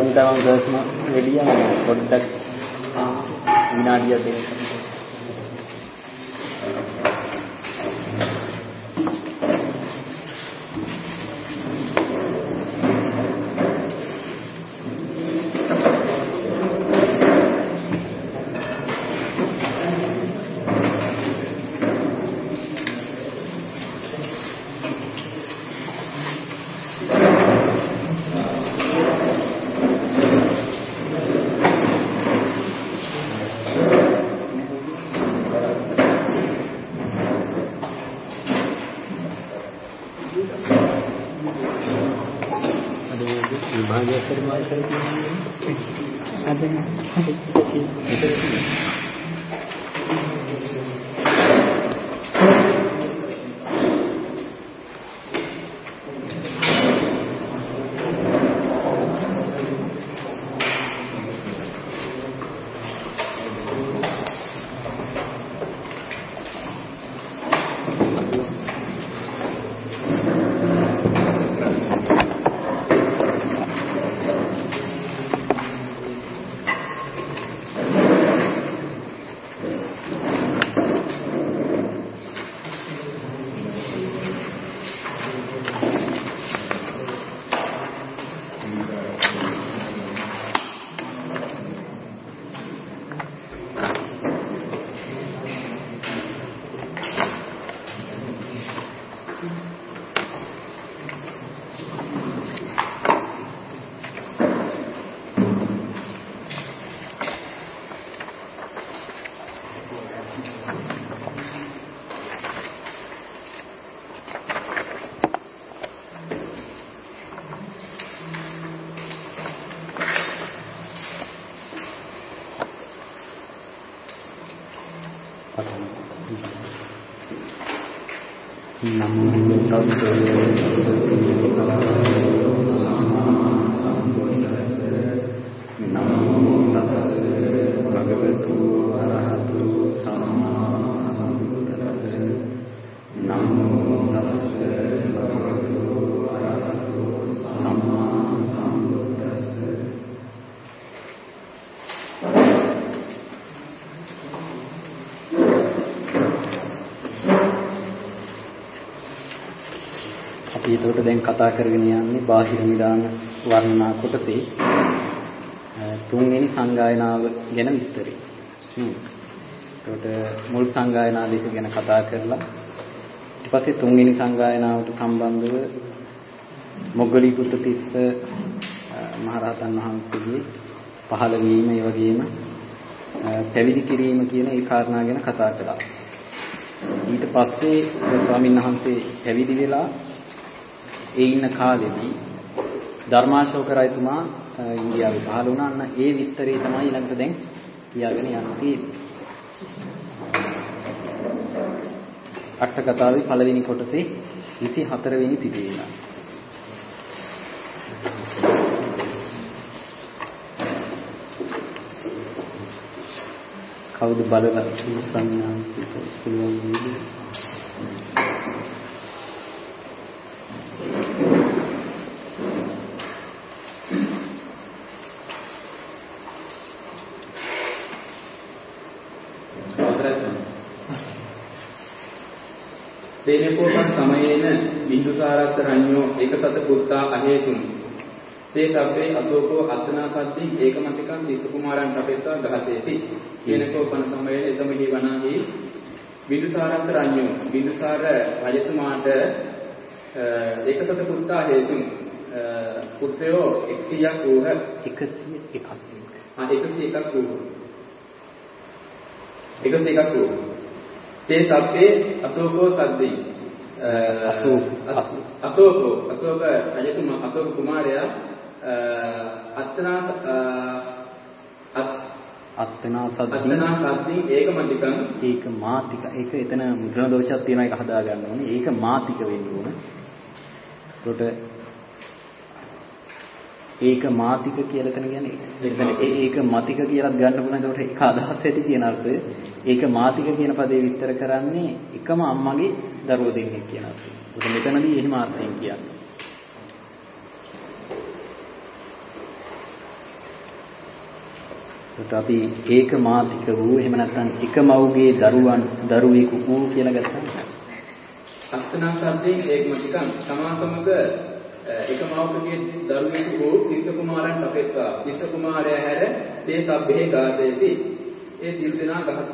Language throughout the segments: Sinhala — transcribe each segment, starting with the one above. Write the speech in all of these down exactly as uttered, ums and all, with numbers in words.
තමන් ගස්ම වෙලියම පොඩ්ඩක් විනාඩියක් දෙන්න. ඒකට දැන් කතා කරගෙන යන්නේ බාහිර නිදාන වර්ණනා කොටසේ තුන්වෙනි සංගායනාව ගැන විස්තරය. හ්ම්. ඒකට මුල් සංගායනාව දෙක ගැන කතා කරලා ඊට පස්සේ තුන්වෙනි සංගායනාවට සම්බන්ධව මොග්ගලීපුත්ත තිස්ස මහරහතන් වහන්සේගේ පහළ වීම ඒ වගේම පැවිදි කිරීම කියන ඒ කාරණා ගැන කතා කළා. ඊට පස්සේ ස්වාමීන් වහන්සේ පැවිදි වෙලා ඒ ඉන්න කාලෙදී ධර්මාශෝක රජතුමා ඉන්දියාවේ පහළ වුණා. අන්න ඒ විස්තරේ තමයි ඊළඟට දැන් කියාගෙන යන්නේ. අට කතාවේ පළවෙනි කොටසේ විසිහතර වෙනි පිටුවේ. කවුද බලලා සංඥාන්තික පුළුවන් වේද? තේනපෝපන් සමයේන බින්දුසාරස්ස රඤ්ඤෝ ඒකසත පුත්තා අහේසුන් තේ සබ්බේ අශෝකෝ අත්තනා සද්දී ඒකමතිකං තිස්ස කුමාරයන් කපෙත්වා ගහතේසි. තේනපෝපන් සමයේන එසමහි වනාහි බින්දුසාරස්ස රඤ්ඤෝ බින්දුසාර රජතුමාට ඒකසත පුත්තා අහේසුන් පුත්‍රයෝ එක්සියක් වූහ. එකසිය එකක්. ආ එකසිය එකක් වූහ. එකසිය එකක් වූහ. තේ සබ්බේ අශෝකෝ සද්දී අශෝක අශෝකෝ අශෝක රජතුමා අශෝක කුමාරයා අත්තනා අත්තනා සද්දී අත්තනා සද්දී ඒකමතිකං ඒක මාතික ඒක එතන මුද්‍රණ දෝෂයක් තියෙනවා ඒක හදා ගන්න ඕනේ. ඒක මාතික වෙන්න ඕන. එතකොට ඒක මාතික කියලා එතන කියන්නේ එතන ඒක මතික කියලාත් ගන්න පුළුවන්. එතකොට ඒක අදහස් ඇති කියන අර්ථය. ඒක මාතික කියන පදේ විස්තර කරන්නේ එකම අම්මගේ දරුවෝ දෙන්නෙක් කියන අර්ථය. ඒක මෙතනදී එහෙම අර්ථයෙන් කියන්නේ. ඒකට අපි ඒක මාතික වූ එහෙම නැත්නම් එක මව්ගේ දරුවන් දරුවෙකු වූ කියලා ගත්තා. අස්තනා සද්දේ ඒකමතිකම් සමාසමක එක මව්කගේ දරුවෙකු වූ තිස්ස කුමාරයන් අපේක්ෂා තිස්ස කුමාරයා හැර මේ සබ්බේ ගාතේති. ඒ සියලු දෙනා ගහත්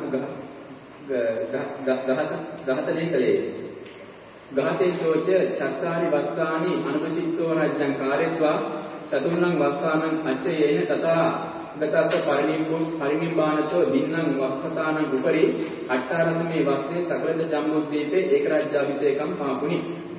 ගහ ගහතනේ කලේ. ගහතේ චෝච චක්කාරි වස්සානි අනුපසිට්ඨෝ රජ්ජං කාර්යත්වා චතුර්ණං වස්සානං අච්චයේන තථා ගතත් පරිනිම්බුන් පරිනිම්බානතෝ දින්නම් වස්සතානං උපරි අට්ඨාරතමේ වස්සේ සකලද ජම්බුද්දීපේ ඒකරාජ්‍යාභිෂේකම් පාපුනි.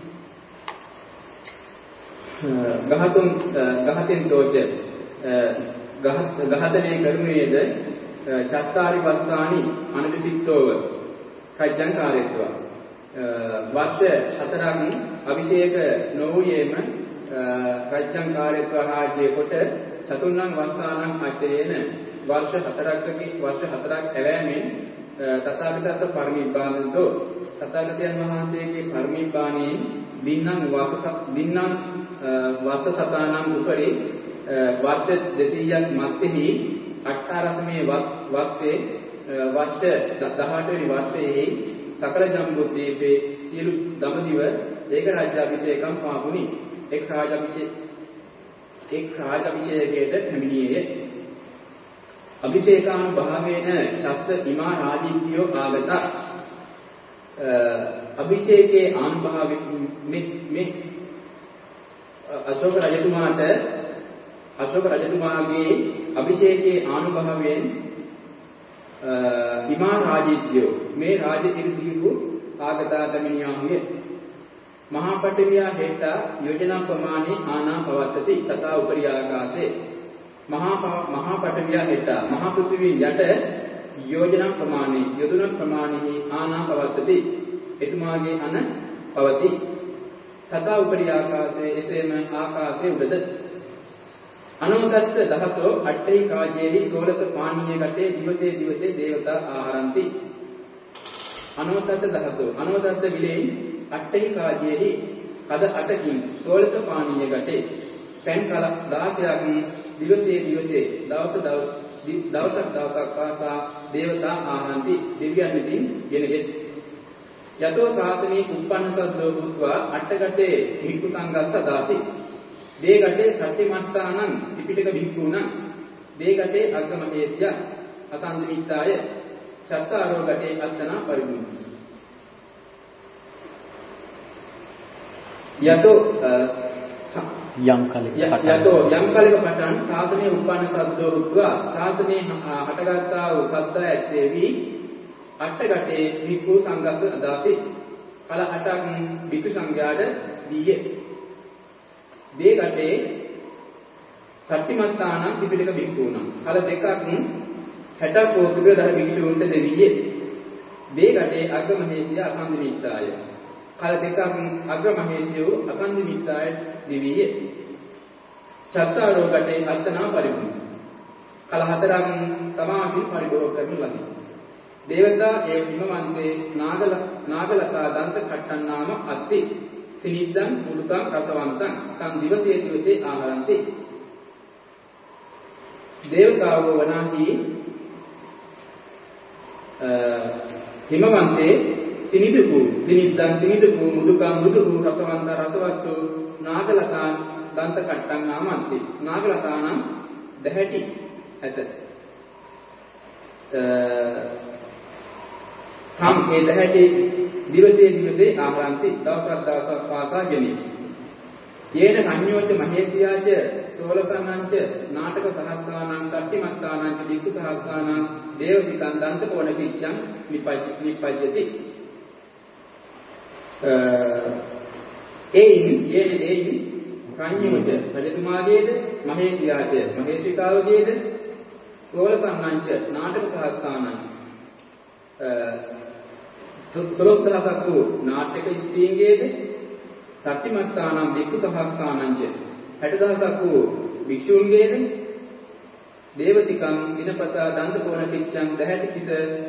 ගහතුන් ගහතෙන් චෝච ගහ ගහතනේ කරුණේද චත්තාරි වස්සානි අනුපසිට්ඨෝව රජ්ජං කාර්යත්වා වත්ත හතරක් අභිෂේක නොවුයේම රජ්ජං කාර්යත්ව රාජ්‍ය කොට චතුර්ණං වස්සානං අච්චයේන වර්ෂ හතරකගේ වර්ෂ හතරක් ඇවෑමෙන් තථාගතස්ස පරිනිබ්බානන්තෝ තථාගතයන් වහන්සේගේ පරිනිබ්බාණයෙන් දින්නම් වාස දින්නම් වස්ස සතානම් උපරි වර්ෂ දෙසීයක් මැත්තේහි අට්ඨාරසමේ වස්සේ වර්ෂ දහඅට වෙනි වර්ෂයේ සකල ජම්බුද්දීපේ සියලු දඹදිව ඒක රාජ්‍යාභිෂේකම් පාවුනි. එක් රාජාභිෂේක එක් රාජාභිෂේකයට පැමිණියේය. අභිෂේකානුභාවේන චස්ස ඉමා රාජීත්‍යෝ ආගත. අභිෂේකේ ආනුභාවෙ මේ මේ අශෝක රජතුමාට අශෝක රජතුමාගේ අභිෂේකේ ආනුභාවයෙන් ඉමා රාජීත්‍යෝ මේ රාජකීර්තිකු ආගතා පැමිණියාහුය. මහා පඨවියා හෙට යෝජනා ප්‍රමාණේ ආනා පවත්තති තථා උපරි ආකාශේ මහා මහා පඨවියා හෙට මහා පෘථිවිය යට යෝජනා ප්‍රමාණේ යොදුන ප්‍රමාණෙහි ආනා පවත්තති එතුමාගේ අන පවති තථා උපරි ආකාශේ එසේම ආකාශයේ උඩද අනුමතස්ස දහසෝ අට්ඨේ කාජේවි සෝලස පානීය ගතේ දිවසේ දිවසේ දේවතා ආහාරಂತಿ අනුමතස්ස දහසෝ අනුමතස්ස විලේ අට්ඨේ කාජේවි කද අටකින් සෝලස පානීය ගතේ පෙන් කල දහසයක් දිවසේ දිවසේ දවස දවස දවසක් දවසක් පාසා දේවතා ආහාරಂತಿ දෙවියන් විසින් ගෙනගෙත් යතෝ සාසනේ උප්පන්න සද්දෝ බුත්වා අට්ඨගතේ භික්ඛු සංඝස්ස දාති දේගටේ සත්‍යමත්තානං ත්‍රිපිටක භික්ඛූණං දේගටේ අග්ගමහේස්ය අසන්දිනිත්තාය චත්තාරෝගටේ අත්තනා පරිමුඛ යතෝ යම් කලක යතෝ යම් කලක පටන් ශාසනයේ උප්පන්න සද්දෝ රුත්වා ශාසනයේ හටගත්තා වූ සද්ද ඇත්තේවි අට්ඨගටේ භික්ඛු සංඝස්ස අදාති කල අටක් භික්ඛු සංඝයාට දීයේ දේගටේ සත්‍යමත්තාන ත්‍රිපිටක භික්ඛූණං කල දෙකක් හැටක් පොදුවේ දහ භික්ෂූන්ට දෙවියේ දේගටේ අග්ගමහේසිය අසන්දිනිත්තාය කල දෙකක් අග්‍රමහේසියෝ අසන්දිනිත්තාය දෙවියේ චත්තාරෝගටේ අත්තනා පරිමුඛ කල හතරක් තමාවි පරිභෝග කරනු ලදී දේවතා ඒ හිමවන්තේ නාගල නාගලතා දන්ත කට්ටන්නාම අත්ති සිනිද්දන් මුදුකම් රසවන්තං කම් දිවසේ දිවසේ ආහාරಂತಿ දේවතාවෝ වනාහි හිමවන්තේ සිනිදුකු සිනිද්දන් සිනිදුකු මුදුකම් මුදුකු රසවන්ත රසවත්තු නාගලතා දන්ත කට්ටං නාමන්ති නාගලතානම් දැහැටි ඇත කම් ඒ දැහැටි දිවසේ දිවසේ ආහාරಂತಿ දවසක් දවසක් පාසා ගෙනේ. යේන සංයෝච මහේසියාච සෝලසන්නංච නාටක සහස්‍රාණං සත්‍යමත්තානං දික්ඛු සහස්‍රාණං දේවවිකං දන්ත කෝණ කිච්ඡං නිප්පජ්ජති. ඒ යේන ඒ සංයෝච රජතුමාගේද මහේසියාච මහේසිකාවගේද සෝලසන්නංච නාටක සහස්‍රාණං සලොත්තරසක් වූ නාටක ස්ත්‍රීන්ගේද සත්‍යමත්තානම් වික්ඛු සහස්‍රාණංච හැට දහසක් වූ වික්ෂුන්ගේද දේවතිකම් දිනපතා දන්ත කෝණ කිච්ඡං දැහැටි කිස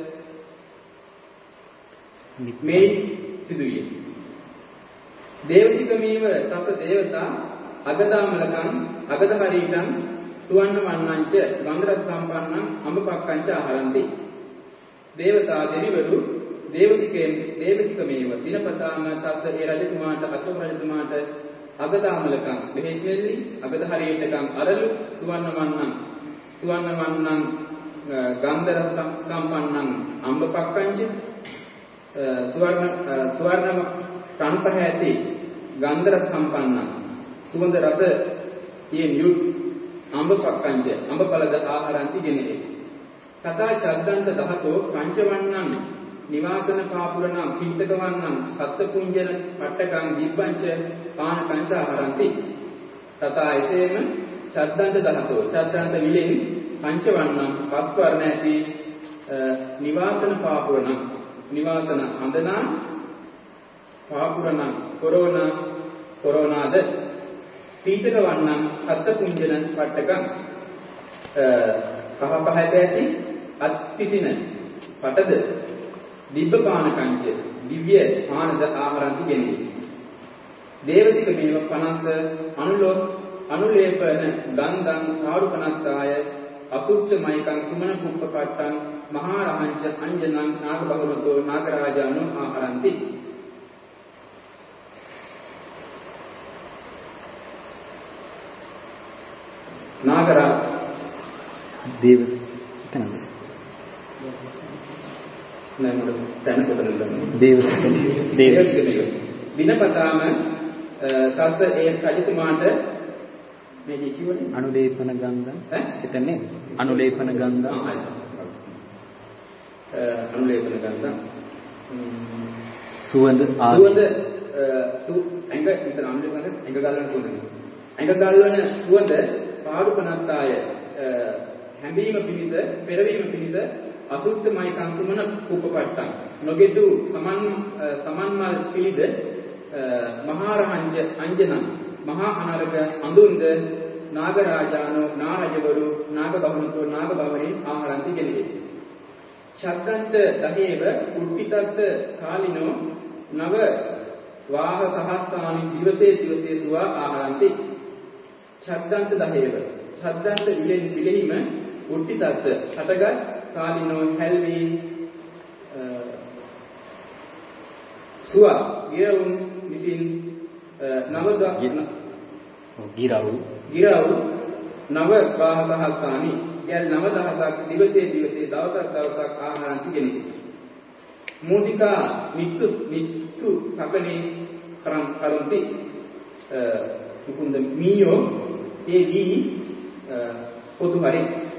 මේ සිදුවිය. දේවතිකමේව තස දේවතා අගදාමලකං අගදහරීතං සුවන්න වන්නංච ගන්ධරස සම්පන්නං අඹපක්කංච ආහරಂತಿ දේවතා දෙවිවරු දේවතිකේ දේවතිකමේව දිනපතාම තත් ඒ රජතුමාට අතොම රජතුමාට අගදාමලකම් මෙහෙත් වෙල්ලි අගද හරියටකම් අරලු සුවන්න වන්නං සුවන්න වන්නං ගන්ධරස සම්පන්නං අඹපක්කංච සුවර්ණ සුවර්ණම කන්පහ ඇති ගන්ධරස සම්පන්නං සුවඳ රස යෙන් යුත් අඹපක්කංච අඹපලද ආහාරන්ති ගෙනේ කතා චද්දන්ත ධාතෝ පංචවන්නං නිවාසන පාපුරණං පිටක වන්නං සත්ත්ව පුඤ්ජන පට්ටකං දීපංච පාන පංච ආහාරන්ති තථා එසේම චද්දන්ත ධාතෝ චද්දන්ත විලෙන් පංචවන්නං පස්වර්ණ ඇති නිවාසන පාපුරණං නිවාසන අඳනා පාපුරණං කොරෝනා කොරෝනාද පීතක වන්නං සත්ත්ව පුඤ්ජන පට්ටකං කහ පහත ඇති අත්පිසින පටද දිබ්බ පාන කංච දිව්‍ය පානද ආහාරන්ති ගෙනේ දේවතික මේව පනස්ස අනුලෝ අනුලේපන ගන්ධං ආරුපනස්සාය අසුච්චමයිකං සුමන පුප්පපට්ටං මහා රහංච අංජනං නාග බහුලතෝ නාගරාජානෝ ආහාරන්ති නාගරා දේව තනද නේද දැන කොතනද දේව දේව දිනපතාම සස්ස ඒ රජතුමාට මේ කිව්වනේ අනුලේපන ගන්ධ ඈ එතනේ අනුලේපන ගන්ධ අනුලේපන ගන්ධ සුවඳ සුවඳ සු ඇඟ විතර අනුලේපන ඇඟ ගල්වන සුවඳ ඇඟ ගල්වන සුවඳ පාරුපනත්තාය හැඹීම පිණිස පෙරවීම පිණිස අසුද්ධමයි කංසුමන කුපපට්ටං නොගෙදු සමන් සමන්මල් පිළිද මහා රහංජ අංජනං මහා අනරක අඳුන්ද නාගරාජානෝ නාරජවරු නාග බහුනතෝ නාග බවරින් ආහාරන්ති ගෙනේ ඡද්දන්ත දහේව උට්පිතත් කාලිනෝ නව වාහ සහස්සානි දිවසේ දිවසේ සුවා ආහාරන්ති ඡද්දන්ත දහේව ඡද්දන්ත විලෙන් විලෙහිම උට්පිතත් හටගත් කාලිනෝ හැල්වි සුවා ගිරවුන් විසින් නවද ගිරව් ගිරව් නව වාහ සහස්සානි යල් නව දහසක් දිවසේ දිවසේ දවසක් දවසක් ආහාරන්ති ගෙනේ මූසිකා මිත්තු මිත්තු සකනේ කරන් කරන්ති මුකුන්ද මීයෝ ඒ වී පොදු හරි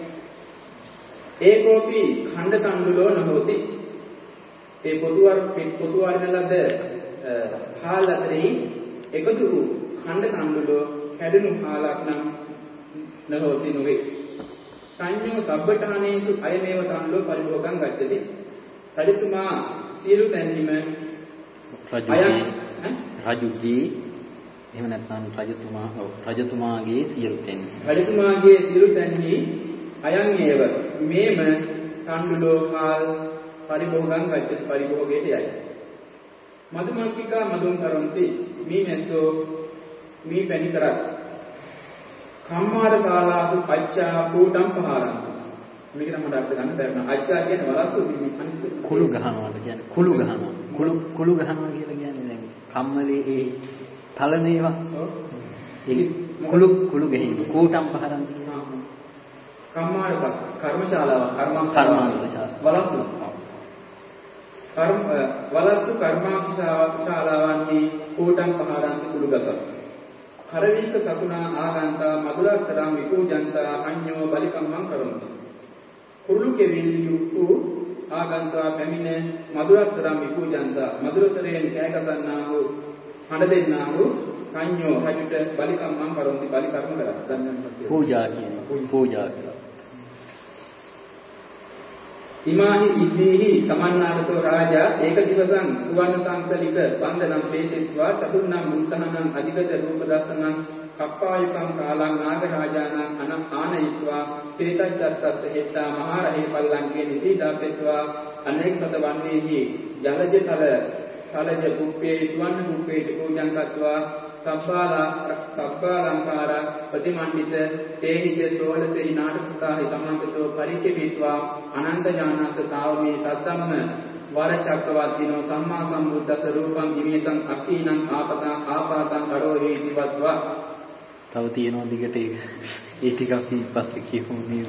ඒකෝපි ඛණ්ඩ තණ්ඩුලෝ නහෝති ඒ පොදුවර පොදුවරන ලද හාල් අතරේ එකතු වූ ඛණ්ඩ තණ්ඩුලෝ කැඩුණු හාලක් නම් නහෝති නොවේ සංයෝ සබ්බඨානේසු අයමේව තණ්ඩෝ පරිභෝගං ගච්ඡති රජතුමා සියලු තැන්හිම රජුගේ රජුගේ එහෙම නැත්නම් රජතුමා රජතුමාගේ සියලු තැන් රජතුමාගේ සියලු තැන්හි අයං ඒව මේම තණ්ඩුලෝ හාල් පරිභෝගං ගච්ඡති පරිභෝගයට යයි මදුමල්ලිකා මදුන් කරන්ති මේ නැසෝ මේ පැණි කරත් කම්මාර කාලාසු අච්චා කූටම් පහරං මේක තමයි අපිට ගන්න බැරි අච්චා කියන්නේ වලස්සු කුළු ගහනවා කියන්නේ කුළු ගහනවා කුළු කුළු ගහනවා කියලා කියන්නේ දැන් කම්මලේ ඒ තලනේවා ඒක කුළු කුළු ගහීම කූටම් පහරං කියනවා කම්මාර කර්මශාලාව කර්ම කර්මාන්තශාලාව වලස්සු කර්ම වලස්සු කර්මාන්තශාලාවන්හි කූටම් පහරං කුළු ගසස් කරවීක සකුණා ආගන්තා මధుරස්තරම් විපූජන්තා අඤ්ඤෝ බලිකම්මං කරොන්ති කුරුළු කෙවිලියු ආගන්තා පැමිණ මధుරස්තරම් විපූජන්තා මధుරතරයෙන් කෑගසන්නා වූ හඬ දෙන්නා වූ අඤ්ඤෝ රජුට බලිකම්මං කරොන්ති බලිකර්ම කරා ගන්නත් පූජා කියන පූජා කරා ඉමාහි ඉද්දීහි සමන්නාගතෝ රාජා ඒක දිවසං සුවර්ණ සංකලික වන්දනම් ප්‍රේතස්වා චතුර්ණං මුත්තනං අධිගත රූප දස්සනං කප්පායුකං කාලං නාග රාජානං අනං ආනයිත්වා ප්‍රේතච්ඡත්තස්ස හෙත්තා මහරහේ පල්ලංගේ නිදීදාපෙත්වා අනෙක් සත වන්නේහි ජලජ තල සලජ කුප්පේ සුවර්ණ කුප්පේ පූජං කତ୍වා සබ්බාලා සබ්බාලංකාර ප්‍රතිමන්විත තේහිත සෝලතේ නාටකතාහි සම්මන්තෝ පරිච්ඡේදිत्वा අනන්ත ඥානස්ස තාවමේ සද්දම්ම වරචක්කවත්තිනෝ සම්මා සම්බුද්දස්ස රූපං ඉමේතං අක්ඛීනං ආපතං ආපාතං කරෝහි ඉතිවත්වා. තව තියෙනවා දිගට ඒක. ඒ ටික අපි පස්සේ කියමු නේද?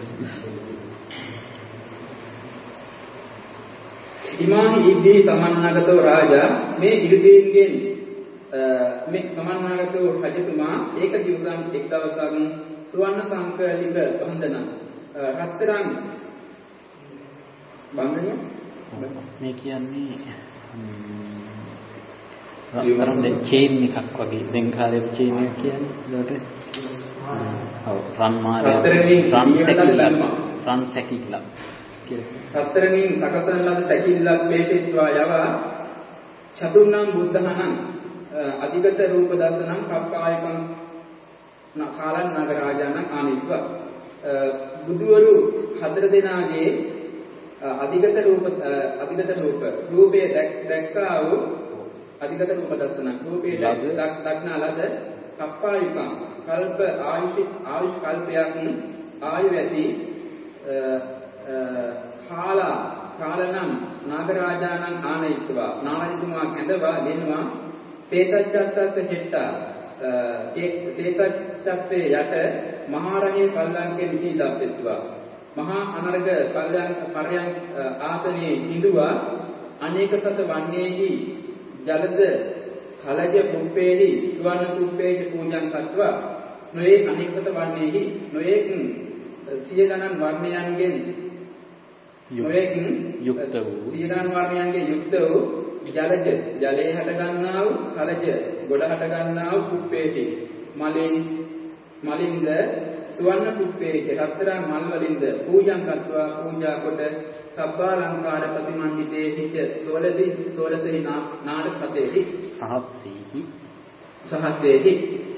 ඉමානි ඉද්දී සමන්නාගතෝ රාජා මේ ඉර්දීන්ගෙන් මේ සමන්නාගතෝ රජතුමා ඒක දිවසන් එක් දවසක් සුවර්ණ සංකලික බන්ධන රත්තරන් බන්ධන මේ කියන්නේ රත්තරන් දෙක චේන් එකක් වගේ දැන් කාලේ චේන් එක කියන්නේ ඒකට ඔව් රන් මාරය රන් සැකිල්ලක් රන් සැකිල්ලක් සතරණින් සකසන ලද සැකිල්ලක් වේසෙත්වා යවා චතුර්ණං බුද්ධහනං අධිගත රූප දර්ශනං කප්පායකං කාලන් නාගරාජානං ආනිත්ව බුදුවරු හතර දෙනාගේ අධිගත රූප අධිගත රූප රූපේ දැක්කා වූ අධිගත රූප දර්ශන රූපේ දක්නා ලද කප්පායකං කල්ප ආයුෂ ආයුෂ කල්පයක් ආයු ඇති කාලා කාලනම් නාගරාජානං ආනයිත්වා නාගරිතුමා කැඳවා දෙනවා සේතච්ඡත්තස්ස හෙට්ටා ඒ සේතච්ඡත්තේ යට මහා රහේ පල්ලංකේ විදි දප්පෙත්වා මහා අනර්ග පල්ලං පරයන් ආසනේ ඉඳුවා අනේක සත වන්නේහි ජලද කලජ කුප්පේහි සුවර්ණ කුප්පේහි පූජන් කත්වා නොයේ අනේක සත වන්නේහි නොයේ සිය ගණන් වර්ණයන්ගෙන් නොයෙකින් යුක්ත වූ සීරාන් වර්ණයන්ගේ යුක්ත වූ ජලජ ජලයේ හට ගන්නා වූ කලජ ගොඩ හට ගන්නා වූ කුප්පේටි මලින් මලින්ද සුවර්ණ කුප්පේටි රත්තරන් මල් වලින්ද පූජා කත්වා පූජා කොට සබ්බාලංකාර ප්‍රතිමන්විතේ හිත සෝලසි සෝලසෙහි නාඩ සතේහි සහස්සේහි සහස්සේහි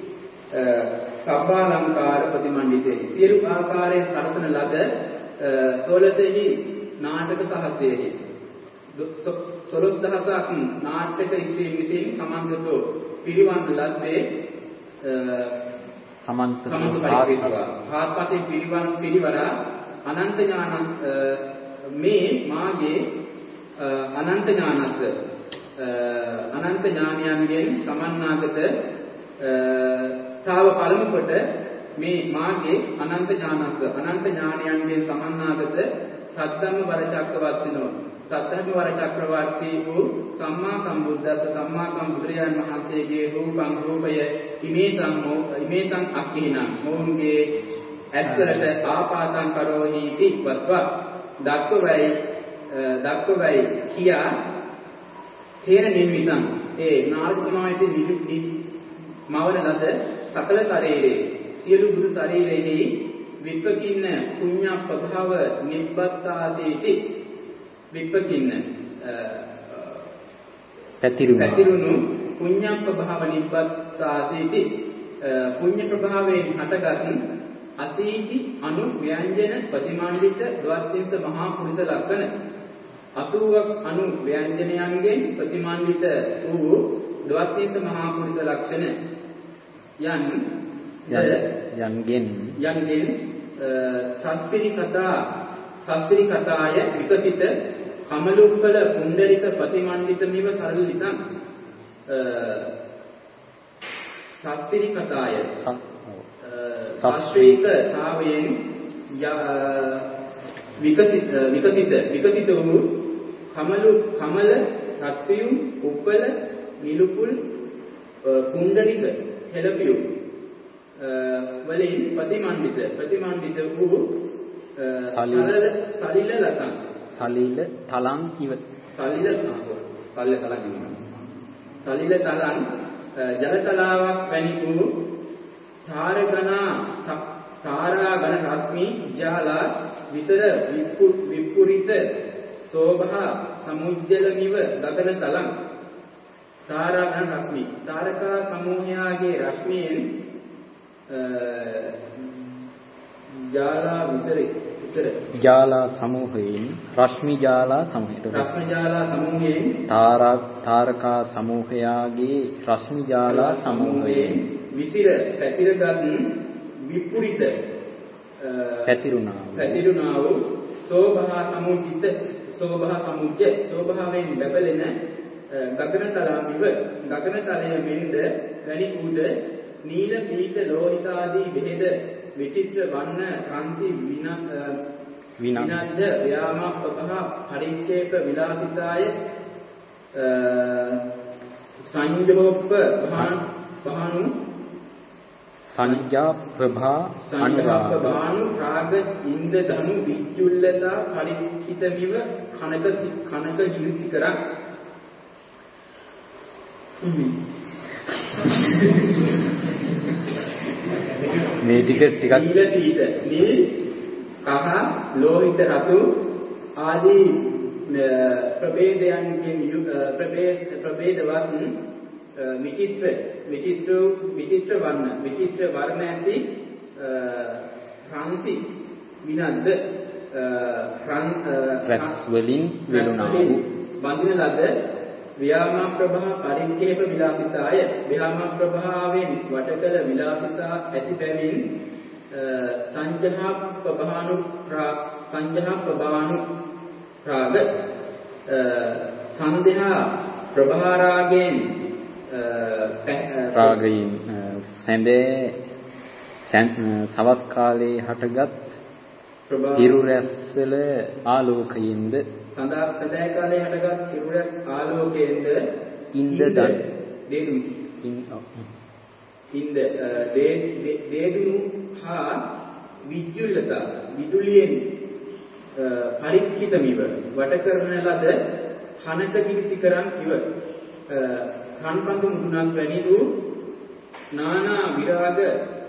සබ්බාලංකාර ප්‍රතිමන්විතේ සියලු ආකාරයෙන් සරසන ලද සෝලසෙහි නාටක සහස්සේහි සොළොස් දහසක් නාටක ඉස්ත්‍රී විසින් සමන්විතෝ පිරිවන්න ලද්දේ සමන්ත හාත්පතේ පිරිවන් පිරිවරා අනන්ත ඥාන මේ මාගේ අනන්ත ඥානස්ස අනන්ත ඥානයන්ගෙන් සමන්නාගත තාව පළමු කොට මේ මාගේ අනන්ත ඥානස්ස අනන්ත ඥානයන්ගෙන් සමන්නාගත සද්ධම්ම වරචක්කවත්තිනෝ සද්ධම්ම වරචක්‍රවර්ති වූ සම්මා සම්බුද්දස්ස සම්මා සම්බුදුරජාණන් වහන්සේගේ රූපං රූපය ඉමේතං මෝ ඉමේතං අක්ඛිනං මොහුගේ ඇස්වලට ආපාතං කරෝහි ඉක්වත්වා දක්වයි දක්වයි කියා තේන නිමිතං ඒ නාරදුමායිති නිදි මවන ලද සකල ශරීරේ සියලු බුදු ශරීරෙහි විප්පකින්න පුඤ්ඤ ප්‍රභාව නිබ්බත්තාසීති විප්පකින්න පැතිරුණු පැතිරුණු පුඤ්ඤ ප්‍රභාව නිබ්බත්තාසීති පුඤ්ඤ ප්‍රභාවයෙන් හටගත් අසීති අනු ව්‍යංජන ප්‍රතිමාන්විත ද්වත්තිංස මහා පුරුෂ ලක්ෂණ අසූවක් අනු ව්‍යංජනයන්ගෙන් ප්‍රතිමාන්විත වූ ද්වත්තිංස මහා පුරුෂ ලක්ෂණ යන් යන්ගෙන් යන්ගෙන් සස්ත්‍රි කතා සස්ත්‍රි කතාය විකසිත කමලුක්කල කුණ්ඩලික ප්‍රතිමන්විත මිව සල්ලිතං සස්ත්‍රි කතාය සස්ත්‍රීක සාවයෙන් විකසිත විකසිත විකසිත වූ කමලු කමල රත්පියුම් උප්පල නිලුපුල් කුණ්ඩලික හෙළපියු වලින් ප්‍රතිමන්විත ප්‍රතිමන්විත වූ සලිල සලිල ලතං සලිල තලං ඉව සලිල සලිල තලං ඉව සලිල තලං ජල තලාවක් වැනි වූ තාරගනා තාරාගන රශ්මි ජාලා විසර විපුරිත සෝභා සමුජ්ජලමිව ගගන තලං තාරාගන රශ්මි තාරකා සමූහයාගේ රශ්මියෙන් ජාලා විතර විතර ජාලා සමූහයෙන් රශ්මි ජාලා සමූහයට රශ්මි ජාලා සමූහයෙන් තාරා තාරකා සමූහයාගේ රශ්මි ජාලා සමූහයෙන් විසිර පැතිරගත් විපුරිත පැතිරුණා පැතිරුණා වූ සෝභා සමුජිත සෝභා සමුජ්ජ සෝභාවෙන් බබලෙන ගගනතලාමිව ගගනතලයේ මෙන්ද වැනි උද නීල පීත ලෝහිතාදී බෙහෙද විචිත්‍ර වන්න කාන්ති විනද්ද ව්‍යාමප්පහ පරිච්ඡේප විලාසිතාය සංජෝප්ප භානු සංජා ප්‍රභා අනුරාග භානු රාග ඉන්ද ධනු විචුල්ලතා පරික්ඛිතමිව කනක කනක හිලිසිකරක් මේ ටික ටිකක් නීල පීත නිල් කහ ලෝහිත රතු ආදී ප්‍රභේදයන්ගෙන් ප්‍රභේද ප්‍රභේදවත් විචිත්‍ර විචිත්‍ර විචිත්‍ර වර්ණ විචිත්‍ර වර්ණ ඇති රාන්සි විනද්ද රස් වලින් වෙළුණා වූ බඳින ලද ව්‍යාම ප්‍රභා පරිච්ඡේප විලාසිතාය ව්‍යාම ප්‍රභාවෙන් වටකල විලාසිතා ඇති බැවින් සංජහා ප්‍රභානු සංජහා ප්‍රභානු රාග සංදේහා ප්‍රභාරාගෙන් රාගයෙන් සැඳේ සවස් කාලේ හටගත් හිරු රැස්වල ආලෝකයෙන්ද සඳා සඳා කාලේ හටගත් හිරු රැස් ආලෝකයෙන්ද ඉන්ද දන් දේදු ඉන්ද දේදු හා විජ්ජුල්ලතා විදුලියෙන් පරික්ඛිතමිව වට කරන ලද හනක පිරිසිකරන් ඉව කන්පඳු මුදුනක් වැනි වූ නානා විරාග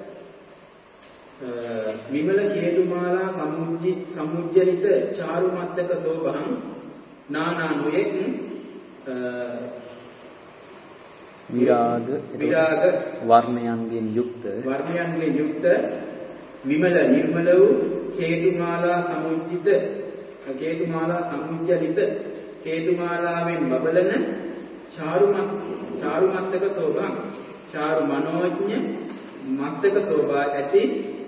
විමල හේතුමාලා සමුජ්ජි සමුජ්ජලිත චාරු මත්තක සෝභං නානා නොයෙක් විරාග විරාග වර්ණයන්ගෙන් යුක්ත වර්ණයන්ගෙන් යුක්ත විමල නිර්මල වූ හේතුමාලා සමුජ්ජිත හේතුමාලා සමුජ්ජලිත හේතුමාලාවෙන් බබලන චාරුමත් චාරුමත්තක සෝභං චාරු මනෝඥ මත්තක සෝභා ඇති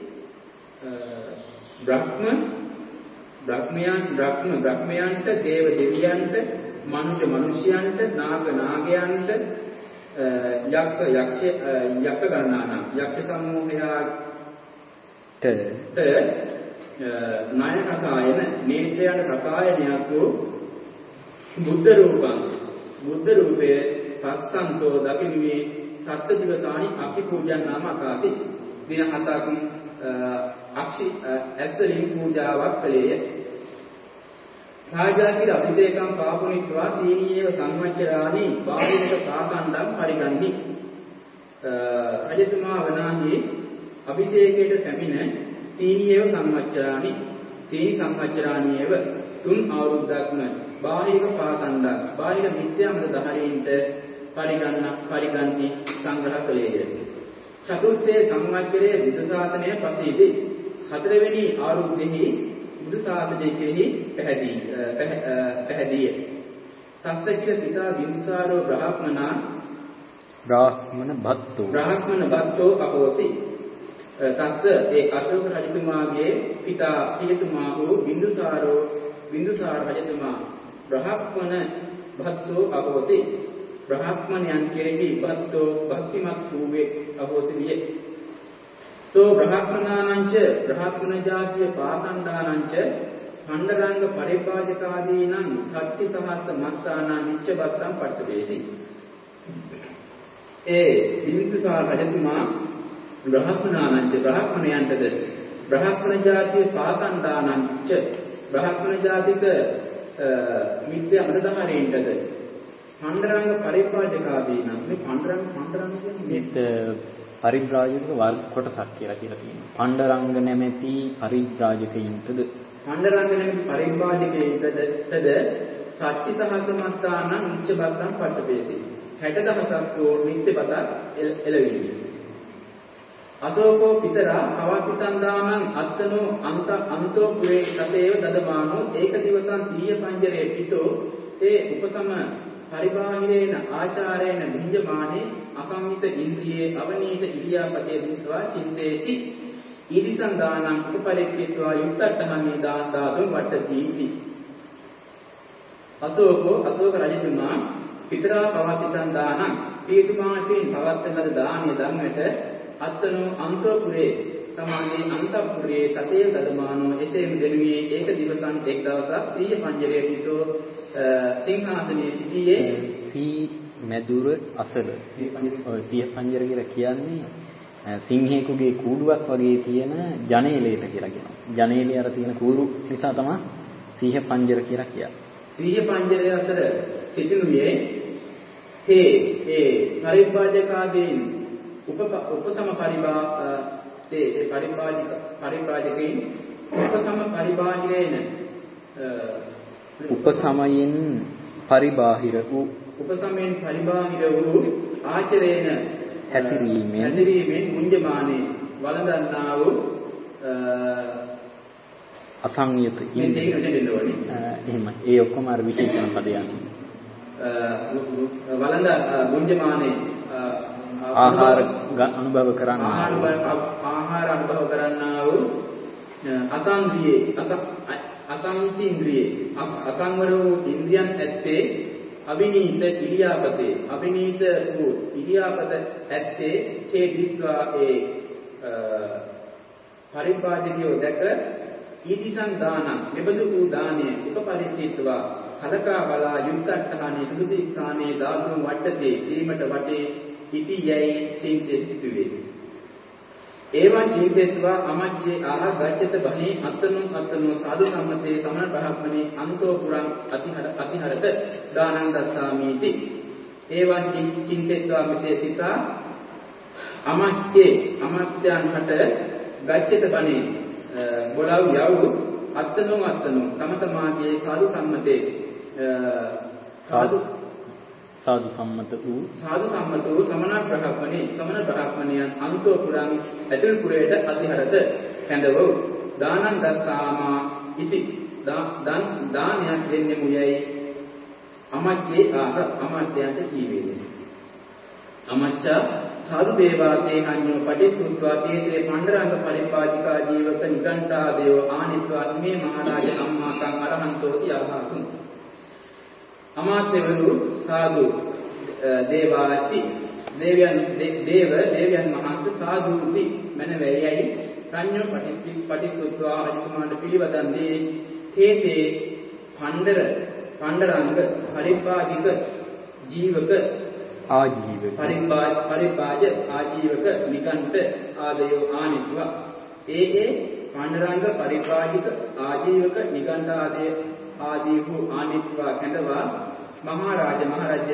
බ්‍රහ්ම බ්‍රහ්මයන් බ්‍රහ්ම බ්‍රහ්මයන්ට දේව දෙවියන්ට මනුෂ්‍ය මිනිසයන්ට නාග නාගයන්ට යක්ක යක්ෂ යක්ක ගණනාන යක්ෂ සමූහයාට ණය රසායන නේත්‍රයන් රසායනයක් වූ බුද්ධ රූපං බුද්ධ රූපයේ පස්සන්තෝ දකින්නේ සත්‍ය දිවසානි අක්ඛි පූජා නාම අකාසි දින හතක් අක්ෂි ඇස්තරින් පූජාවක් කළේය. රාජාති අභිෂේකම් පාපුනිත්වා තීනීයව සංවච්චරානි බාහිරක සාසණ්ඩම් පරිගන්හි. රජතුමා වනාහි අභිෂේකයට පැමිණ තීනීයව සංවච්චරානි තී සංවච්චරානියව තුන් අවුරුද්දක්ම බාහිර පාසණ්ඩක් බාහිර මිත්‍යාංග දහරීන්ට පරිගන්න පරිගන්ති සංග්‍රහ කළේය. චතුර්ථයේ සංවච්චරයේ බුදු ශාසනය පසීදී හතරවෙනි ආරුද්දෙහි බුදු ශාසනය කෙරෙහි පැහැදී පැහැදිය. තස්සකිල පිතා විමුසාරෝ බ්‍රාහ්මනා බ්‍රාහ්මණ භත්තෝ බ්‍රාහ්මණ භත්තෝ අහෝසි. තස්ස ඒ අශෝක රජතුමාගේ පිතා පියතුමා වූ බින්දුසාරෝ බින්දුසාර රජතුමා බ්‍රාහ්මණ භත්තෝ අහෝසි. බ්‍රාහ්මණයන් කෙරෙහි භත්තෝ භක්තිමත් වූවේ අහෝසි විය. සෝ බ්‍රාහ්මනානංච බ්‍රාහ්මණ ජාතිය පාසණ්ඩානංච ඛණ්ඩරංග පරිපාජකාදීනං සත්‍ති සහස්ස මත්තානං නිච්චබත්තං පට්ඨදේසි. ඒ බින්දුසාර රජතුමා බ්‍රාහ්මනානංච බ්‍රාහ්මණයන්ටද බ්‍රාහ්මණ ජාතිය පාසණ්ඩානංච බ්‍රාහ්මණ ජාතික මිත්‍යා මතධාරීන්ටද ඛණ්ඩරංග පරිපාජකාදීනං මේ ඛණ්ඩරංග ඛණ්ඩරංග කියන්නේ පරිබ්‍රාජක වර්ග කොටසක් කියලා කියලා තියෙනවා. පණ්ඩරංග නැමැති පරිබ්‍රාජකයින්ටද පණ්ඩරංග නැමැති පරිබ්‍රාජකයින්ටද සත්‍ති සහස්‍රමත්තානං නිච්චබත්තං පට්ඨපේති. හැට දහසක් වූ නිත්‍යපතක් එළවෙන්නේ. අසෝකෝ පිතරා පවතිතන් දානං අත්තනෝ අන්ත අන්තෝ පුරේ සතේව දදමානෝ ඒක දිවසං සීය පංජරේ පිටෝ ඒ උපසම පරිබාහිරේන ආචාරේන බින්ජමානේ අසංහිත ඉන්ද්‍රියේ අවනීත ඉරියාපතේ දිස්වා චින්තේති ඊදිසං දානං උපපරික්ඛිතවා යුක්තඨහමේ දාන දාතුන් වට්ටති. අසෝකෝ අසෝක රජතුමා පිතරා පවතිතන් දානං පියතුමාසෙන් පවත්තන ලද දානීය ධර්මයට අත්තනෝ අන්තපුරේ සමාධි අන්තපුරේ සතේ දදමානෝ එසේම දෙනුයේ ඒක දිවසන් එක් දවසක් සීය පංජරයේ පිටෝ සිංහාසනයේ සිටියේ සී මැදුර අසල. ඔය සීය පංජර කියලා කියන්නේ සිංහෙකුගේ කූඩුවක් වගේ තියෙන ජනේලයට කියලා කියනවා. ජනේලේ අර තියෙන කූරු නිසා තමයි සීහ පංජර කියලා කියන්නේ. සීය පංජරයේ අතර සිටිනුයේ හේ ඒ පරිභාජකාදීන් උප උපසම පරිභා ඒ පරිභාජක පරිභාජකයින් උපසම පරිභාජිරේන උපසමයෙන් පරිබාහිර වූ උපසමයෙන් පරිබාහිර වූ ආචරේන හැසිරීමෙන් හැසිරීමෙන් මුඤ්ජමානේ වළඳන්නා වූ අසංයත ඉන්ද්‍රිය එහෙම ඒ ඔක්කොම අර විශේෂණ පදයන් වළඳ මුඤ්ජමානේ ආහාර අනුභව කරන්න ආහාර අනුභව කරන්නා වූ අසංද්‍රියේ අසංහිත ඉන්ද්‍රියේ අසංවර වූ ඉන්ද්‍රියන් ඇත්තේ අවිනීත ඉරියාපතේ අවිනීත වූ ඉරියාපත ඇත්තේ හේ දිස්වා ඒ පරිපාජිකයෝ දැක ඊදිසං දානං මෙබඳු වූ දානයේ උපපරිචිතවා කලකා බලා යුක්තඨානේ සුදුසු ස්ථානයේ දාතුන් වට්ටතේ දීමට වටේ ඉති යයි චින්තේ සිටුවේ. ඒවන් චින්තේත්වා අමජ්ජේ ආහ ගච්ඡත බහේ අත්තනෝ අත්තනෝ සාදු සම්මතේ සමන බ්‍රහ්මනේ අන්තෝ පුරං අතිහර අතිහරත දානං දස්සාමීති. ඒවන් චින්තේත්වා විශේෂිතා අමජ්ජේ අමජ්ජයන් හට ගච්ඡත බණේ බොලව් යව් අත්තනෝ අත්තනෝ තම තමාගේ සාදු සම්මතේ සාදු සාදු සම්මත වූ සාදු සම්මත වූ සමන බ්‍රහ්මණේ සමන බ්‍රහ්මණයන් අන්තෝ පුරං ඇතුල් පුරේට අතිහරත කැඳව දානං දස්සාමා ඉති දාන දානයක් දෙන්නේ මුයයි අමච්චේ ආහ අමච්චයන්ට ජීවේද අමච්චා සාදු දේවාතේ අඤ්ඤෝ පටිච්චුත්වා තේතේ පණ්ඩරංග පරිපාටිකා ජීවක නිකණ්ඨා දේව ආනිත්වා මේ මහරජ අම්මාකං අරහන්තෝති ආහසුන් අමාත්‍යවරු සාදු දේවාති දේවයන් දේව දේවයන් මහන්ස සාදුති මනවැයයි සංයෝ පටිච්චි පටිච්චුත්වා අධිකමාණ්ඩ පිළිවදන් දී තේතේ පණ්ඩර පණ්ඩරංග පරිපාටික ජීවක ආජීවක පරිපාජ පරිපාජ ආජීවක නිකණ්ඨ ආදයෝ ආනිත්වා ඒ ඒ පණ්ඩරංග පරිපාජික ආජීවක නිකණ්ඨ ආදේ ආදී වූ ආනිත්වා කැඳවා මහරජ මහරජ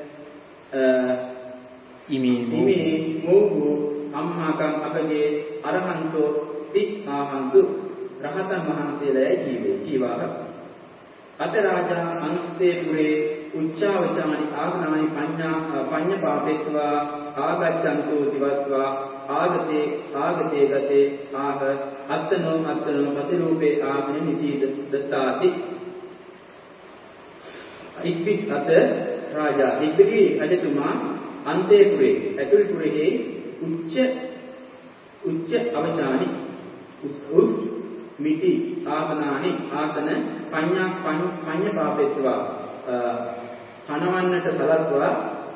ඉමේ ඉමේ මොහු අම්මාකම් අපගේ අරහන්තෝ ති ආහන්තු රහතන් වහන්සේලා ජීවේ ජීවාහ අත රාජා අන්තේ පුරේ උච්චාවචානි ආග්නානි පඤ්ඤා පඤ්ඤ පාපේත්වා ආගච්ඡන්තෝ දිවත්වා ආගතේ ආගතේ ගතේ ආහ අත්තනෝ අත්තනෝ පතිරූපේ ආග්නේ නිතීද දත්තාති ඉක්බිත් අත රාජා ඉක්බිති රජතුමා අන්තේ පුරේ ඇතුල් පුරේ උච්ච උච්ච අවචානි උස් මිටි ආසනානි ආසන පඤ්ඤා පඤ්ඤ පාපේත්වා කනවන්නට සලස්වා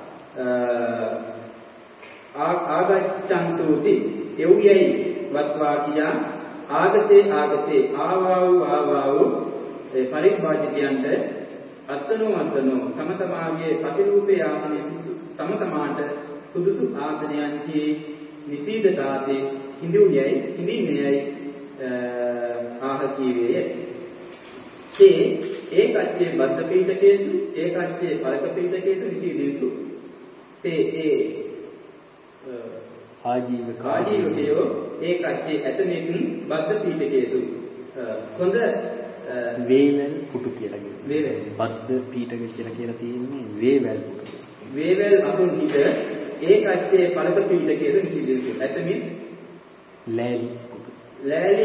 ආගච්ඡන්තුති එව්යයි වත්වා කියා ආගතේ ආගතේ ආවා වූ ආවා වූ පරිභාජිතයන්ට අත්තනෝ අත්තනෝ තම තමාගේ ප්‍රතිරූපේ ආසනයේ තම තමාට සුදුසු ආසනයන්හි නිසීදතාතේ හිඳුයයි හිඳින්නේයයි ආහ කීවේය. ඒ ඒකච්චේ බද්ධ පීඨකේසු ඒකච්චේ පරක පීඨකේසු නිසීදේසු ඒ ඒ ආජීවක ආජීවකයෝ ඒකච්චේ ඇතමෙන් බද්ධ පීඨකේසු හොඳ වේවැල් පුටු කියලා කියනවා. වේවැල් බද්ධ පීඨක කියලා කියලා තියෙන්නේ වේවැල් පුටු. වේවැල් අසුන් හිත ඒකච්චේ පරක පීඨකේසු නිසීදේසු ඇතමෙන් ලෑලි ලෑලි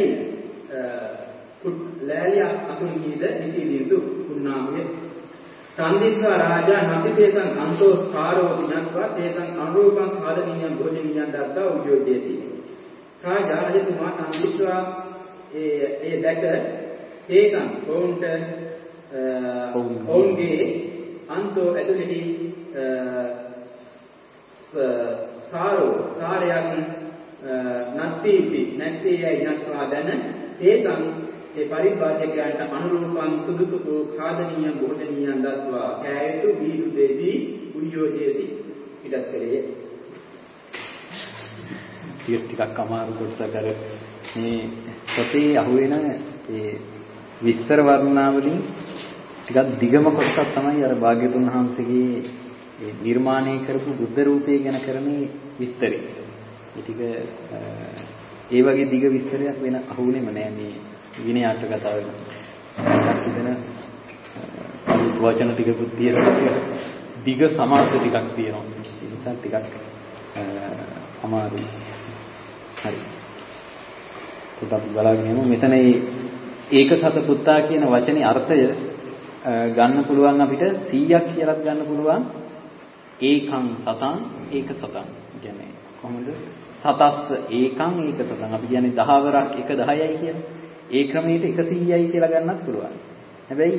ලෑලි අසුනිහිද නිසීදීසු පුන්නාමය සම්දිස්වා රාජා නපිතේසං අන්තෝ ස්කාරෝති නත්වා තේසං අනුරූපං සාධනීයං භෝජනීයං දත්තා උද්‍යෝජේති රාජා රජතුමා සම්දිස්වා ඒ ඒ දැක තේසං ඔවුන්ට ඔවුන්ගේ අන්තෝ ඇතුළෙහි සාරෝ සාරයක් නැත්තිති නැත්තේයි නත්වා දැන තේසං ඒ පරිභාජකයන්ට අනුරූපං සුදුසු කාදනීය භෝජනීයන් දත්වා කෑයුතු බීජු දෙදී උයෝජේති ඉදත් කරේ. ටික ටිකක් අමාරු කොටස කර මේ පොතේ අහුවෙන ඒ විස්තර වර්ණනාවලින් ටිකක් දිගම කොටසක් තමයි අර භාග්‍යතුන් වහන්සේගේ ඒ නිර්මාණය කරපු බුද්ධ රූපය ගැන කරන විස්තරය. ඒ ටික ඒ වගේ දිග විස්තරයක් වෙන අහුවෙන්නේ නෑ මේ විනය අට කතාව වෙන. හිතන වචන ටිකකුත් තියෙනවා. දිග සමාස ටිකක් තියෙනවා. ඒ නිසා ටිකක් අමාරුයි. හරි. පොඩ්ඩක් බලන්න යමු. මෙතන ඒක සත පුත්තා කියන වචනේ අර්ථය ගන්න පුළුවන් අපිට සීයක් කියලාත් ගන්න පුළුවන්. ඒකං සතං ඒක සතං. කියන්නේ කොහොමද? සතස්ස ඒකං ඒක සතං. අපි කියන්නේ දහවරක් එක දහයයි කියලා. ඒ ක්‍රමයට එකසීයයි කියලා ගන්නත් පුළුවන්. හැබැයි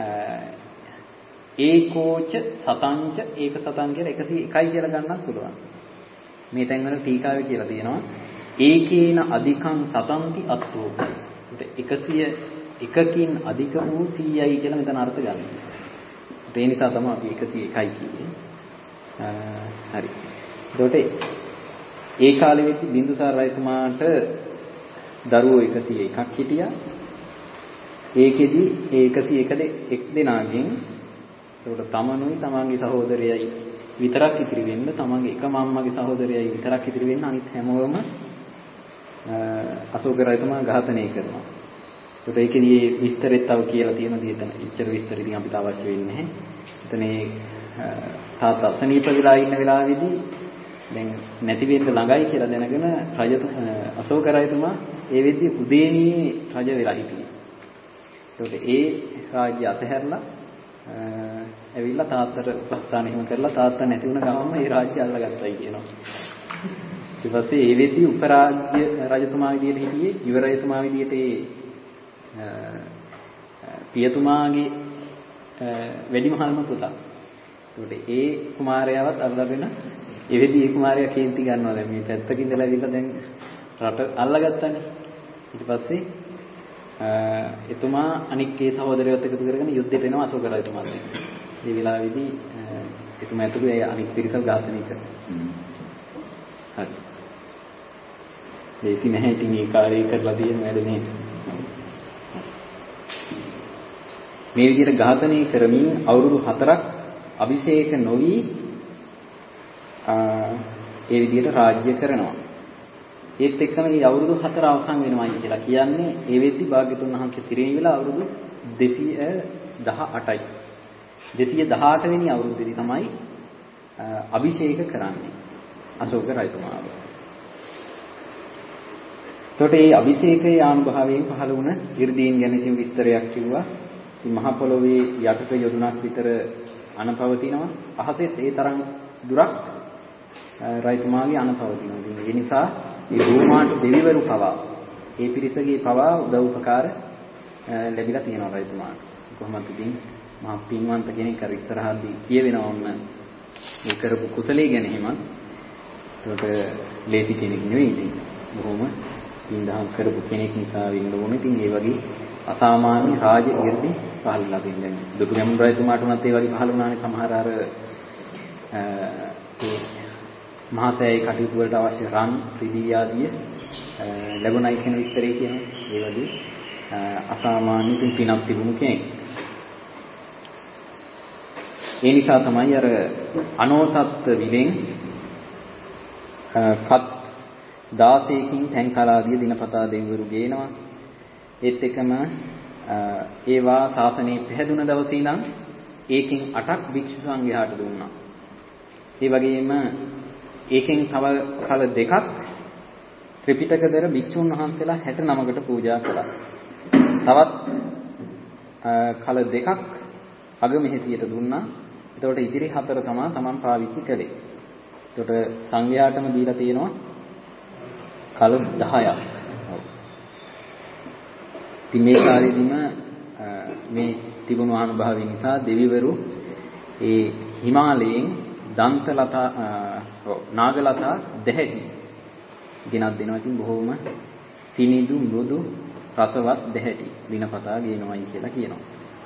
ඒකෝච සතංච ඒක සතං කියලා එකසී එකයි කියලා ගන්නත් පුළුවන්. මේ තැන්වල ටීකාවේ කියලා තියෙනවා ඒකේන අධිකං සතන්ති අත්ථෝ. එකසිය එකකින් අධික වූ සීයයි කියලා මෙතන අර්ථ ගන්න. ඒ නිසා තමයි අපි එකසිය එකයි කියන්නේ. හරි. එතකොට ඒ කාලෙදී බින්දුසාර රජතුමාට දරුවෝ එකසිය එකක් හිටියා. ඒකෙදි ඒ එකසිය එක දෙනාගෙන් ඒකට තමනුයි තමන්ගේ සහෝදරයයි විතරක් ඉතිරි වෙන්න, තමන්ගේ එකම අම්මගේ සහෝදරයයි විතරක් ඉතිරි වෙන්න, අනිත් හැමෝම අශෝක රජතුමා ඝාතනය කරනවා. ඒකට ඒකෙදි විස්තරෙත් තව කියලා තියෙනවා. දෙතන ඉච්චර විස්තර ඉතින් අපිට අවශ්‍ය වෙන්නේ නැහැ. එතන ඒ තාත්තා සනීප වෙලා ඉන්න වෙලාවේදී දැන් නැති වෙන්න ළඟයි කියලා දැනගෙන රජතුමා අශෝක රජතුමා ඒ වෙද්දී උදේනියේ රජ වෙලා හිටියේ. ඒකට ඒ රාජ්‍ය අතහැරලා ඇවිල්ලා තාත්තට උපස්ථාන හිම කරලා තාත්තා නැති වුණ ගමන්ම ඒ රාජ්‍ය අල්ලගත්තයි කියනවා. ඊට පස්සේ ඒ වෙද්දී උපරාජ්‍ය රජතුමා විදියට හිටියේ යුව රජතුමා විදියට ඒ පියතුමාගේ වැඩිමහල්ම පුතා. ඒකට ඒ කුමාරයාවත් අල්ලගෙන ඒ වෙද්දී ඒ කුමාරයා කේන්ති ගන්නවා. දැන් මේ පැත්තකින් ඉඳලා ඇවිල්ලා දැන් රට අල්ලගත්තානේ. ඊට පස්සේ එතුමා අනික් ඒ සහෝදරයොත් එකතු කරගෙන යුද්ධයට එනවා අශෝක රජතුමාත් එක්ක. මේ වෙලාවේදී එතුමා ඇතුළු ඒ අනික් පිරිස ඝාතනය කරනවා. හරි. ඒසි නැහැ ඉතින් මේ කාර්යය කරලා තියෙන වැඩ නේ. මේ විදිහට ඝාතනය කරමින් අවුරුදු හතරක් අභිෂේක නොවි ඒ විදිහට රාජ්‍ය කරනවා. ඒත් එක්කම මේ අවුරුදු හතර අවසන් වෙනවායි කියලා කියන්නේ ඒ වෙද්දි භාග්‍යතුන් වහන්සේ තිරේ වෙලා අවුරුදු දෙසිය දහඅටයි. දෙසිය දහඅට වෙනි අවුරුද්දේදී තමයි අභිෂේක කරන්නේ අශෝක රජතුමාව. එතකොට මේ අභිෂේකයේ ආනුභාවයෙන් පහළ වුණ 이르දීන් ගැන ඉතින් විස්තරයක් කිව්වා. ඉතින් මහ පොළොවේ යටට යොදුනක් විතර අනපවතිනවා. අහසෙත් ඒ තරම් දුරක් රජතුමාගේ අනපවතිනවා. ඉතින් ඒ නිසා මේ රෝමාට දෙවිවරු පවා ඒ පිරිසගේ පවා උදව් උපකාර ලැබිලා තියෙනවා රජතුමාට. කොහොමද ඉතින් මහා පින්වන්ත කෙනෙක් අර ඉස්සරහදී කියවෙනවා ඔන්න ඒ කරපු කුසලයේ ගැන එහෙමත්. ඒකට ලේසි කෙනෙක් නෙවෙයි ඉතින්. බොහොම පින්දහම් කරපු කෙනෙක් නිසා වෙන්න ඕනේ. ඉතින් ඒ වගේ අසාමාන්‍ය රාජ 이르දි පහළලා තියෙනවා. දුටුගැමුණු රජතුමාට උනත් ඒ වගේ පහළ වුණානේ සමහර අර ඒ මහසෑයේ කටයුතු වලට අවශ්‍ය රන් රිදී ආදිය ලැබුණයි කියන විස්තරය කියනවා. ඒ වගේ අසාමාන්‍ය පිනක් තිබුණු කෙනෙක්. ඒ නිසා තමයි අර අනෝතත් විලෙන් කත් දාසයකින් තැන්කලාදිය දිනපතා දෙවිවරු ගේනවා. ඒත් එකම ඒවා ශාසනයේ පැහැදුන දවසේ ඉඳන් ඒකෙන් අටක් භික්ෂු සංඝයාට දුන්නා. ඒ වගේම ඒකෙන් තව කල දෙකක් ත්‍රිපිටකදර භික්ෂුන් වහන්සේලා හැට නමකට පූජා කළා. තවත් කල දෙකක් අගමෙහෙසියට දුන්නා. එතකොට ඉතිරි හතර තමයි Taman පාවිච්චි කළේ. එතකොට සංඝයාටම දීලා තියෙනවා කල දහයක්. ඉතින් මේ කාලෙදිම මේ තිබුණු අනුභවය නිසා දෙවිවරු ඒ හිමාලයෙන් දන්තලතා නාගලතා දෙහැටි ගෙනත් දෙනවා. ඉතින් බොහොම සිනිඳු මෘදු රසවත් දෙහැටි දිනපතා ගේනවායි කියලා කියනවා.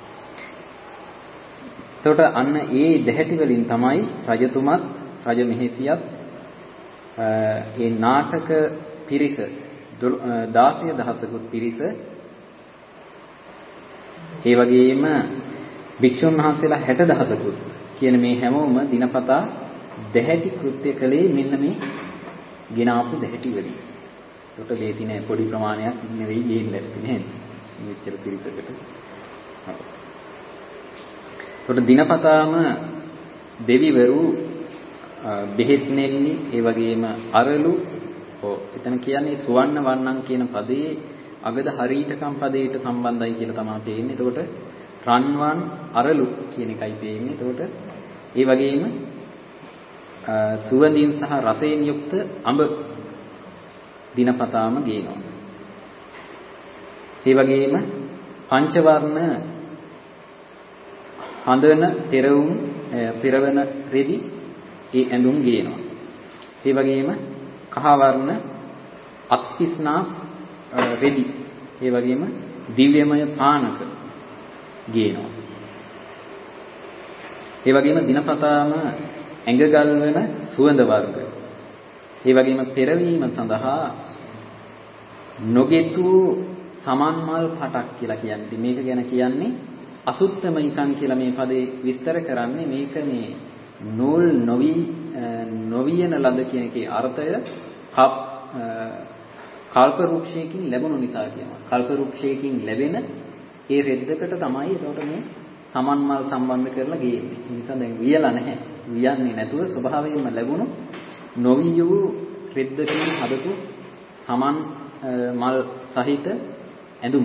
එතකොට අන්න ඒ දෙහැටි වලින් තමයි රජතුමත් රජ මෙහෙසියත් ඒ නාටක පිරිස දාසය දහසකුත් පිරිස ඒ වගේම භික්ෂුන් වහන්සේලා හැට දහසකුත් කියන මේ හැමෝම දිනපතා දෙහැටි කෘත්‍ය කළේ මෙන්න මේ ගෙනාපු දෙහැටි වලින්. ඒකට ලේසි නෑ පොඩි ප්‍රමාණයක් නෙවෙයි ගේන්න ලැබෙන්නේ නේද? මෙච්චර පිරිසකට. ඒකට දිනපතාම දෙවිවරු බෙහෙත් නෙල්ලි ඒ වගේම අරලු ඔව් එතන කියන්නේ සුවන්න වන්නන් කියන පදේ අගද හරීතකම් පදයට සම්බන්ධයි කියලා තමයි පේන්නේ. එතකොට රන්වන් අරලු කියන එකයි පේන්නේ. එතකොට ඒ වගේම සුවඳින් සහ රසයෙන් යුක්ත අඹ දිනපතාම ගේනවා. ඒ වගේම පංචවර්ණ හඳන පෙරවුම් පෙරවන රෙදි ඒ ඇඳුම් ගේනවා. ඒ වගේම කහ වර්ණ අත්තිස්නා රෙදි ඒ වගේම දිව්‍යමය පානක ගේනවා. ඒ වගේම දිනපතාම ඇඟගල් වෙන සුවඳ වර්ග ඒ වගේම පෙරවීම සඳහා නොගෙතු සමන් මල් පටක් කියලා කියන්නේ. ඉතින් මේක ගැන කියන්නේ අසුත්තමයිකම් කියලා මේ පදේ විස්තර කරන්නේ මේක මේ නූල් නොවි නොවියන ලද කියන එකේ අර්ථය කල්ප වෘක්ෂයකින් ලැබුණු නිසා කියනවා. කල්ප වෘක්ෂයකින් ලැබෙන ඒ රෙද්දකට තමයි ඒකට මේ සමන් මල් සම්බන්ධ කරලා ගේන්නේ. ඒ නිසා දැන් වියලා නැහැ. වියන්නේ නැතුව ස්වභාවයෙන්ම ලැබුණු නොවියු රෙද්දකින් හදපු සමන් මල් සහිත ඇඳුමක්.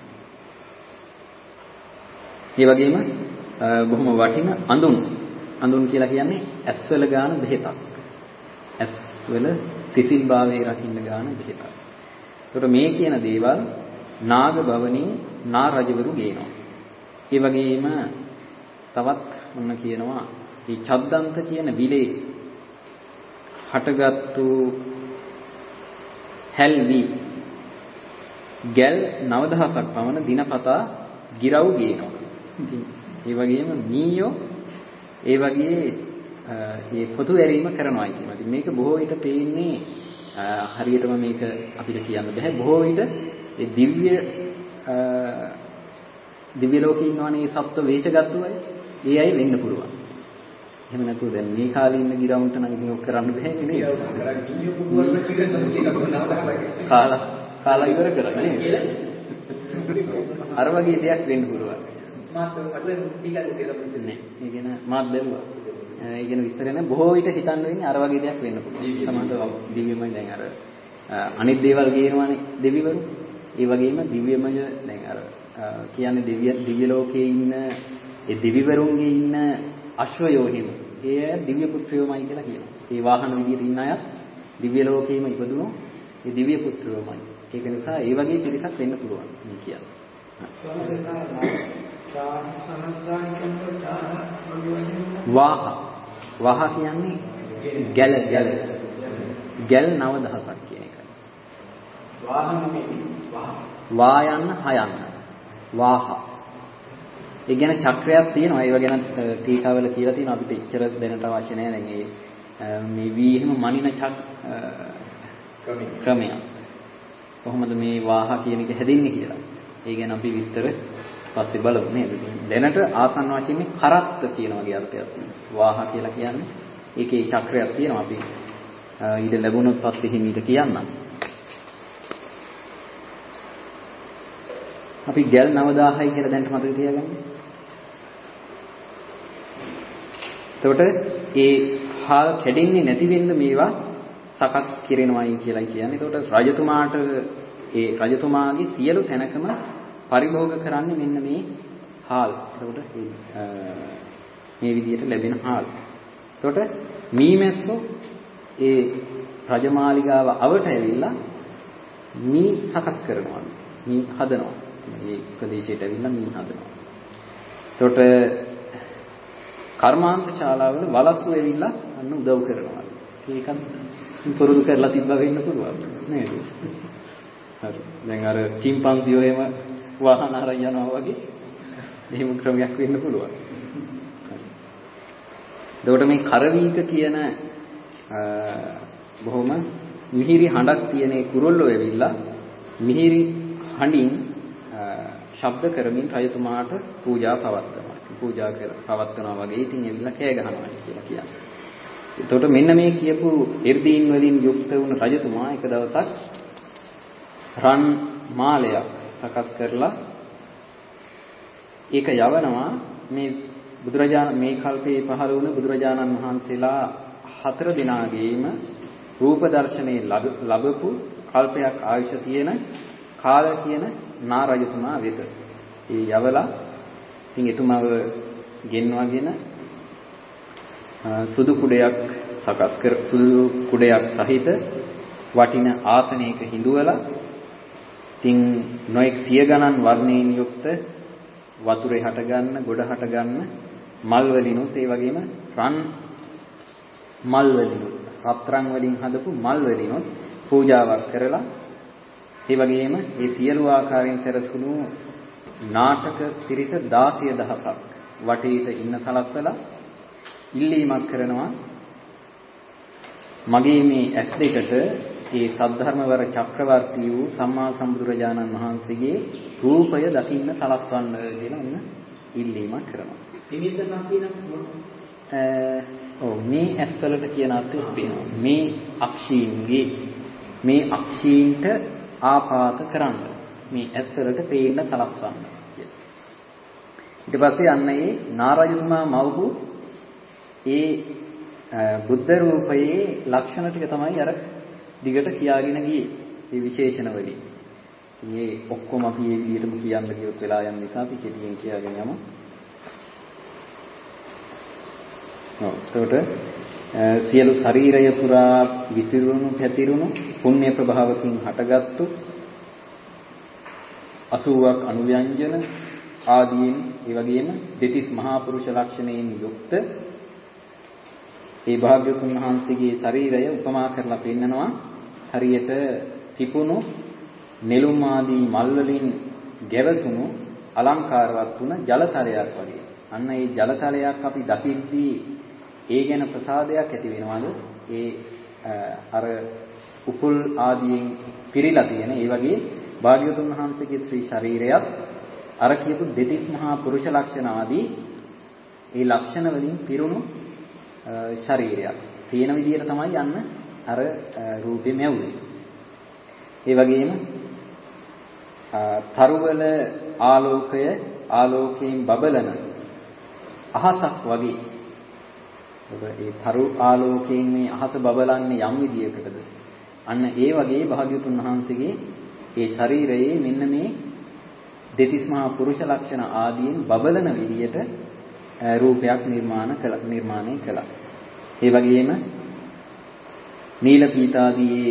ඒ වගේම බොහොම වටින අඳුන්. අඳුන් කියලා කියන්නේ ඇස්වල ගාන බෙහෙතක්. ඇස්වල සිසිල් භාවයේ රකින්න ගාන බෙහෙතක්. ඒකට මේ කියන දේවල් නාග භවණින් නා රජවරු ගේනවා. ඒ වගේම තවත් මොන කියනවා මේ චද්දන්ත කියන විලේ හටගත්තු හැල්වි ගැල් නව දහසක් පමණ දිනපතා ගිරව් ගේනවා. ඉතින් ඒ වගේම මීයෝ ඒ වගේ මේ පොතු ඇරීම කරනවායි කියනවා. ඉතින් මේක බොහෝ විට පේන්නේ හරියටම මේක අපිට කියන්න බෑ. බොහෝ විට ඒ දිව්‍ය දිව්‍ය ලෝකේ ඉන්නවනේ සප්ත වේශගත්තු අය. ඒ අය වෙන්න පුළුවන්. එහෙම නැතුව දැන් මේ කාලේ ඉන්න ගිරවුන්ට නම් ඉතින් ඔක් කරන්න බෑ නේද? කාලා කාලා ඉවර කරන්නේ නේද? අර වගේ දෙයක් වෙන්න පුළුවන්. මාත් අද ටිකක් දෙලා නෑ. ඒ කියන මාත් බැලුවා. ඒ කියන විස්තර නෑ බොහෝ විට හිතන්න වෙන්නේ අර වගේ දෙයක් වෙන්න පුළුවන්. සමහරවිට දිව්‍යමය දැන් අර අනිත් දේවල් ගේනවානේ දෙවිවරු. ඒ වගේම දිව්‍යමය දැන් අර කියන්නේ දිව්‍ය දිව්‍ය ලෝකයේ ඉන්න ඒ දිවිවරුන්ගේ ඉන්න අශ්වයෝ හිම. ඒ දිව්‍ය පුත්‍රයෝමයි කියලා කියනවා. ඒ වාහන විදියට ඉන්න අය දිව්‍ය ලෝකයේම ඉපදුණු ඒ දිව්‍ය පුත්‍රයෝමයි. ඒක නිසා ඒ වගේ පිරිසක් වෙන්න පුළුවන් මේ කියන්නේ. වාහ වාහ කියන්නේ ගැල ගැල ගැල් නව දහසක් කියන එක. වාහ නෙමෙයි වාහ. වා යන්න හයන්න. වාහ. ඒ ගැන චක්‍රයක් තියෙනවා. ඒව ගැන ටීකාවල කියලා තියෙනවා. අපිට එච්චර දැනට අවශ්‍ය නැහැ. දැන් මේ මේ වී එහෙම මනින චක් ක්‍රමය. කොහොමද මේ වාහ කියන එක හැදෙන්නේ කියලා. ඒ ගැන අපි විස්තර පස්සේ බලමු නේද? දැනට ආසන්න වශයෙන් මේ කරත්ත කියන වගේ අර්ථයක් තියෙනවා. වාහ කියලා කියන්නේ ඒකේ චක්‍රයක් තියෙනවා. අපි ඊට ලැබුණොත් පස්සේ හිමීට කියන්නම්. අපි ගැල් නවදාහයි කියලා දැන් මතක තියාගන්න. එතකොට ඒ හාල් කැඩෙන්නේ නැති වෙන්න මේවා සකස් කිරෙනවයි කියලායි කියන්නේ. ඒකට රජතුමාට ඒ රජතුමාගේ සියලු තැනකම පරිභෝග කරන්නේ මෙන්න මේ හාල්. ඒකට මේ විදිහට ලැබෙන හාල්. ඒකට මීමැස්සෝ ඒ රජමාලිගාව අවට ඇවිල්ලා මී සකස් කරනවා. මී හදනවා. මේ ප්‍රදේශයට ඇවිල්ලා මී හදනවා. එතකොට කර්මාන්ත ශාලාවල වලස්සු ඇවිල්ලා අන්න උදව් කරනවා. ඒකත් පුරුදු කරලා තිබ්බ වෙන්න පුළුවන් නේද? හරි. දැන් අර චිම්පන්සියෝ එහෙම වාහන අරන් යනවා වගේ එහෙම ක්‍රමයක් වෙන්න පුළුවන්. එතකොට මේ කරවීක කියන බොහොම මිහිරි හඬක් තියෙන කුරුල්ලෝ ඇවිල්ලා මිහිරි හඬින් ශබ්ද කරමින් රජතුමාට පූජා පවත්වනවා. පූජා කර පවත්වනවා වගේ ඉතින් ඇවිල්ලා කෑ ගහනවා කියලා කියන්නේ. එතකොට මෙන්න මේ කියපු එර්දීන් වලින් යුක්ත වුණු රජතුමා එක දවසක් රන් මාලයක් සකස් කරලා ඒක යවනවා මේ බුදුරජාණන් මේ කල්පයේ පහළ වුණ බුදුරජාණන් වහන්සේලා හතර දිනාගේම රූප දර්ශනේ ලැබපු කල්පයක් ආයුෂ තියෙන කාල කියන නා රජතුමා වෙත. ඒ යවලා ඉතින් එතුමාව ගෙන්වාගෙන සුදු කුඩයක් සකස් කර සුදු කුඩයක් සහිත වටින ආසනයක හිඳුවලා ඉතින් නොඑක් සිය ගණන් වර්ණයෙන් යුක්ත වතුරේ හට ගන්න, ගොඩ හට ගන්න මල් වලිනුත් ඒ වගේම රන් මල් වලිනුත් රත්රන් වලින් හදපු මල් වලිනුත් පූජාවක් කරලා ඒ වගේම මේ සියලු ආකාරයෙන් සැරසුණු නාටක පිරිස දාසිය දහසක් වටේට ඉන්න සලස්සලා ඉල්ලීමක් කරනවා මගේ මේ ඇස් දෙකට ඒ සද්ධර්මවර චක්‍රවර්ති වූ සම්මා සම්බුදුරජාණන් වහන්සේගේ රූපය දකින්න සලස්වන්න කියලා උන්න ඉල්ලීමක් කරනවා. නිමිත්තක් කියනවා. ඔව් මේ ඇස්වලට කියන අර්ථය තියෙනවා. මේ අක්ෂීන්ගේ මේ අක්ෂීන්ට ආපාත කරන්න. මේ ඇස්වලට පේන්න සලස්වන්න කියලා. ඊට පස්සේ අන්න ඒ නාරජතුමා මවපු ඒ බුද්ධ රූපයේ ලක්ෂණ ටික තමයි අර දිගට කියාගෙන ගියේ. මේ විශේෂණ වලින්. මේ ඔක්කොම අපි මේ විදිහටම කියන්න ගියොත් වෙලා යන නිසා අපි කෙටියෙන් කියාගෙන යමු. ඔව් ඒකට සියලු ශරීරය පුරා විසිරුණු පැතිරුණු පුණ්‍ය ප්‍රභාවකින් හටගත්තු අසූවක් අනුව්‍යංජන ආදීන් ඒ වගේම දෙතිස් මහා පුරුෂ ලක්ෂණයෙන් යුක්ත ඒ භාග්‍යවතුන් වහන්සේගේ ශරීරය උපමා කරලා පෙන්නනවා හරියට පිපුණු නෙළුම් ආදී මල් වලින් ගැවසුණු අලංකාරවත් වුණ ජලතලයක් වගේ. අන්න ඒ ජලතලයක් අපි දකිද්දී ඒ ගැන ප්‍රසාදයක් ඇති වෙනවද? ඒ අර උකුල් ආදීන් පිරීලා තියෙන ඒ වගේ භාග්‍යවතුන් වහන්සේගේ ශ්‍රී ශරීරයත් අර කියපු දෙතිස් මහා පුරුෂ ලක්ෂණ ආදී ඒ ලක්ෂණ වලින් පිරුණු ශරීරයක් තියෙන විදිහට තමයි යන්න අර රූපෙ මෙවුනේ. ඒ වගේම තරුවල ආලෝකය ආලෝකයෙන් බබලන අහසක් වගේ. ඒ තරු ආලෝකයෙන් මේ අහස බබලන්නේ යම් විදියකටද? අන්න ඒ වගේ භාග්‍යවතුන් වහන්සේගේ ඒ ශරීරයේ මෙන්න මේ දෙතිස් මහා පුරුෂ ලක්ෂණ ආදීන් බබලන විදියට රූපයක් නිර්මාණ කළ නිර්මාණය කළා. ඒ වගේම නීල පීතාදී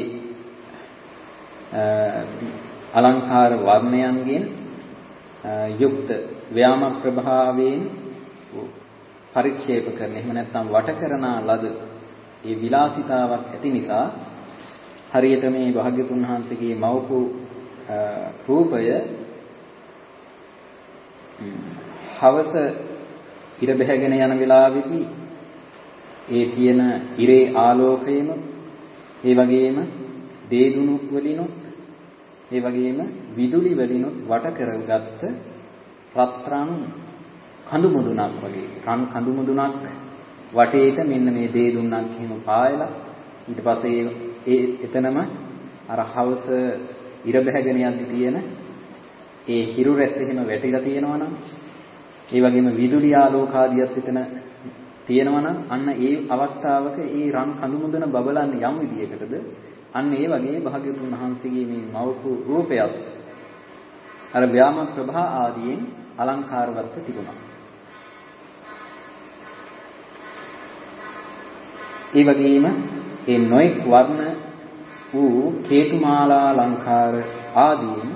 අලංකාර වර්ණයන්ගෙන් යුක්ත ව්‍යාම ප්‍රභාවයෙන් පරික්ෂේප කරන එහෙම නැත්නම් වට කරන ලද ඒ විලාසිතාවක් ඇති නිසා හරියට මේ භාග්‍යතුන් වහන්සේගේ මව්කු රූපය හවස ඉර බැහැගෙන යන වෙලාවෙදී ඒ තියෙන ඉරේ ආලෝකයෙම ඒ වගේම දේදුණු වලිනුත් ඒ වගේම විදුලි වලිනුත් වට කරගත්ත රත්රන් කඳු මුදුනක් වගේ රන් කඳු මුදුනක් වටේට මෙන්න මේ දේදුන්නක් එහෙම පායලා ඊට පස්සේ ඒ එතනම අර හවස ඉර බැහැගෙන යද්දි තියෙන ඒ හිරු රැස් එහෙම වැටිලා තියෙනවා නම් ඒ වගේම විදුලි ආලෝක ආදියත් එතන තියෙනවා නම් අන්න ඒ අවස්ථාවක ඒ රන් කඳු මුදන බබලන්නේ යම් විදියකටද අන්න ඒ වගේ භාග්‍යවතුන් වහන්සේගේ මේ මවපු රූපයත් අර ව්‍යාම ප්‍රභා ආදීන් අලංකාරවත්ව තිබුණා. ඒ වගේම ඒ නොඑක් වර්ණ වූ කේතුමාලා අලංකාර ආදීන්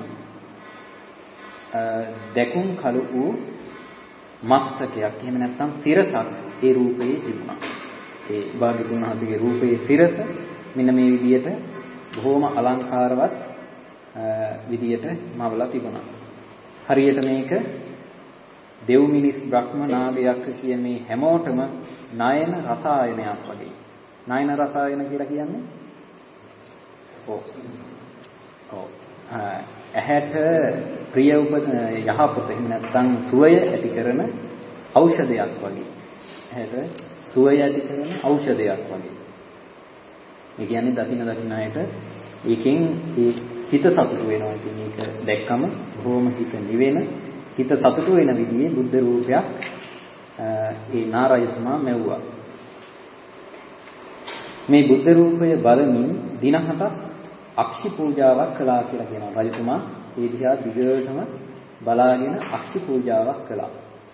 දැකුම් කළු වූ මස්තකයක් එහෙම නැත්නම් සිරසක් ඒ රූපයේ තිබුණා. ඒ භාග්‍යවතුන් වහන්සේගේ රූපයේ සිරස මෙන්න මේ විදිහට බොහොම අලංකාරවත් විදිහට මවලා තිබුණා. හරියට මේක දෙව් මිනිස් බ්‍රහ්ම නාගයක්ක කියන මේ හැමෝටම නයන රසායනයක් වගේ. නයන රසායන කියලා කියන්නේ ඔව්. ඔව්. ඇහැට ප්‍රිය උප යහපත එහෙම නැත්නම් සුවය ඇති කරන ඖෂධයක් වගේ. ඇහැට සුවය ඇති කරන ඖෂධයක් වගේ. ඒ කියන්නේ දකින්න දකින්න අයට ඒකෙන් ඒ හිත සතුටු වෙනවා කියන එක දැක්කම බොහොම හිත නිවෙන හිත සතුටු වෙන විදිහේ බුද්ධ රූපයක් ඒ නාරයතුමා මෙව්වා. මේ බුද්ධ රූපය බලමින් දින හතක් අක්ෂි පූජාවක් කළා කියලා කියනවා. රජතුමා ඒ දිහා දිගටම බලාගෙන අක්ෂි පූජාවක් කළා.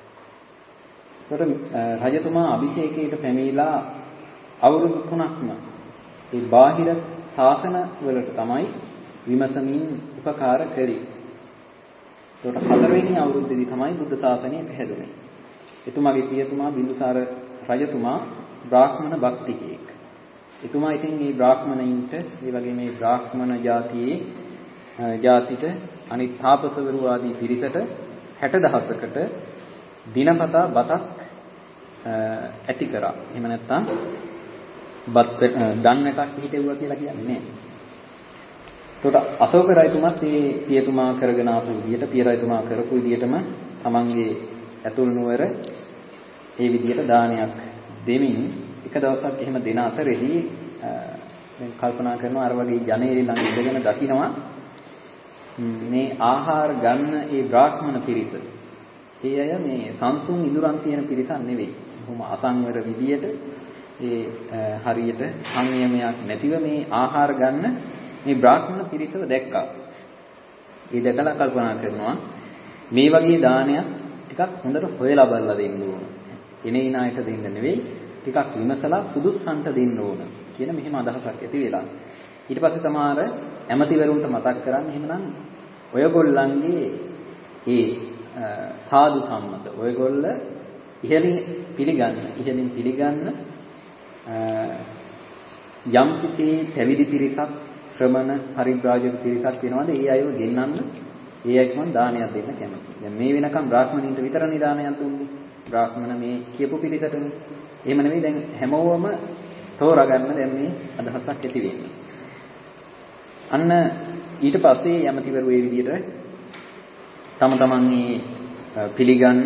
ඒකට රජතුමා අභිෂේකයට පැමිණලා අවුරුදු තුනක්ම ඒ බාහිර ශාසන වලට තමයි විමසමින් උපකාර කළේ. ඒකට හතරවෙනි අවුරුද්දේදී තමයි බුද්ධ ශාසනය පැහැදුනේ. එතුමාගේ පියතුමා බින්දුසාර රජතුමා බ්‍රාහ්මණ භක්තිකයෙක්. එතුමා ඉතින් මේ බ්‍රාහ්මණයින්ට ඒ වගේ මේ බ්‍රාහ්මණ ජාතියේ ජාතිට අනිත් තාපසවරු ආදී පිරිසට හැට දහසකට දිනපතා බතක් ඇති කරා. එහෙම නැත්නම් බත් දන්නටක් පිටෙවුවා කියලා කියන්නේ නෑ. එතකොට අශෝක රජතුමාත් මේ පියතුමා කරගෙන ආපු විදියට පිය රජතුමා කරපු විදියටම තමන්ගේ ඇතුල් නුවර ඒ විදියට දානයක් දෙමින් එක දවසක් එහෙම දෙන අතරෙදී දැන් කල්පනා කරනවා අර වගේ ජනේලි ළඟ ඉඳගෙන දකින්නවා මේ ආහාර ගන්න ඒ බ්‍රාහ්මණ පිරිස. ඒ අය මේ සංසුන් ඉදුරන් තියෙන පිරිසක් නෙවෙයි. බොහොම අසංවර විදියට ඒ හරියට සංයමයක් නැතිව මේ ආහාර ගන්න මේ බ්‍රාහ්මණ පිරිසව දැක්කා. ඒ දැකලා කල්පනා කරනවා මේ වගේ දානයක් ටිකක් හොඳට හොයලා බලලා දෙන්න ඕන. එනේ නායට දෙන්න නෙවෙයි ටිකක් විමසලා සුදුස්සන්ට දෙන්න ඕන කියන මෙහෙම අදහසක් ඇති වෙලා. ඊට පස්සේ තමාර ඇමතිවරුන්ට මතක් කරන්නේ එහෙමනම් ඔයගොල්ලන්ගේ ඒ සාදු සම්මත ඔයගොල්ල ඉහළින් පිළිගන්න ඉහළින් පිළිගන්න යම් කිසි පැවිදි පිරිසක් ශ්‍රමණ පරිබ්‍රාජක පිරිසක් වෙනවාද ඒ අයව ගෙන්නන්න ඒ අයට මම දානයක් දෙන්න කැමතියි. දැන් මේ වෙනකම් බ්‍රාහ්මණයින්ට විතරනේ දානයක් දුන්නේ. බ්‍රාහ්මණ මේ කියපු පිරිසටනේ. එහෙම නෙවෙයි දැන් හැමෝම තෝරාගන්න දැන් මේ අදහසක් ඇති වෙන්නේ. අන්න ඊට පස්සේ යමතිවරු මේ විදිහට තම තමන්ගේ පිළිගන්න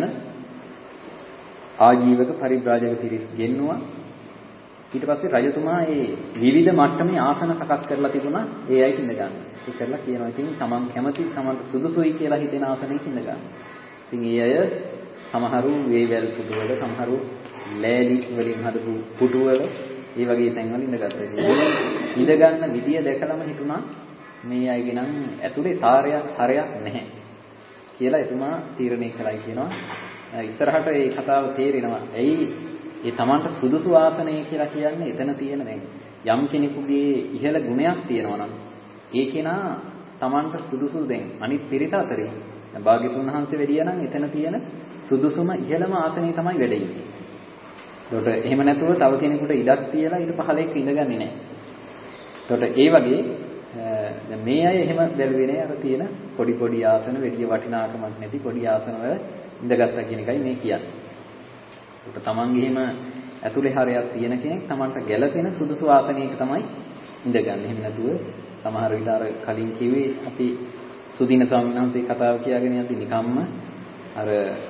ආජීවක පරිබ්‍රාජක පිරිස් ගෙන්නුවා. ඊට පස්සේ රජතුමා මේ විවිධ මට්ටමේ ආසන සකස් කරලා තිබුණා ඒ අයට ඉඳ ගන්න. ඒ කරලා කියනවා ඉතින් තමන් කැමති තමන්ට සුදුසුයි කියලා හිතෙන ආසනයක ඉඳ ගන්න. ඉතින් ඒ අය සමහරු වේවැල් පුටුවල සමහරු ලෑලි වලින් හදපු පුටුවල ඒ වගේ තැන්වල ඉඳගත්තා. ඉඳ ගන්න විදිය දැකලම හිතුණා මේ අයගේ නම් ඇතුලේ සාරයක් හරයක් නැහැ කියලා එතුමා තීරණය කළයි කියනවා. ඉස්සරහට මේ කතාව තේරෙනවා. එයි ඒ Tamanට සුදුසු ආසනය කියලා කියන්නේ එතන තියෙන දැන් යම් කෙනෙකුගේ ඉහළ ගුණයක් තියෙනවා නම් ඒ කෙනා Tamanට සුදුසු දැන් අනිත් පිරිස අතරින් දැන් භාග්‍යතුන් වහන්සේ වෙදියා නම් එතන තියෙන සුදුසුම ඉහළම ආසනේ තමයි වැඩ ඉන්නේ. ඒකට එහෙම නැතුව තව කෙනෙකුට ඉඩක් තියලා ඊට පහලෙක ඉඳගන්නේ නැහැ. ඒකට ඒ වගේ දැන් මේ අය එහෙම බැලුවේ නෑ අර තියෙන පොඩි පොඩි ආසන වැඩි වටිනාකමක් නැති පොඩි ආසන වල ඉඳගත්තා කියන එකයි මේ කියන්නේ. ඒක තමන්ගේ එහෙම ඇතුලේ හරයක් තියෙන කෙනෙක් තමන්ට ගැළපෙන සුදුසු ආසනයක තමයි ඉඳගන්නේ. එහෙම නැතුව සමහර විට අර කලින් කිව්වේ අපි සුදින ස්වාමීන් වහන්සේ කතාව කියාගෙන යද්දි නිකම්ම අර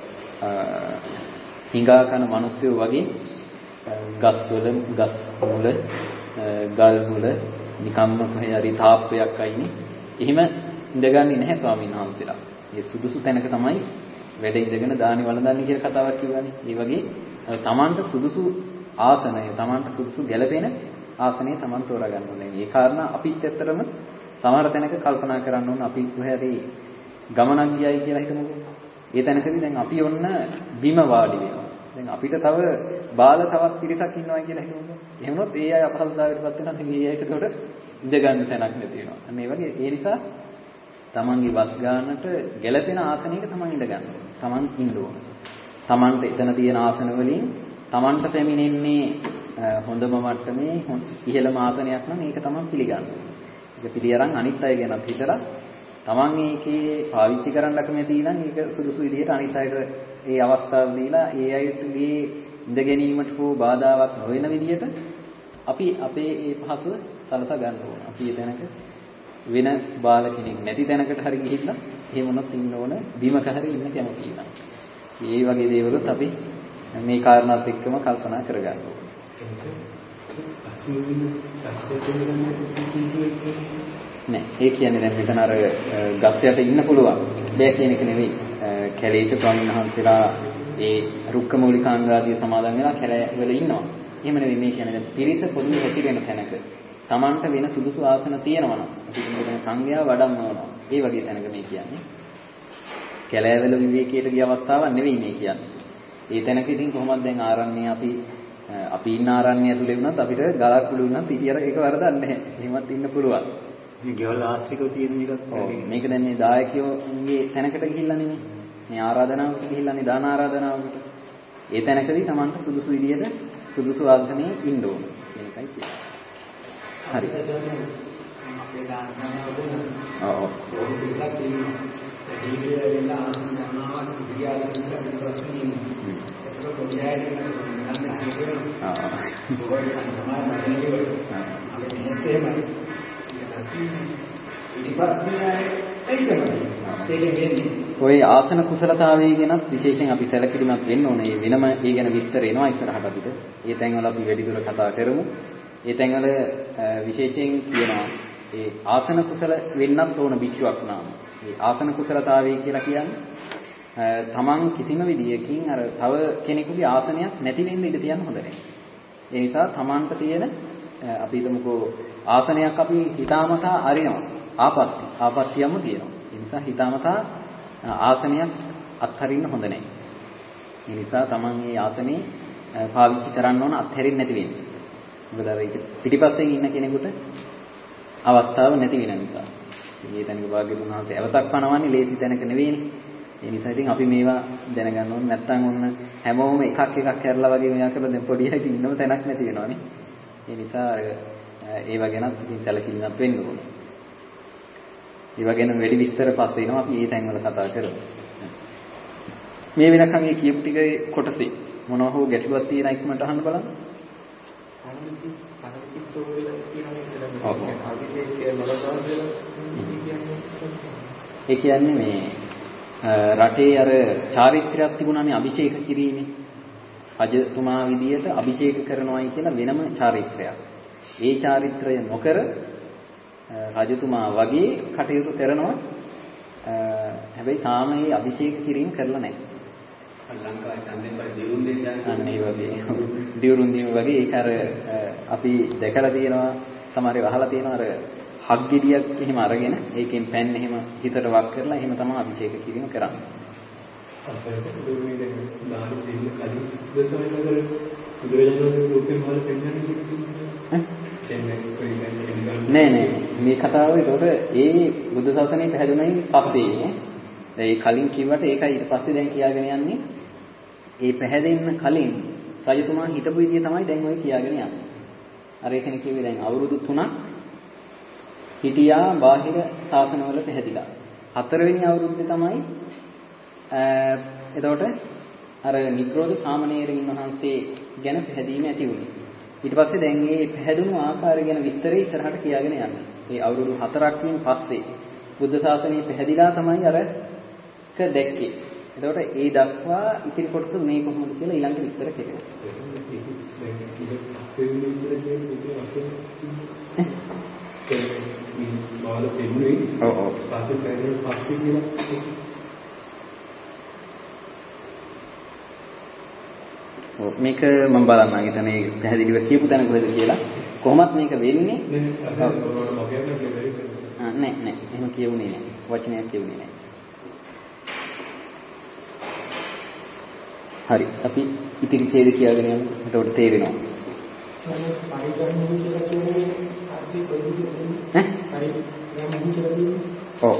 හිඟා කන මිනිස්සු වගේ ගස් වල ගස් මුල ගල් මුල නිකම්ම කොහේ හරි තාප්පයක් අයිනේ. එහෙම ඉඳගන්නේ නැහැ ස්වාමීන් වහන්සේලා. මේ සුදුසු තැනක තමයි වැඩ ඉඳගෙන දානි වළඳන්නේ කියලා කතාවක් කිව්වනේ. ඒ වගේ තමන්ට සුදුසු ආසනය, තමන්ට සුදුසු ගැළපෙන ආසනය තමන් තෝරාගන්න ඕනේ. ඒ කාරණා අපිත් ඇත්තටම සමහර තැනක කල්පනා කරන්න ඕන. අපි කොහේරි ගමනක් ගියයි කියලා හිතමුකෝ. ඒ තැනකදී දැන් අපි ඔන්න බිම වාඩි වෙනවා. දැන් අපිට තව බාල තවත් පිරිසක් ඉන්නවා කියලා හිතමුකෝ. එහෙම වුණොත් ඒ අය අපහසුතාවයකටපත් වෙනවා. ඉතින් ඒ අයට උඩට ඉඳ ගන්න තැනක් නැති වෙනවා. අන්න ඒ වගේ ඒ නිසා තමන්ගේ වත් ගන්නට ගැළපෙන ආසනයක තමන් ඉඳ ගන්න ඕනේ. තමන් ඉන්න ඕනේ. තමන්ට එතන තියෙන ආසන වලින් තමන්ට පැමිණෙන්නේ හොඳම මට්ටමේ ඉහළම ආසනයක් නම් ඒක තමන් පිළිගන්න ඕනේ. ඒක පිළිඅරන් අනිත් අය ගැනත් හිතලා තමන් ඒකේ පාවිච්චි කරන්න කැමති නම් ඒක සුදුසු විදිහට අනිත් අයට ඒ අවස්ථාව දීලා ඒ අයටගේ ඉඳ ගැනීමට හෝ බාධාවක් නොවන විදිහට අපි අපේ ඒ පහසුව සලසා ගන්න ඕන. අපි ඒ තැනක වෙන බාල කෙනෙක් නැති තැනකට හරි ගිහිල්ලා එහෙම වුණොත් ඉන්න ඕන බිමක හරි ඉන්න කැමති නම්. මේ වගේ දේවලුත් අපි මේ කාරණාත් එක්කම කල්පනා කරගන්න ඕන. නෑ ඒ කියන්නේ දැන් මෙතන අර ගස් යට ඉන්න පුළුවන් බෑ කියන එක නෙවෙයි. කැලේක ස්වාමීන් වහන්සේලා ඒ රුක්ක මූලිකාංගාදී සමාදන් වෙලා කැලේවල ඉන්නවා. එහෙම නෙවෙයි මේ කියන්නේ දැන් පිරිස පොදුවේ හැතිරෙන තැනක Tamanta වෙන සුදුසු ආසන තියෙනවා නම් අපි කියන්නේ සංඝයා වඩම්මනවා. ඒ වගේ තැනක මේ කියන්නේ. කැලෑවල විවේකයට ගිය අවස්ථාවක් නෙවෙයි මේ කියන්නේ. ඒ තැනක ඉතින් කොහොමද දැන් ආරණ්‍ය අපි අපි ඉන්න ආරණ්‍ය ඇතුලේ වුණත් අපිට ගලක් උඩ වුණත් ඉතියර ඒක වරදක් නැහැ. එහෙමත් ඉන්න පුළුවන්. මේ ගෙවල් ආශ්‍රිතව තියෙන එකත් මේක දැන් මේ දායකයෝගේ තැනකට ගිහිල්ලා නෙමෙයි. මේ ආරාධනාවකට ගිහිල්ලානේ දාන ආරාධනාවකට. ඒ තැනකදී Tamanta සුදුසු විදියට සුදුසු ආසනයේ ඉන්න ඕන. මේකයි කියන්නේ. හරි. අපේ දාන සමාවදන. ඔව්. ඔය පිටසක් තියෙනවා. ඒකේ වෙන ආසන ගන්නවා විද්‍යාලවල ප්‍රශ්න ඉන්නේ. ඒක පොඩි අයට නම් කියනවා. ආ. ඔය සමාන මැදේ අපි මෙහෙත් එහෙමයි. ඔය ආසන කුසලතාවය ගැනත් විශේෂයෙන් අපි සැලකිලිමත් වෙන්න ඕනේ. ඒ වෙනම ඒ ගැන විස්තර එනවා ඉස්සරහට අපිට. ඒ තැන්වල අපි වැඩි දුර කතා කරමු. ඒ තැන්වල විශේෂයෙන් කියනවා ඒ ආසන කුසල වෙන්නත් ඕන භික්ෂුවක් නාම. ඒ ආසන කුසලතාවය කියලා කියන්නේ තමන් කිසිම විදියකින් අර තව කෙනෙකුගේ ආසනයක් නැති වෙන්න ඉඩ තියන්න හොඳ නැහැ. ඒ නිසා තමන්ට තියෙන අපි හිතමුකෝ ආසනයක් අපි හිතාමතා අරිනවා. ආපත්‍ය ආපත්‍යම තියෙනවා. ඒ නිසා හිතාමතා ආසනයක් අත්හරින්න හොඳ නැහැ. ඒ නිසා තමන් මේ ආසනේ පාවිච්චි කරන්න ඕන අත්හැරෙන්නේ නැති වෙන්නේ. මොකද අර පිටිපස්සෙන් ඉන්න කෙනෙකුට අවස්ථාව නැති වෙන නිසා. මේ තැනක භාග්‍යතුන් වහන්සේ අවතක් පනවන්නේ ලේසි තැනක නෙවෙයිනේ. ඒ නිසා ඉතින් අපි මේවා දැනගන්න ඕනේ. නැත්තම් ඔන්න හැමෝම එකක් එකක් කරලා වගේ මෙයා කරලා දැන් පොඩි හිත ඉන්නම තැනක් නැති වෙනවානේ. ඒ නිසා ඒව ගැනත් ඉතින් සැලකිලිමත් වෙන්න ඕනේ. ඒව ගැන වැඩි විස්තර පස්සේ එනවා අපි ඒ තැන්වල කතා කරමු. මේ වෙනකන් මේ කියපු ටිකේ කොටසේ මොනවා හෝ ගැටලුවක් තියෙන ඉක්මනට අහන්න බලන්න. ඒ කියන්නේ මේ රටේ අර චාරිත්‍රාක් තිබුණානේ අභිෂේක කිරීමේ. රජතුමා විදියට අභිෂේක කරනවායි කියලා වෙනම චාරිත්‍රයක්. ඒ චාරිත්‍රය නොකර රජතුමා වගේ කටයුතු කරනවා. හැබැයි තාම මේ අභිෂේක කිරීම කරලා නැහැ. ලංකාවේ ඡන්දෙන් පස්සේ දිරුන් දෙන්නේ අනේ වගේ. දිරුන් දින වගේ ඒක අර අපි දැකලා තියෙනවා සමහරව අහලා තියෙනවා අර හක් ගෙඩියක් එහෙම අරගෙන ඒකෙන් පැන් එහෙම හිතට වක් කරලා එහෙම තමයි අභිෂේක කිරීම කරන්නේ. අසරට දුර්මේ දෙන්න දාන දෙන්න කලින් දෙසමනතර බුදුරජාණන් වහන්සේ මාල පෙන්වන්නේ නෑ නෑ මේ කතාව ඒකට ඒ බුද්ධ ශාසනය පැහැදුණයි පස්සේ නේ. දැන් ඒ කලින් කිව්වට ඒකයි ඊට පස්සේ දැන් කියාගෙන යන්නේ. ඒ පැහැදෙන්න කලින් රජතුමා හිටපු විදිය තමයි දැන් ඔය කියාගෙන යන්නේ. අර ඒකනේ කිව්වේ දැන් අවුරුදු තුනක් හිටියා බාහිර ශාසනවල පැහැදිලා. හතරවෙනි අවුරුද්දේ තමයි එතකොට අර නිග්‍රෝධ සාමණේරයන් වහන්සේ ගැන පැහැදීම ඇති වුණේ. ඊට පස්සේ දැන් මේ පැහැදුණු ආකාරය ගැන විස්තරය ඉස්සරහට කියාගෙන යන්නේ. මේ අවුරුදු හතරකින් පස්සේ බුද්ධ ශාසනය පැහැදිලා තමයි අරක දැක්කේ. එතකොට ඒ දක්වා ඉතිරි කොටස මේ කොහොමද කියලා ඊළඟ විස්තර කෙරෙනවා. බාල පෙන්නුයි. ඔව් ඔව්. පස්සේ පැහැදිලි පස්සේ කියලා ඔව් මේක මම බලන්නම්. හිතන්නේ පැහැදිලිව කියපු තැන කොහෙද කියලා. කොහොමත් මේක වෙන්නේ නෑ නෑ එහෙම කියුනේ නෑ. වචනයක් කියුනේ නෑ. හරි. අපි ඉතිරි ඡේද කියාගෙන යමු. එතකොට තේරෙනවා. ඔව්.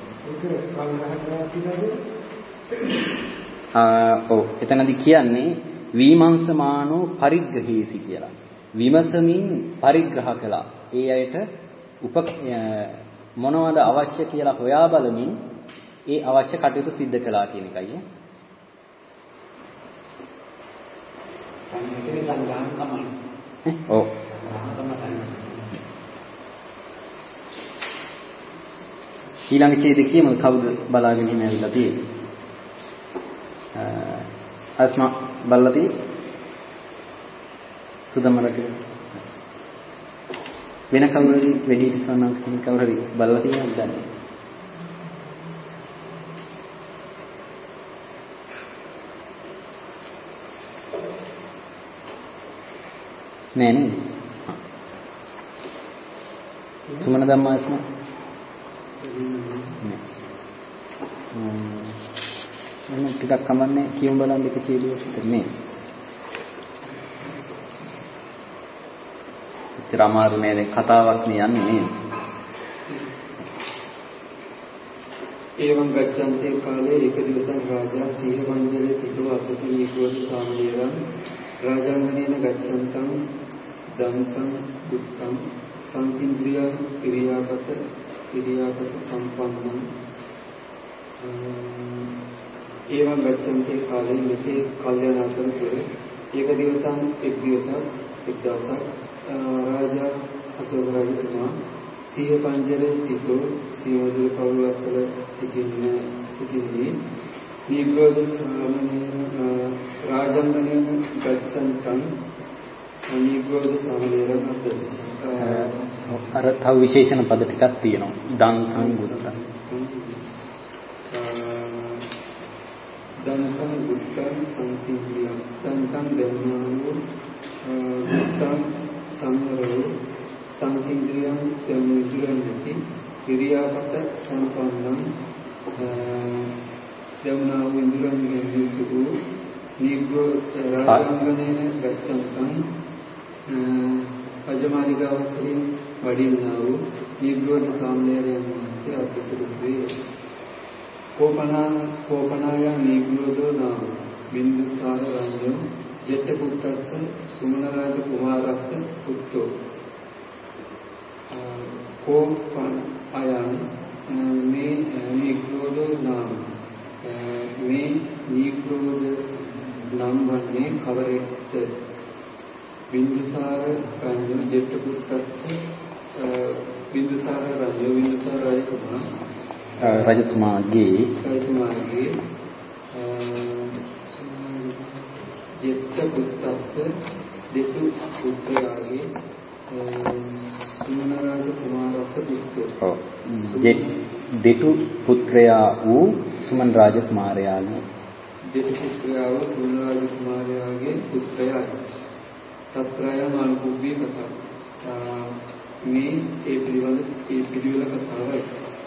ඔව් එතනදී කියන්නේ විමංශමානෝ පරිග්‍රහීසි කියලා. විමසමින් පරිග්‍රහ කළා. ඒ අයට උප මොනවද අවශ්‍ය කියලා හොයා බලමින් ඒ අවශ්‍ය කටයුතු සිද්ධ කළා කියන එකයි. ඔව්. ඊළඟ ඡේදය කියමු කවුද බලාගෙන ඉන්න ඇවිල්ලා තියෙන්නේ. අස්මා බලලා තියෙන්නේ. සුදමරක වෙන කවුරු හරි වෙඩි ඉස්සනක් කෙනෙක් කවුරු හරි බලලා තියෙනවද දන්නේ නෑ නේද? සුමන ධම්මාස්ම නෑ. මම ටිකක් කමන්නේ කියමු බලන්න එක ඡේදයක් නේ. ඉතින් අමාරු නේද කතාවක් නේ යන්නේ නේද? එවං ගච්ඡන්තේ කාලේ එක දිවසක් රාජා සීහ මංජලේ තිතෝ අපති නීකෝද සාමණේරං රාජාංගනේන ගච්ඡන්තං දන්තං උත්තං සංකින්ද්‍රිය ක්‍රියාපත ක්‍රියාපත සම්පන්නං එවං ගච්ඡන්තේ කාලේ මෙසේ කල්යනා අතරතුර එක දිවසක් එක් දිවසක් එක් දවසක් රාජා අශෝක රජතුමා සීහ පංජරේ තිතෝ සීවදුල පවුල අසල සිටින්න සිටින්නේ නීග්‍රෝධ සාමණේර රාජාංගනේන ගච්ඡන්තං නීග්‍රෝධ සාමණේරං අද්දසි අර තව විශේෂණ පද ටිකක් තියෙනවා. දන්තං බුත්තං දන්තං බුත්තං සංකීර්ණං දන්තං දෙවනානෝ බුත්තං සංවරෝ සංකීර්ණං දෙවනුතුරන්ති ක්‍රියාපත සම්පන්නං දෙවනාව ඉන්ද්‍රයන්ගෙන් යුතු නීග්‍රෝ රාජාංගනේන ගච්ඡන්තං අජමානිකාවසෙන් වඩින්නා වූ නීග්‍රෝධ සාමණේරයන් වහන්සේ අපසුරුවේ කෝපනා කෝපනාය නීග්‍රෝධෝ නාම බින්දුසාර රාජ්‍යෝ ජෙට්ට පුත්තස්ස සුමන රාජ කුමාරස්ස පුත්තෝ කෝපන අයං මේ නීග්‍රෝධෝ නාම මේ නීග්‍රෝධ නම් වන්නේ කවරෙක්ද බින්දුසාර රාජ්‍යෝ ජෙට්ට පුත්තස්ස බින්දුසාර රාජ්‍යෝ බින්දුසාර රාජකුමාර රජතුමාගේ රජතුමාගේ ජෙට්ට පුත්තස්ස දෙතු පුත්‍රයාගේ සුමන රාජ කුමාරස්ස පුත්‍රෝ. ඔව්. දෙතු පුත්‍රයා වූ සුමන රාජ කුමාරයාගේ දෙතු පුත්‍රයා වූ සුමන රාජ කුමාරයාගේ පුත්‍රයායි. තත්‍රාය මානුකුබ්බී කතා. මේ ඒ පිළිවෙල ඒ පිළිවෙල කතාවයි.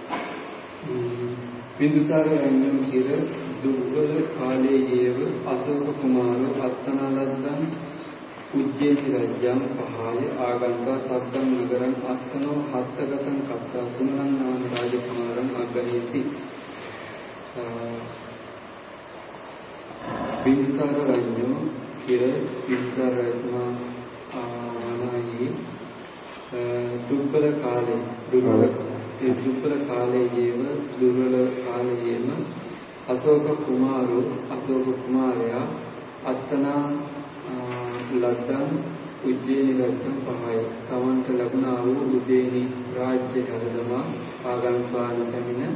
බින්දුසාර රාජ්‍යෝ කිර දුර්වල කාලයේව අශෝක කුමාර අත්තනලද්දන් උජ්ජේති රාජ්‍යම් පහය ආගන්තා සබ්බං නගරං අත්තනෝ හත්තගතං කත්තා සුමනං නාම රාජකුමාරං අග්ගහේසි. බින්දුසාර රාජ්‍යෝ කිර බින්දුසාර රාජතුමා ආවනායි දුර්වල කාලේ දුර්වල ඒ දුර්වල කාලයේව දුර්වල කාලයේම අශෝක කුමාරෝ අශෝක කුමාරයා අත්තනා ලද්දන් උජ්ජේනි රාජ්‍යම් පහය තමන්ට ලැබුණා වූ උජ්ජේනි රාජ්‍ය හැරදමා ආගන්තුකාන පැමිණ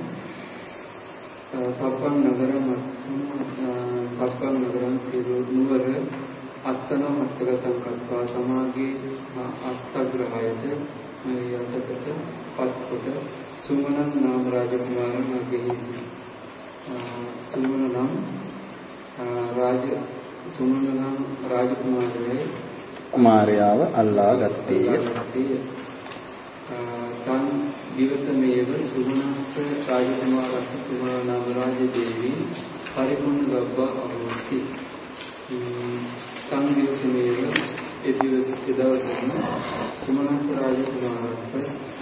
සබ්බං නගරම් සබ්බං නගරම් සිරු නුවර අත්තනෝ හත්තගතං කත්වා සමාගේ අස්තග්‍රහයට යටතට පත්කොට සුමනං නාම රාජකුමාරන් අග්ගහේසි. සුමන නම් රාජ සුමන නම් රාජකුමාරයයි කුමාරයාව අල්ලා ගත්තේය. තන් දිවසමේව සුමනස්ස රාජකුමාරස්ස සුමන නාම රාජ දේවී පරිපූර්ණ ගබ්බා අවසි. තන් දිවසමේව එදිවසේදවසම සුමනස්ස රාජකුමාරස්ස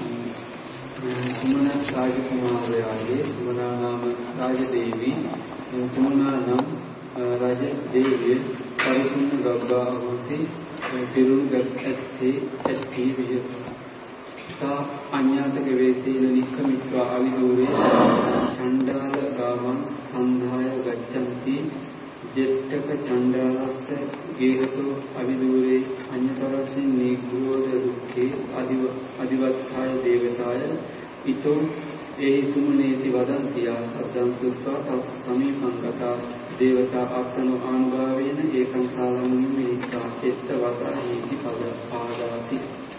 සුමන රාජකුමාරයාගේ සුමනා නාම රාජ දේවී සුමනා නම් රාජ දේවිය පරිපූර්ණ ගබ්බා අවසි පිරුම් ගත්තේ ඇති විය. සා අඤ්ඤාතක වේසීන නික්කමිත්වා අවිදූරේ චණ්ඩාල රාමං සන්ධාය ගච්ඡanti ජෙට්ටක චණ්ඩාලස්ස ගේහතෝ අවිදූරේ අඤ්ඤතරස්සින් නීග්‍රෝධ දුක්ඛේ අදිව අදිවත්ථාය දේවතාය ඊතෝ එහි සුමනේති වදන්තියා සබ්දං සුත්වා තස් සමීපං ගතා දේවතා අත්නෝ ආනුභාවේන ඒකං සාලං නිමිත්තා එත්ත වසහීති පද ආදාති.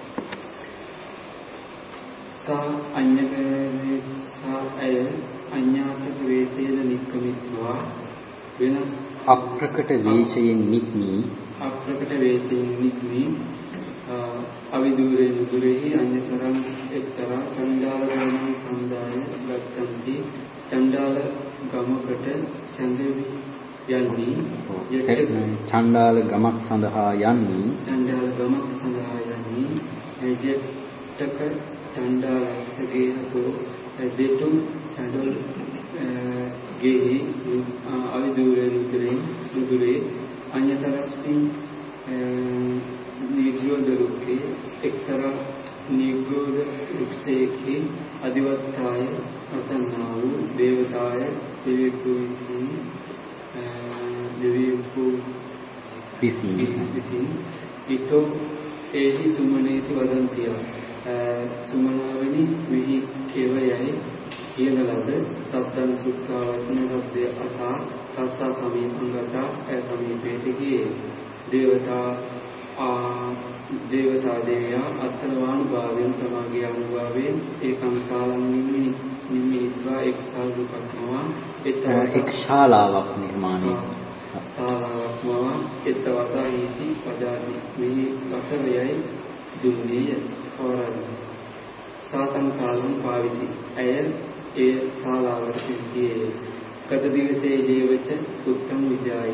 සා අඤ්ඤකේසා අය අඤ්ඤාතක වේසේන නික්කමිත්වා වෙන අප්‍රකට වේශයෙන් නික්මී අප්‍රකට වේශයෙන් නික්මී අවිදූරේ නුදුරෙහි අඤ්ඤතරං එක්තරා චණ්ඩාල ගමන සම්දාය ගච්ඡanti චණ්ඩාල ගමකට සැඟවි යන්නේ චණ්ඩාල ගමක් සඳහා යන්නේ චණ්ඩාල ගමක් සඳහා යන්නේ ජෙට්ටක චණ්ඩාලස්සගේ හතෝ දෙතු සඩොල් ගෙහි අවිදූරේ නුදුරේ නුදුරේ අඤ්ඤතරස්මින් නීග්‍රෝධ රුක්කේ එක්තරා නීග්‍රෝධ රුක්ෂේකේ අදිවත්තාය අසන්නා වූ දේවතාය දෙවියෙකු විසින් දෙවියෙකු විසින් විසින් ඊතෝ එහි සුමනේති වදන්තිය සුමනාවනි විහි කෙවයයි කියන ලද සබ්දං සුත්තා වචන සබ්දය අසා තස්සා සමීපංගතා ඒ සමීපේට ගියේ. දේවතා ආ දේවතා දේයා අත්තරවානුභාවයෙන් තමාගේ අනුභවයෙන් ඒකං සාලං නිම්මි නිම්මිත්වා එක් සාදුකක්මවා එක් ශාලාවක් නිර්මාණය ශාලාවක් මවා එත්තවතා හීති පදාසි මෙහි වසරයයි දුන්නේය පවරයි. සාතං සාලං පාවිසි ඇය ඒ ශාලාවට පිවිසියේ. ගත දිවසේ ජීවච උත්තම විජායි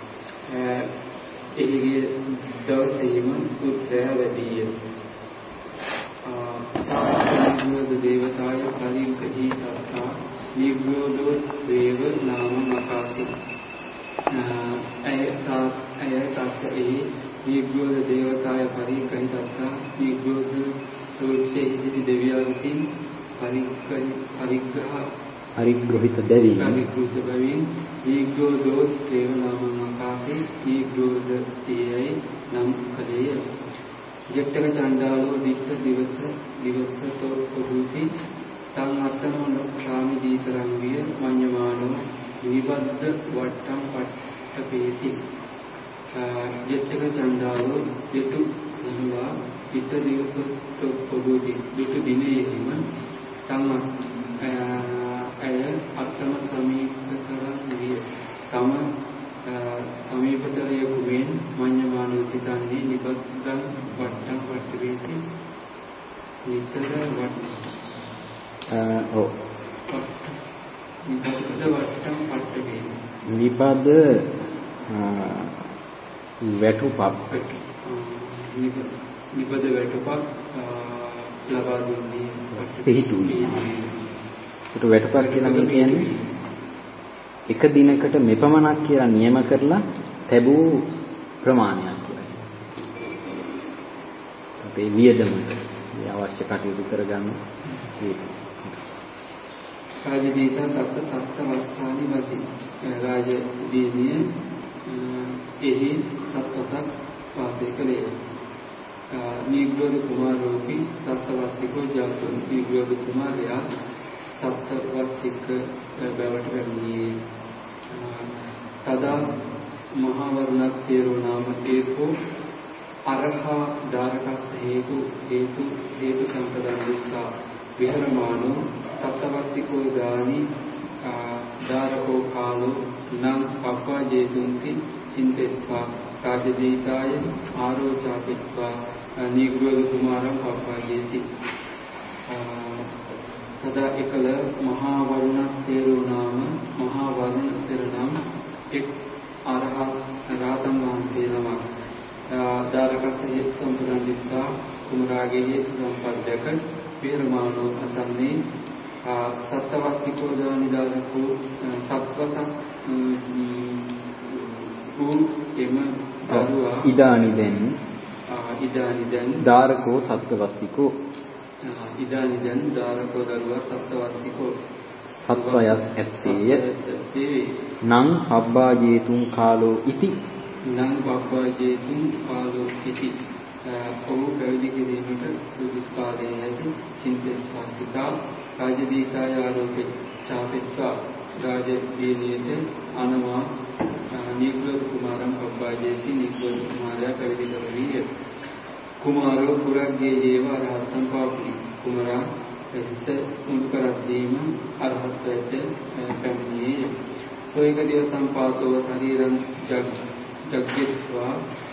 එහිගේ දවසේම පුත්‍රයා වැඩිය. සාක්ෂාත් දේවතාය පරිග්‍රහී කරතා නිග්‍රෝධෝ දේව නාම මකාසි. අය සා අය තස්සේ නිග්‍රෝධ දේවතාය පරිග්‍රහී කරතා නිග්‍රෝධ සෝක්ෂේ සිටි දෙවියන් විසින් පරිග්‍රහ පරිග්‍රහ පරිග්‍රහිත දෙවියන් පරිග්‍රහිත බැවින් නිග්‍රෝධෝ දේව නාම මකාසි නිග්‍රෝධ තේයි නම් කලේය. ජෙට්ටක චණ්ඩාලෝ දික්ක දිවස දිවසතෝ පොදුති තං අත්තනෝ ස්වාමි දීතරංගිය මඤ්ඤමානෝ විවද්ද වට්ටම් පට්ඨපේසි. ජෙට්ටක චණ්ඩාලෝ ජෙටු සම්වා චිත්ත දිවසතෝ පොදුති දුක දිනෙහිම තං ඇය අත්තම සමීප කරන්නේ තම සමීපතරය කුමෙන් මඤ්ඤමානෝ සිතන්නේ නිබද්දං වට්ටම් පට්ඨපේසි නිතර වට ඔව් නිබද්ද වට්ටම් පට්ඨපේසි නිබද වැටුපක් නිබද වැටුපක් ලබා දුන්නේ පිහිටුනේ. ඒකට වැටුපක් කියලා මේ කියන්නේ එක දිනකට මෙපමණක් කියලා නියම කරලා ලැබූ ප්‍රමාණයක් කියලා. අපේ වියදමට මේ අවශ්‍ය කටයුතු කරගන්න ඒක. රාජදීතා තත්ත සත්ත වස්සානි වසි. රාජදීනිය එහි සත්වසක් වාසය කළේ. නීග්‍රෝධ කුමාරෝපි සත්වස්සිකෝ ජාතෝ. නීග්‍රෝධ කුමාරයා සත්වස්සික බවට පැමිණියේ. තදා මහා වරුණක් තේරෝ නාම ඒකෝ අරහා ධාරකස්ස හේතු හේතු හේතු සම්පදන් නිසා විහරමානෝ සත්වස්සිකෝ දානි දාරකෝ කාලෝ නම් පප්පා ජේතුන්ති චින්තෙත්වා රාජදීතාය ආරෝචාපිත්වා නිග්‍රෝධ කුමාරම් පප්පා ජේසි තදා එකල මහා වරුණ තේරෝ නාම මහා වරුණ තෙරනම් එක් අරහත් රාතන් වහන්සේ නමක් දාරකස්ස හේතු සම්පූර්ණ දිස්සා කුමරාගේ හේතු සම්පද්දක විරමානෝ අසන්නේ සත්වස්සිකෝ දානිදානකෝ සත්වසක් වූ එම දරුවා ඉදානිදෙන් ඉදානිදෙන් දාරකෝ සත්වස්සිකෝ ඉදානිදෙන් දාරකෝ දරුවා සත්වස්සිකෝ සත්වයත් ඇත්තේය නං අබ්බාජේතුන් කාලෝ ඉති නං අබ්බාජේතුන් කාලෝ ඉති ඔහු පැවිදි කිරීමට සුදුසු කාලයේ ඇති චින්තේශාසිතා රාජදීතාය ආරෝපේ චාපිත්වා රාජදීනියට අනවා නිග්‍රෝධ කුමාරම් පබ්බාජේසි නිග්‍රෝධ කුමාරයා පැවිදි කරවීය කුමාරෝ පුරග්ගේ ජීව අරහතන් පාපුනි කුමරා එස්ස මුළු කරද්දීම අරහත්ත්වයට පැමිණියේ සෝයක දිවසම් පාතව ශරීරං ජග් ජග්ගිත්වා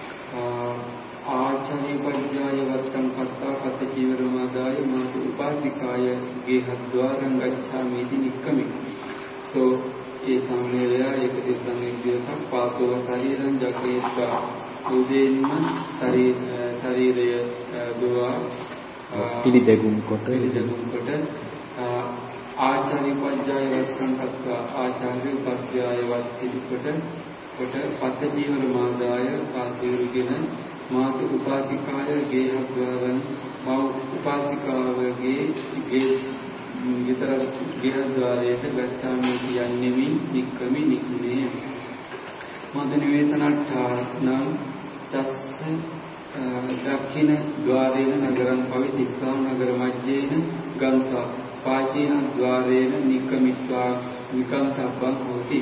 ආචාර්ය පඤ්ඤාය වත්තං කත්තා කත චීවරමාදාය මාතු උපාසිකාය ගේහද්්වාරං ගච්ඡාමිති නික්කමි සෝ ඒ සම්මේලයා ඒක දිවසම් එක් දිවසක් පාතව ශරීරං ජග්ගිත්වා උදේන්ම ශරීරය දුවා පිළිදෙගුම් කොට පිළිදෙගුම් කොට ආචාර්ය පඤ්ඤාය වත්තං කත්තා ආචාර්ය උපාසිකාය වත් සිදුකොට කොට පත චීවරමාදාය ආසීරුගෙන මාතු උපාසිකාය ගේහද්්වාරං මව උපාසිකාවගේ ගේ විතර ගේහද්්වාරයට ගච්ඡාමි කියන්නේමි නික්කමි නික්මේ මද නිවේසනට්ඨා නම් චස්ස දක්ඛින ద్వාරේන නගරං පවිසික්ඛා නගර මජ්ජේන ගන්තා පාචීන ద్వාරේන නික්කමිත්වා විකල්තබ්බං හෝති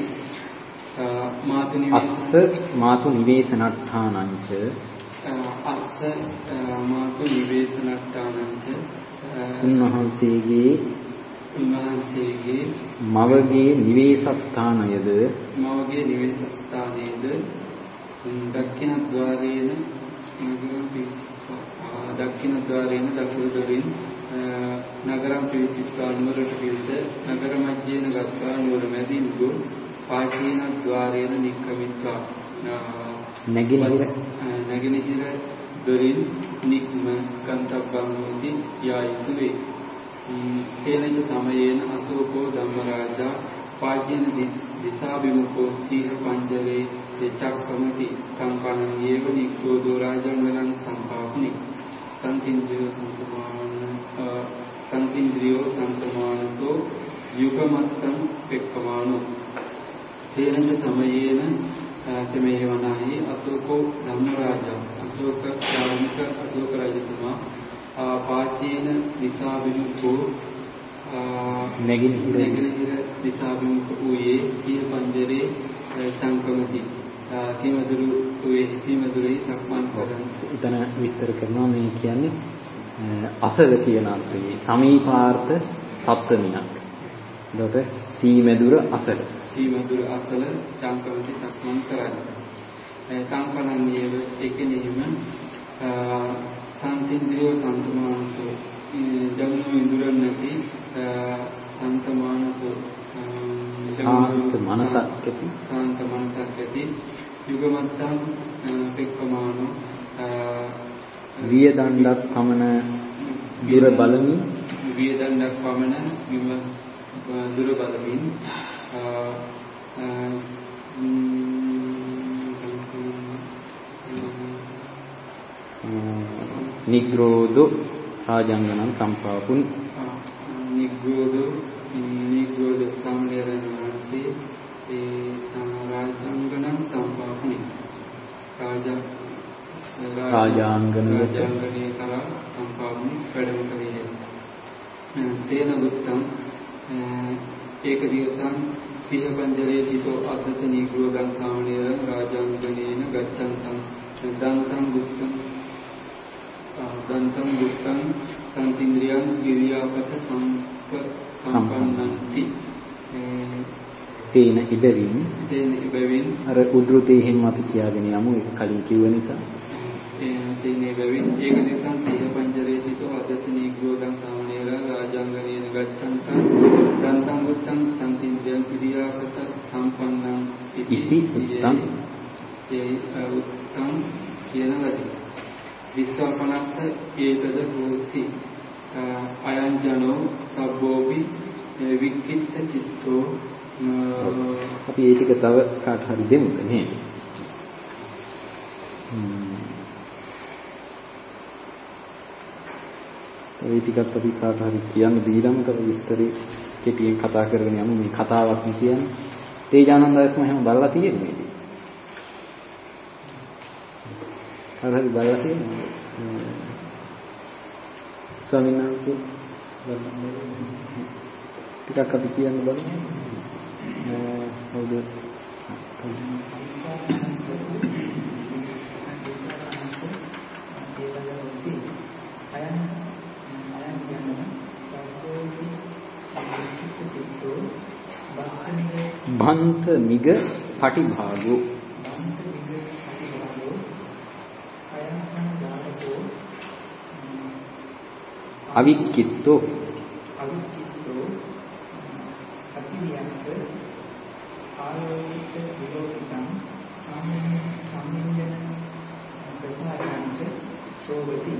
මාතු අස්ස මාතු නිවේසනට්ඨානංච අස්ස මාතු නිවේසනට්ඨානංච උන්වහන්සේගේ උන්වහන්සේගේ මවගේ නිවේසස්ථානයද මවගේ නිවේසස්ථානයේද දක්ඛින ద్వාරේන නගරම් පිවිසිත්වා දක්ඛින ద్వාරේන දකුණු දොරින් නගරම් පිවිසිත්වා නුවරට පිවිස නගර මැජ්ජේන ගත්තා නුවර මැදින් ගොස් පාචීන ద్వාරේන නික්කමිත්වා නැගිනහිර නැගිනහිර දොරින් නික්ම කන්තබ්බං හෝති යා යුතුවේ තේනච සමයේන අශෝකෝ ධම්මරාජා පාචීන දිසාභිමුඛෝ සීහ පංජරේ චක්කමති කම්පනං යේව නික්ඛෝදෝ රාජංගනං සම්පාපනි සංකින්ද්‍රියෝ සම්පමාන සංකින්ද්‍රියෝ සම්පමානසෝ යුගමත්තං පෙක්කමානෝ තේනච සමයේන සමේ වනාහි අශෝකෝ ධම්මරාජා අශෝක ශ්‍රාවක අශෝක රජතුමා පාචීන දිසාභිමුඛෝ නැගිනහිර නැගිනහිර දිසාභිමුඛ වූයේ සීහ පංජරේ සංකමති සීමදුරු වේ සීමදුරේ සක්මන් කරන එතන විස්තර කරනවා මේ කියන්නේ අසල කියන අර්ථයේ සමීපාර්ථ සප්තමියක්. එතකොට සීමදුර අසල සීමදුර අසල චංකවති සක්මන් කරන්නේ. කම්පනන්නේව එකෙනෙහිම සම්තින්ද්‍රියෝ සම්තමානසෝ ධම්ම ඉඳුරන් නැති සම්තමානසෝ සාන්ත මනසක් ඇති සාන්ත මනසක් ඇති යුගමත්තං පෙක්කමානෝ වියදණ්ඩක් පමණ දුර බලමින් වියදණ්ඩක් පමණ විම දුර බලමින් නිග්‍රෝධ රාජංගනං සම්පාපුනි නිග්‍රෝධ නිග්‍රෝධ සම්මේලන වහන්සේ ඒ සාරාජංගනං සම්පාපුනි රාජා රාජාංගන රාජාංගනේ කරා සම්පාපුනි වැඩම කළේ තේන බුත්තං ඒක දිවසං සීහ පංජරේ හිතෝ අද්දස නිග්‍රෝධං සාමණේරං රාජාංගනේන ගච්ඡන්තං දන්තං බුත්තං දන්තං බුත්තං සංතින්ද්‍රියං ගිරියාපත සම්ප සම්පන්නන්ති තේන ඉබෙවින් තේන ඉබෙවින් අර උද්ෘතයෙන් අපි කියාගෙන යමු ඒක කලින් කිව්ව නිසා තේන ඉබෙවින් ඒක නිසා සීහ පංචරේතිතෝ අදසනී ග්‍රෝධං සාමනීර රාජාංගනේන ගච්ඡන්තං දන්තං උත්තං සම්තින්දයන් කිරියාකත සම්පන්නං ඉති උත්තං ඒ උත්තං කියන ලදී විස්සපනස්ස ඒතද හෝසි අයං ජනෝ සබ්බෝපි වික්කිට චිත්තෝ අපි ඒ ටික තව කාට හරි දෙමුද නේද? ඒ ටිකත් අපි කාට හරි කියන්න දීලාම තව විස්තරේ කෙටියෙන් කතා කරගෙන යමු. මේ කතාවක් නේ කියන්නේ. තේජානන්දයක්ම එහෙම බලලා තියෙන්නේ. කාට හරි බලලා තියෙන්නේ. ස්වාමීන් වහන්සේ ටිකක් අපි කියන්න බලමු. හවුද? භන්ත මිග පටිභාගෝ අවික්කිත්තෝ අවික්කිත්තෝ අතිවියස්ස ආලෝකිත විලෝකිතං සම්මින් සම්මින්ජන ප්‍රසාරංච සෝවති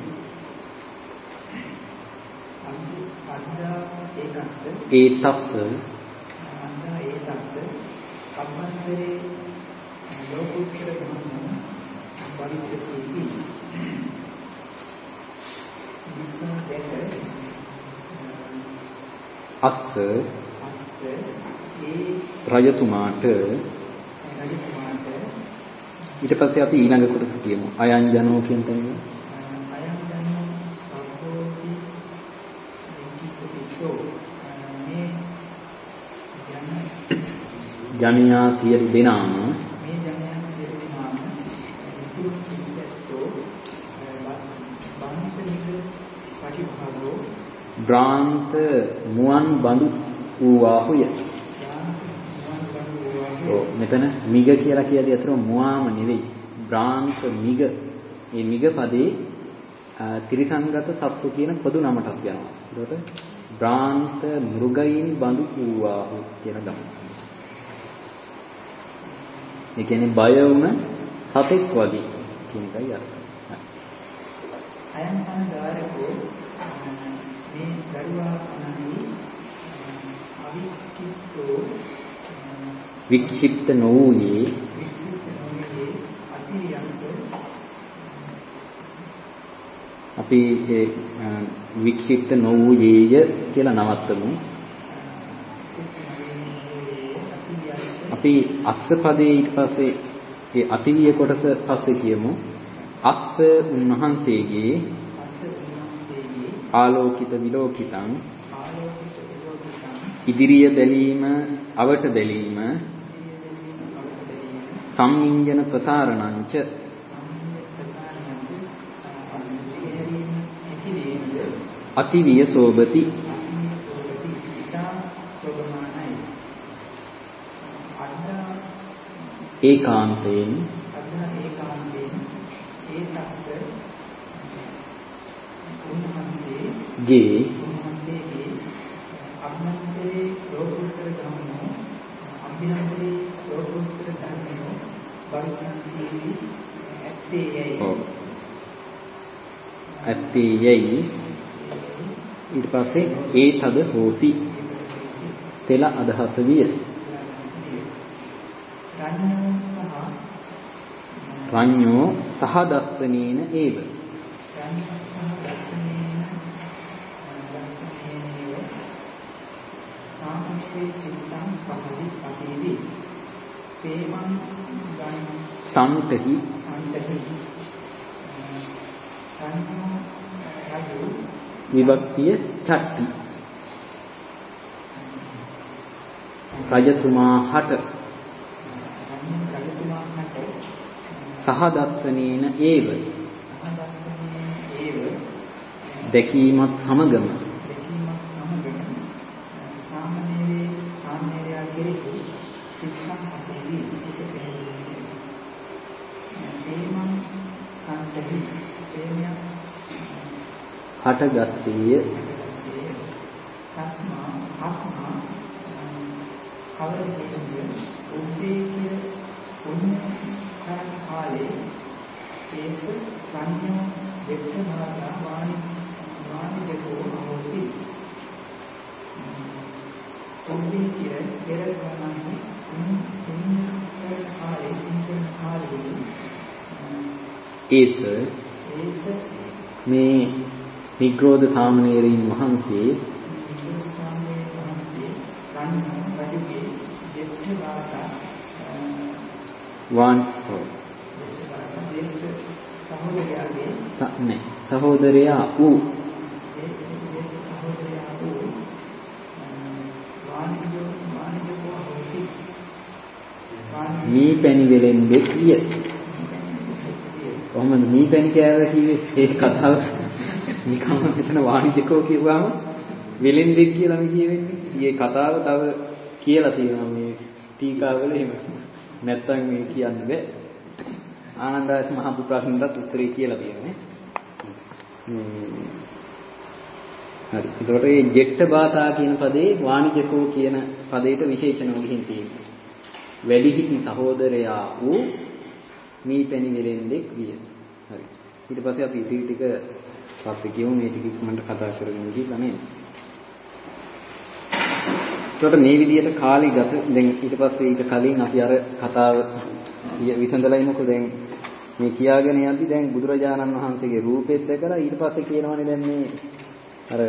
අන්දා ඒකස්ස ඒතස්ස අන්දා ඒතස්ස අබ්බන්තරේ ලෝකුත්තර ධම්ම පරිත්‍යාගී අස්ස රජතුමාට ඊට පස්සේ අපි ඊළඟ කොටස කියමු අයං ජනෝ කියන තැන අයං ජනෝ සබ්බෝති විකිතෝ මේ ජනයා සියලු දෙනාම මේ ජනයා සියලු දෙනාම විසුද්ධියතෝ බ්‍රාන්ත මුවන් බඳු වූවාහුය. ඔව් මෙතන මිග කියලා කියදී අතර මුවාම නෙවෙයි. බ්‍රාන්ත මිග. මේ මිග පදේ ත්‍රිසංගත සත්තු කියන පොදු නමටක් යනවා. ඒකට බ්‍රාන්ත මෘගයින් බඳු වූවාහු කියන ගම. ඒ කියන්නේ බය වුණ සතෙක් වගේ කියන එකයි අර්ථය. අයං සංඝාරකෝ මේ දරුවා අනදී අවික්කිතෝ වික්ෂිප්ත නොවූයේ වික්ෂිප්ත නොවූයේ අතියන්ත අපි ඒ වික්ෂිප්ත නොවූයේය කියලා නවත්තමු. අපි අස්ස පදේ ඊට පස්සේ ඒ අතිවිය කොටස පස්සේ කියමු. අස්ස උන්වහන්සේගේ ආලෝකිත විලෝකිතං ඉදිරිය බැලීම අවට බැලීම සම්මිංජන ප්‍රසාරණංච අතිවිය සෝබති ඒකාන්තයෙන් ගේ අභ්‍යන්තරේ ලෝකෝත්තර ධර්මෝ අභ්‍යන්තරේ ලෝකෝත්තර ධර්මෝ පරිසංකේති ඇත්තේයයි ඇත්තේයයි ඊට පස්සේ ඒ තද හෝසි තෙල අදහස විය රඤ්ඤෝ සහ දස්සනේන ඒව සම්තහි විභක්තිය චට්ටි රජතුමා හට සහ දස්සනේන ඒව දැකීමත් සමගම මට්ටමේ ප්‍රේමයක් හටගත්තේය. තස්මා අස්මා කවර දෙන්නේ උද්දී කිය පුණ්‍ය කරන කාලේ ඒක සංඥා දෙක මාර්ගා වාණි වාණි දෙකෝ අවසි උද්දී කිය පෙර ගමන්නේ පුණ්‍ය කරන කාලේ පුණ්‍ය කාලේ ඒස මේ නිග්‍රෝධ සාමණේරයන් වහන්සේ වාන් සහෝදරයා වූ මී පැණි වෙලෙන් දෙකිය. කොහොමද මී පැණි කෑවා කිව්වේ? ඒ කතාව නිකම්ම මෙතන වාණිජකෝ කියුවාම වෙලෙන් දෙක් කියලා කියවෙන්නේ. මේ කතාව තව කියලා තියෙනවා මේ ටීකාවල එහෙම. නැත්තම් මේ කියන්න බෑ. ආනන්දදාස මහ පුත්‍රයන්ට උත්තරේ කියලා තියෙනවා. හරි. ඒතකොට මේ ජෙට්ට බාතා කියන පදේ වාණිජකෝ කියන පදයට විශේෂණව ගිහින් තියෙනවා. වැඩිහිටි සහෝදරයා වූ මේ පැණි වෙලෙන්දෙක් විය. හරි. ඊට පස්සේ අපි ඉතිරි ටික පස්සේ කියමු. මේ ටික මන්ට කතා කරගෙන ගිහින් නේද? ඒතකොට මේ විදිහට කාලي ගත දැන් ඊට පස්සේ ඊට කලින් අපි අර කතාව විසඳලා ඉමුකෝ. දැන් මේ කියාගෙන යද්දි දැන් බුදුරජාණන් වහන්සේගේ රූපෙත් දැකලා ඊට පස්සේ කියනවනේ දැන් මේ අර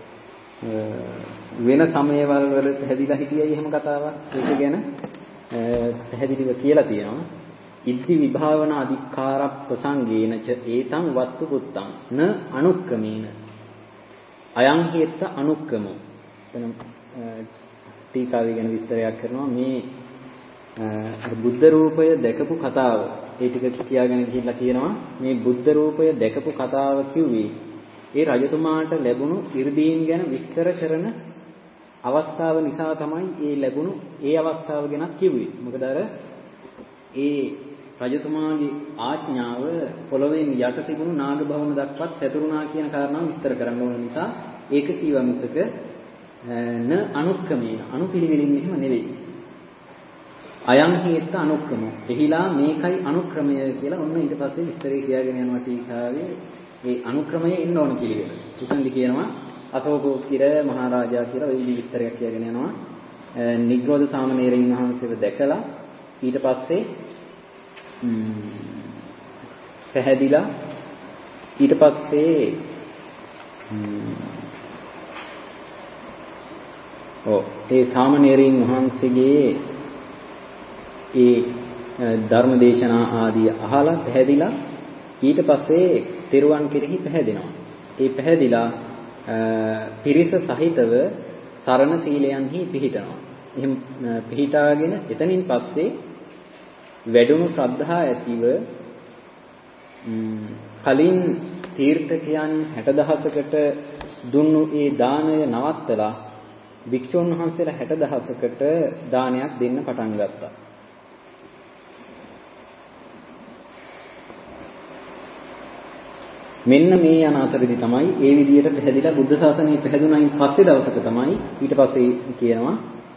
වෙන සමයවල වල හැදිලා හිටියයි එහෙම කතාවක්. ඒක ගැන පැහැදිලිව කියලා තියෙනවා. ඉද්ධි විභාවන අධිකාර ප්‍රසංගේන ච ඒතං වත්තු පුත්තං න අනුක්කමේන අයං හේත්ත අනුක්කමෝ. එතන ටීකාවේ ගැන විස්තරයක් කරනවා. මේ බුද්ධ රූපය දැකපු කතාව ඒ ටික කියාගෙන ගිහිල්ලා කියනවා මේ බුද්ධ රූපය දැකපු කතාව කිව්වේ ඒ රජතුමාට ලැබුණු 이르දීන් ගැන විස්තර කරන අවස්ථාව නිසා තමයි ඒ ලැබුණු ඒ අවස්ථාව ගැන කිව්වේ. මොකද අර ඒ රජතුමාගේ ආඥාව පොළොවෙන් යට තිබුණු නාග භවන දක්වත් පැතුරුණා කියන කාරණාව විස්තර කරන්න ඕන නිසා ඒක කීවා මිසක න අනුක්කමේන අනුපිළිවෙලින් එහෙම නෙවෙයි. අයං හේත්ත අනුක්‍රම. එහිලා මේකයි අනුක්‍රමය කියලා ඔන්න ඊට පස්සේ විස්තරේ කියාගෙන යනවා ටීකාවේ. ඒ අනුක්‍රමයේ ඉන්න ඕන පිළිවෙල. උතන්දි කියනවා අශෝකෝත්තිර මහරජා කියලා ওই විදිහ විස්තරයක් කියාගෙන යනවා. නිග්‍රෝධ සාමණේරයන් වහන්සේව දැකලා ඊට පස්සේ පැහැදිලා ඊට පස්සේ ඔව් ඒ සාමණේරයන් වහන්සේගේ ඒ ධර්ම දේශනා ආදී අහලා පැහැදිලා ඊට පස්සේ තෙරුවන් කෙරෙහි පැහැදෙනවා. ඒ පැහැදිලා පිරිස සහිතව සරණ සීලයන්හි පිහිටනවා. එහෙම පිහිටාගෙන එතනින් පස්සේ වැඩුණු ශ්‍රද්ධා ඇතිව කලින් තීර්ථකයන් හැට දහසකට දුන්නු ඒ දාණය නවත්තලා භික්ෂුන් වහන්සේලා හැට දහසකට දානයක් දෙන්න පටන් ගත්තා. මෙන්න මේ යන අතරදී තමයි ඒ විදිහට පැහැදිලා බුද්ධ ශාසනය පැහැදුනායින් පස්සේ දවසක තමයි ඊට පස්සේ කියනවා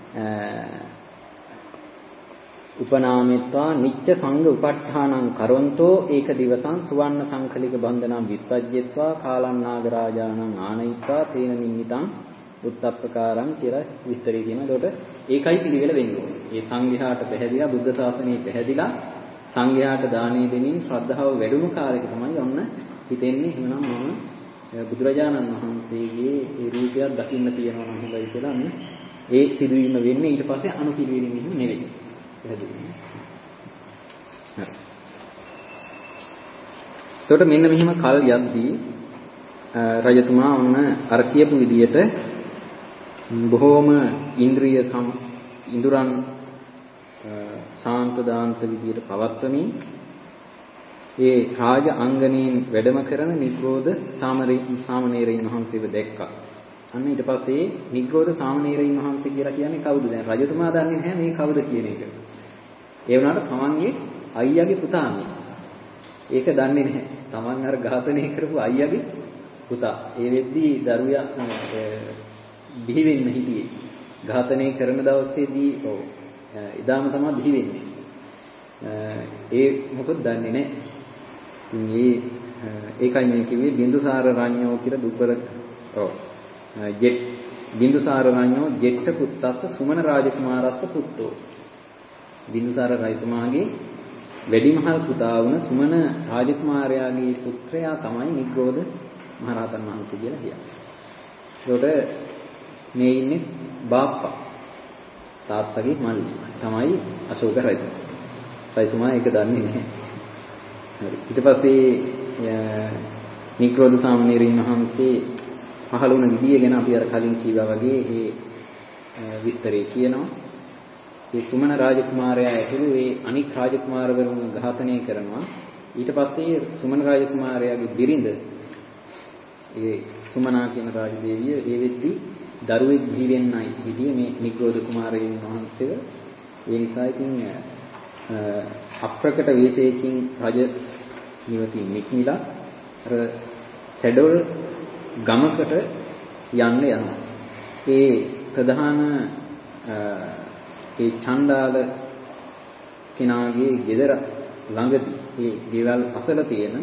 උපනාමෙත්වා නිච්ච සංඝ උපට්ඨානං කරොන්තෝ ඒක දිවසං සුවන්න සංකලික බන්ධනම් විත්තජ්ජෙත්වා කාලං නාගරාජානං ආනයිත්වා තේන නිමිතං උත්තප්පකාරං කියලා විස්තරය කියනවා. ඒකට ඒකයි පිළිවෙල වෙන්නේ. ඒ සංඝයාට පැහැදිලා බුද්ධ ශාසනය පැහැදිලා සංඝයාට දානෙ දෙමින් ශ්‍රද්ධාව වැඩුණු කාලෙක තමයි ඔන්න හිතෙන්නේ එහෙනම් මම බුදුරජාණන් වහන්සේගේ ඒ රූපයක් දකින්න තියෙනවා නම් හොඳයි කියලා අන්න ඒ සිදුවීම වෙන්නේ ඊට පස්සේ අනුපිළිවෙලින් එහෙම නෙවෙයි. පැහැදිලිද? හරි. එතකොට මෙන්න මෙහිම කල් යද්දී රජතුමා ඔන්න අර කියපු විදිහට බොහෝම ඉන්ද්‍රිය සම් ඉඳුරන් ශාන්ත දාන්ත විදිහට පවත්වමින් ඒ රාජ අංගණයෙන් වැඩම කරන නිග්‍රෝධ සාමණේරයන් වහන්සේව දැක්කා. අන්න ඊට පස්සේ නිග්‍රෝධ සාමණේරයන් වහන්සේ කියලා කියන්නේ කවුද? දැන් රජතුමා දන්නේ නැහැ මේ කවුද කියන එක. ඒ වුණාට තමන්ගේ අයියාගේ පුතා මේ. ඒක දන්නේ නැහැ. තමන් අර ඝාතනය කරපු අයියාගේ පුතා. ඒ වෙද්දී දරුවා බිහි වෙන්න හිටියේ. ඝාතනය කරන දවසේදී ඔව් ඉදාම තමයි බිහි වෙන්නේ. ඒ මොකද දන්නේ නැහැ. මේ ඒකයි මේ කිව්වේ බින්දුසාර රාඤ්ඤෝ කියලා දුප්පර ඔව් ජෙට් බින්දුසාර රාඤ්ඤෝ ජෙට්ට පුත්තස්ස සුමන රාජකුමාරස්ස පුත්තෝ. බින්දුසාර රජතුමාගේ වැඩිමහල් පුතා වුණ සුමන රාජකුමාරයාගේ පුත්‍රයා තමයි නිග්‍රෝධ මහරහතන් වහන්සේ කියලා කියන්නේ. ඒකට මේ ඉන්නේ බාප්පා තාත්තගේ මල්ලි තමයි අශෝක රජතුමා. රජතුමා ඒක දන්නේ නැහැ. හරි. ඊට පස්සේ නිග්‍රෝධ සාමණේරයන් වහන්සේ පහළ වුණ විදිය ගැන අපි අර කලින් කිව්වා වගේ ඒ විස්තරේ කියනවා. ඒ සුමන රාජකුමාරයා ඇතුළු ඒ අනික් රාජකුමාරවරුන් ඝාතනය කරනවා. ඊට පස්සේ සුමන රාජකුමාරයාගේ බිරිඳ ඒ සුමනා කියන රාජදේවිය ඒ වෙද්දී දරුවෙක් බිහි වෙන්නයි විදිය මේ නිග්‍රෝධ කුමාරයන් වහන්සේව ඒ නිසා ඉතින් අප්‍රකට වේශයකින් රජ නිවතින් නික්මිලා අර සැඩොල් ගමකට යන්න යනවා. ඒ ප්‍රධාන ඒ චණ්ඩාල කෙනාගේ ගෙදර ළඟදී ඒ ගෙවල් අසල තියෙන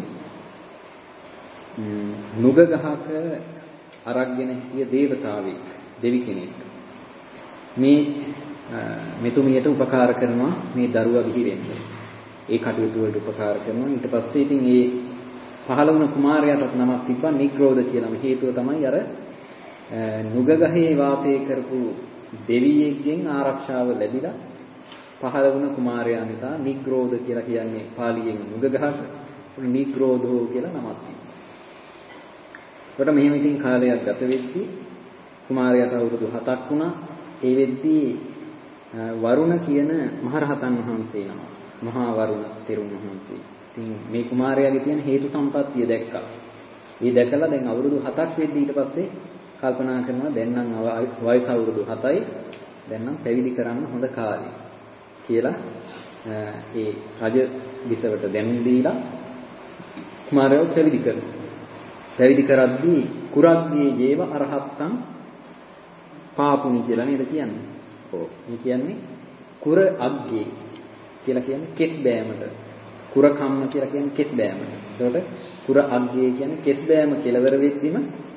නුග ගහක අරක්ගෙන හිටිය දේවතාවෙක් දෙවි කෙනෙක් මේ මෙතුමියට උපකාර කරනවා මේ දරුවා බිහි වෙන්න. ඒ කටයුතු වලට උපකාර කරනවා. ඊට පස්සේ ඉතින් ඒ පහළ වුණ කුමාරයාට නමක් තිබ්බා නිග්‍රෝධ කියලා. හේතුව තමයි අර නුග ගහේ වාසය කරපු දෙවියෙක්ගෙන් ආරක්ෂාව ලැබිලා පහළ වුණ කුමාරයා නිසා නිග්‍රෝධ කියලා කියන්නේ පාලියෙන් නුග ගහට නිග්‍රෝධෝ කියලා නමක් තියෙනවා. ඒකට මෙහෙම ඉතින් කාලයක් ගත වෙද්දී කුමාරයාට අවුරුදු හතක් වුණා. ඒ වෙද්දී වරුණ කියන මහරහතන් වහන්සේ නම මහා වරුණ තෙරුන් වහන්සේ. ඉතින් මේ කුමාරයාගේ තියෙන හේතු සම්පත්තිය දැක්කා. ඒ දැකලා දැන් අවුරුදු හතක් වෙද්දී ඊට පස්සේ කල්පනා කරනවා දැන් නම් වයස අවුරුදු හතයි දැන් නම් පැවිදි කරන්න හොඳ කාලේ කියලා ඒ රජ බිසවට දැනුම් දීලා කුමාරයව පැවිදි කරනවා. පැවිදි කරද්දී කුරග්ගේ ජීව අරහත්තන් පාපුනි කියලා නේද කියන්නේ. ඔව්. මේ කියන්නේ කුර අග්ගේ කියලා කියන්නේ කෙස් බෑමට. කුර කම්ම කියලා කියන්නේ කෙස් බෑමට. ඒකට කුර අග්ගේ කියන්නේ කෙස් බෑම කෙලවර වෙද්දිම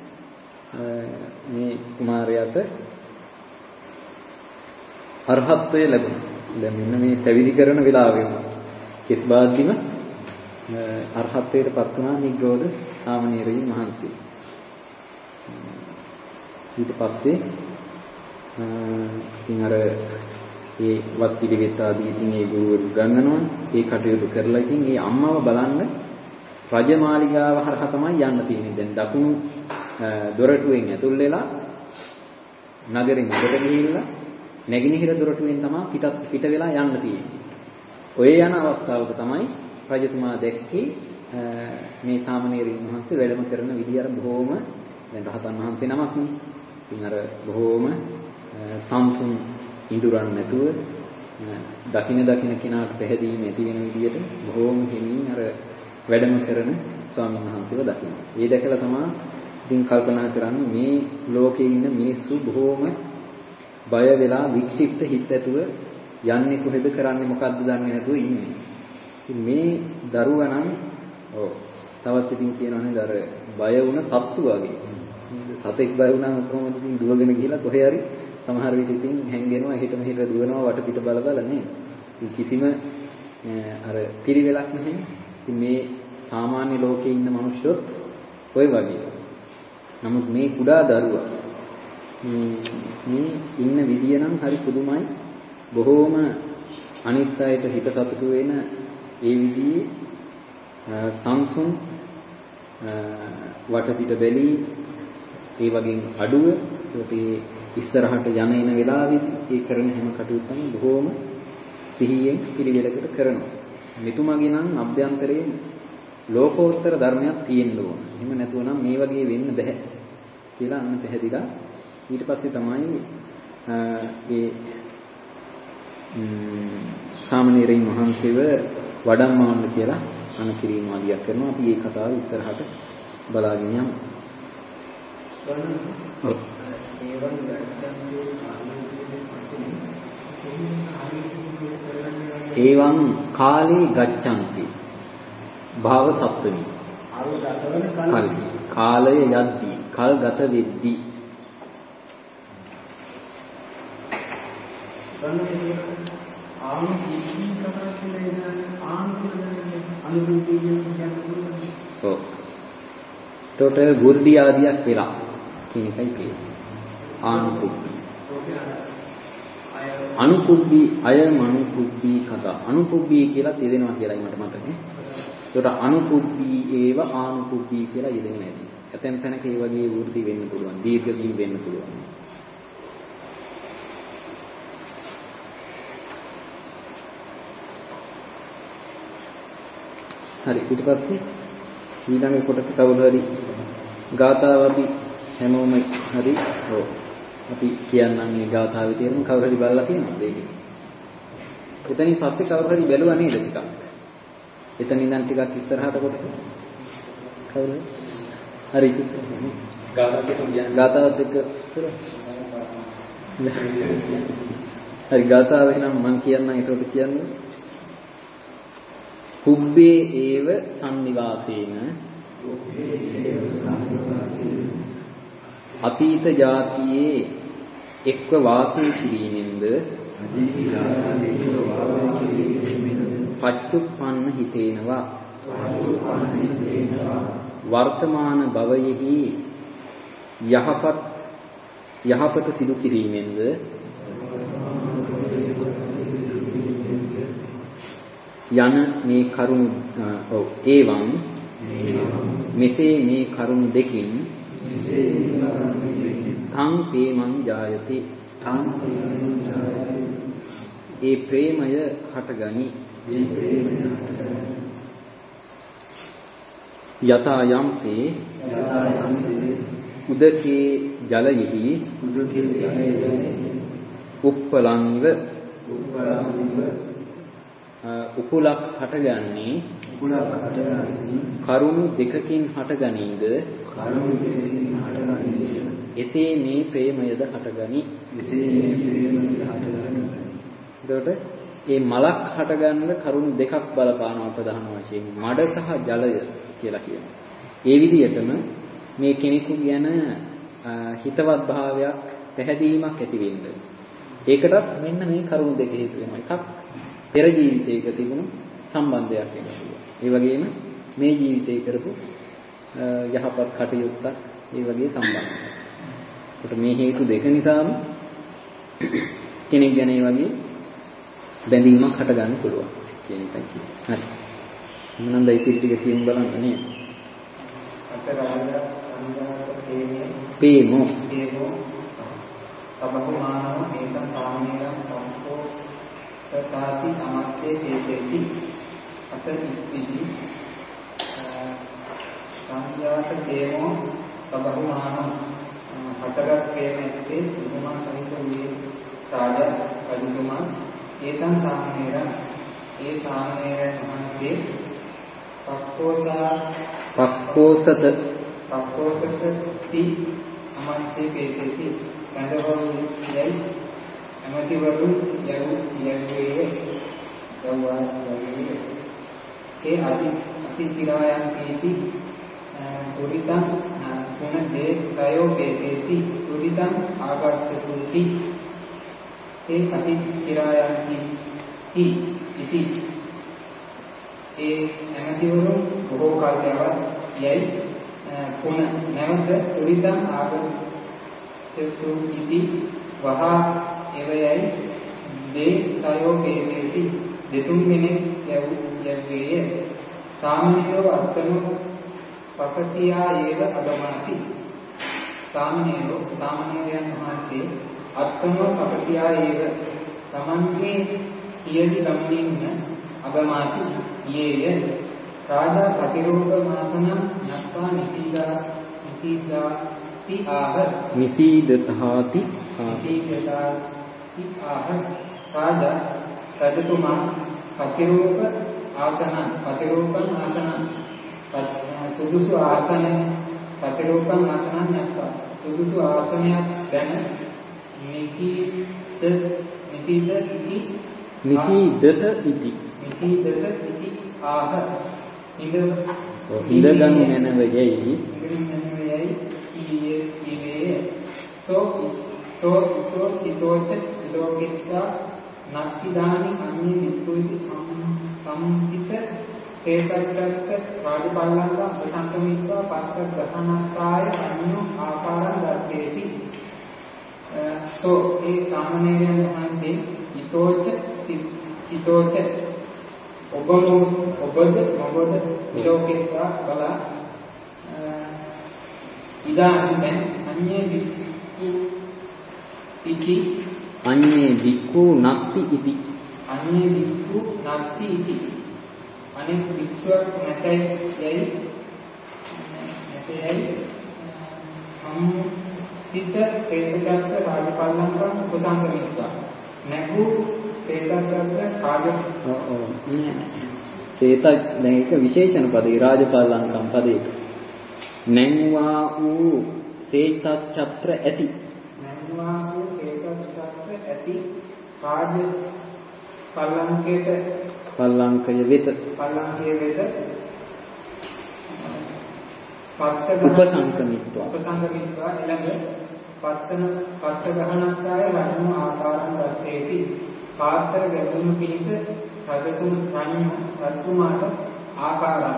මේ කුමාරයාට අරහත්ත්වය ලැබුණා. දැන් මෙන්න මේ පැවිදි කරන වෙලාවෙම කෙස් බාද්දිම අරහත්ත්වයට පත් වුණා නිග්‍රෝධ සාමණේරයන් වහන්සේ. ඊට පස්සේ ඉතින් අර ඒ වත් පිළිවෙත් ආදී ඉතින් ඒ ගුරුවරු ගන්නනවා. ඒ කටයුතු කරලා ඉතින් ඒ අම්මව බලන්න රජමාලිගාව හරහා තමයි යන්න තියෙන්නේ. දැන් දකුණු දොරටුවෙන් ඇතුල් වෙලා නගරෙන් උඩට ගිහිල්ලා නැගිනහිර දොරටුවෙන් තමයි පිටත් පිට වෙලා යන්න තියෙන්නේ. ඔය යන අවස්ථාවක තමයි රජතුමා දැක්කේ මේ සාමණේරයන් වහන්සේ වැඩම කරන විදිය අර බොහොම දැන් රහතන් වහන්සේ නමක් නේ. ඉතින් අර බොහොම සම්සුන් ඉඳුරන් නැතුව දකින දකින කෙනාට පැහැදීම ඇති වෙන විදියට බොහොම හිමින් අර වැඩම කරන ස්වාමීන් වහන්සේව දකින්න. ඒ දැකලා තමයි ඉතින් කල්පනා කරන්නේ මේ ලෝකේ ඉන්න මිනිස්සු බොහොම බය වෙලා වික්ෂිප්ත හිත ඇතුව යන්නේ කොහෙද කරන්නේ මොකද්ද දන්නේ නැතුව ඉන්නේ. ඉතින් මේ දරුවා නම් ඔව් තවත් ඉතින් කියනවනේ අර බය වුණ සත්තු වගේ. සතෙක් බය වුණාම කොහොමද ඉතින් දුවගෙන ගිහලා කොහේ හරි සමහර විට ඉතින් හැංගෙනවා හිට මෙහෙට දුවනවා වටපිට බල බල නේ. ඉතින් කිසිම අර පිළිවෙලක් නැහැ. ඉතින් මේ සාමාන්‍ය ලෝකේ ඉන්න මිනිස්සුත් ඔය වගේ. නමුත් මේ කුඩා දරුවා මේ ඉන්න විදිය නම් හරි පුදුමයි. බොහෝම අනිත් අයට හිත සතුටු වෙන ඒ විදිහේ සංසුන් වටපිට බැලී ඒ වගේ අඩුව ඒ ඉස්සරහට යන එන වෙලාවෙදී ඒ කරන හැම කටයුත්තම බොහෝම සිහියෙන් පිළිවෙලකට කරනවා. මෙතුමාගේ නම් අභ්‍යන්තරයේ ලෝකෝත්තර ධර්මයක් තියෙන්න ඕන. එහෙම නැතුව නම් මේ වගේ වෙන්න බෑ කියලා අන්න පැහැදිලා ඊට පස්සේ තමයි ඒ සාමණේරයන් වහන්සේව වඩම්මවන්න කියලා අනකිරීම ආදියක් කරනවා. අපි මේ කතාව ඉස්සරහට බලාගෙන යමු. ඔව්. ඒවං කාලේ ගච්ඡanti භාව සප්තමි. කාලය යද්දී කල් ගත වෙද්දී ඔව්. total ගුර්ඩි ආදියක් වෙලා කියන එකයි කියන්නේ. ආනුකුබ්බි. අනුකුබ්බි අය මනුකුබ්බි කතා. අනුකුබ්බි කියලා තේරෙනවා කියලායි මට මතකනේ. ඒකට අනුකුබ්බි ඒව ආනුකුබ්බි කියලා යෙදෙන්නේ නැති. ඇතැම් තැනක ඒ වගේ වෘද්ධි වෙන්න පුළුවන්. දීර්ඝකින් වෙන්න පුළුවන්. හරි ඊට පස්සේ ඊළඟ කොටස කවුරු හරි ගාථාව අපි හැමෝම හරි ඔව් අපි කියන්නම් මේ ගාථාවේ තේරුම කවුරු හරි බලලා තියෙනවද ඒක? එතනින් පස්සේ කවුරු හරි බැලුවා නේද ටිකක්? එතන ඉඳන් ටිකක් ඉස්සරහට කොටස කවුරු හරි ගාථාවත් එක්ක කියන්නේ ගාථාවත් එක්ක හරි ගාථාව එහෙනම් මම කියන්නම් ඒකට කියන්නේ කුබ්බේ ඒව සම්නිවාසේන අතීත જાතියේ එක්ව වාසය කිරීමෙන්ද පච්චුප්පන්න හිතේනවා වර්තමාන භවයෙහි යහපත් යහපත සිදු කිරීමෙන්ද යන මේ කරුණු ඔව් ඒවං මෙසේ මේ කරුණු දෙකින් තං ප්‍රේමං ජායති ඒ ප්‍රේමය හටගනි යතා යම්සේ උදකේ ජලයෙහි උප්පලංග උපුලක් හටගන්නේ කරුණු දෙකකින් හටගනීද එසේ මේ ප්‍රේමයද හටගනි. එතකොට මේ මලක් හටගන්න කරුණු දෙකක් බලපානවා ප්‍රධාන වශයෙන් මඩ සහ ජලය කියලා කියනවා. ඒ විදිහටම මේ කෙනෙකු ගැන හිතවත් භාවයක් පැහැදීමක් ඇති වෙන්න. ඒකටත් මෙන්න මේ කරුණු දෙක හේතු වෙනවා. එකක් පෙර ජීවිතයක තිබුණු සම්බන්ධයක් වෙනවා. ඒ වගේම මේ ජීවිතේ කරපු යහපත් කටයුත්තක් ඒ වගේ සම්බන්ධයක්. ඒකට මේ හේතු දෙක නිසාම කෙනෙක් ගැන ඒ වගේ බැඳීමක් හට ගන්න පුළුවන් කියන එකයි කියන්නේ. හරි. මොනවාද ඒ ටික කියමු බලන්න නේද? පේමෝ පේමෝ සබහුමානව ඒකං සාමනීයං සම්පෝ සාති සමස්තේ හේතේති අත ඉති සංජාත දේමෝ සබහුමානව හතරක් ප්‍රේමයේ උතුමන් සහිත වූයේ රාජා රජතුමා ඒකං සාමනීයං ඒ සාමනීයයන් වහන්සේ පක්ඛෝසා පක්ඛෝසත පක්ඛෝසති අමන්සේ හේතේති කඳවලු යයි අමතිවරු යවු යන්නේ දවවා යන්නේ ඒ අදි අති චිරායන් කීති දුරිතං පුන දේ කයෝ හේතේති දුරිතං ආගච්ඡතුති ඒ අති චිරායන් කීති ඉති ඒ අමතිවරු බොහෝ කාලයක් යයි පුන නැවත දුරිතං ආගච්ඡතු ඉති වහා එවයයි දේ කයෝ හේතේති දෙතුන් මිනිස් යවු යන්නේ සාමනීයව අත්තනෝ පකතියා ඒව අගමනති සාමනීයව සාමනීයයන් වහන්සේ අත්තනෝ පකතියා ඒව තමන්ගේ කියලි ගමනින් අගමනති යේය රාජා ප්‍රතිරෝධ මාසන නක්ඛා නිසීදා නිසීදා ති ආහ නිසීදතාති නිසීදතාති ආහ රාජා රජතුමා ප්‍රතිරෝධ ආසන ප්‍රතිරූපං ආසන සුදුසු ආසනය ප්‍රතිරූපං ආසනං නැත්නම් සුදුසු ආසනයක් දැන නිකීද නිකීද ඉති නිකීදත ඉති නිකීදත ඉති ආහ ඉඳ ඉඳ ගන්න මැනවයයි ඉඳ මැනවයයි ඊයේ ඊයේ සෝ සෝ සෝ ඉතෝච ලෝකිතා නක්ඛිදානි අන්‍ය විස්තුති සම්චිත හේතච්ඡත් රාජපල්ලංග උපසංගමිත්වා පස්ස ග්‍රහණකාය අන්‍ය ආකාරං දර්ශේති සෝ ඒ සාමණේරයන් වහන්සේ ඉතෝච ඉතෝච ඔබම ඔබද මොබද ලෝකිතා බල ඉදාන් අන්‍ය විස්තු ඉති අඤ්ඤේ වික්ඛු නත්ති ඉති අඤ්ඤේ වික්ඛු නත්ති ඉති අනෙක් වික්ඛුවක් නැතයි යයි නැතයි සම්සිත හේතගත රාජපල්ලංකම් උපසංගමිත්වා නැගු හේතගත කාර්ය ඔව් ඔව් හේත දැන් ඒක විශේෂණ පදේ රාජපල්ලංකම් පදේ නැන්වා වූ සේතච්ඡත්‍ර ඇති නැන්වා වූ සේතච්ඡත්‍ර ඇති කාර්ය පල්ලංකේත පල්ලංකය වෙත පල්ලංකය වෙත උපසංකමිත්වා උපසංකමිත්වා ඊළඟ පත්තන පත්ත ගහනක්කාය රණු ආකාරං දස්සේති පාත්‍ර ගැඹුරු පිහිට රජතුම රණු රජතුමාට ආකාරං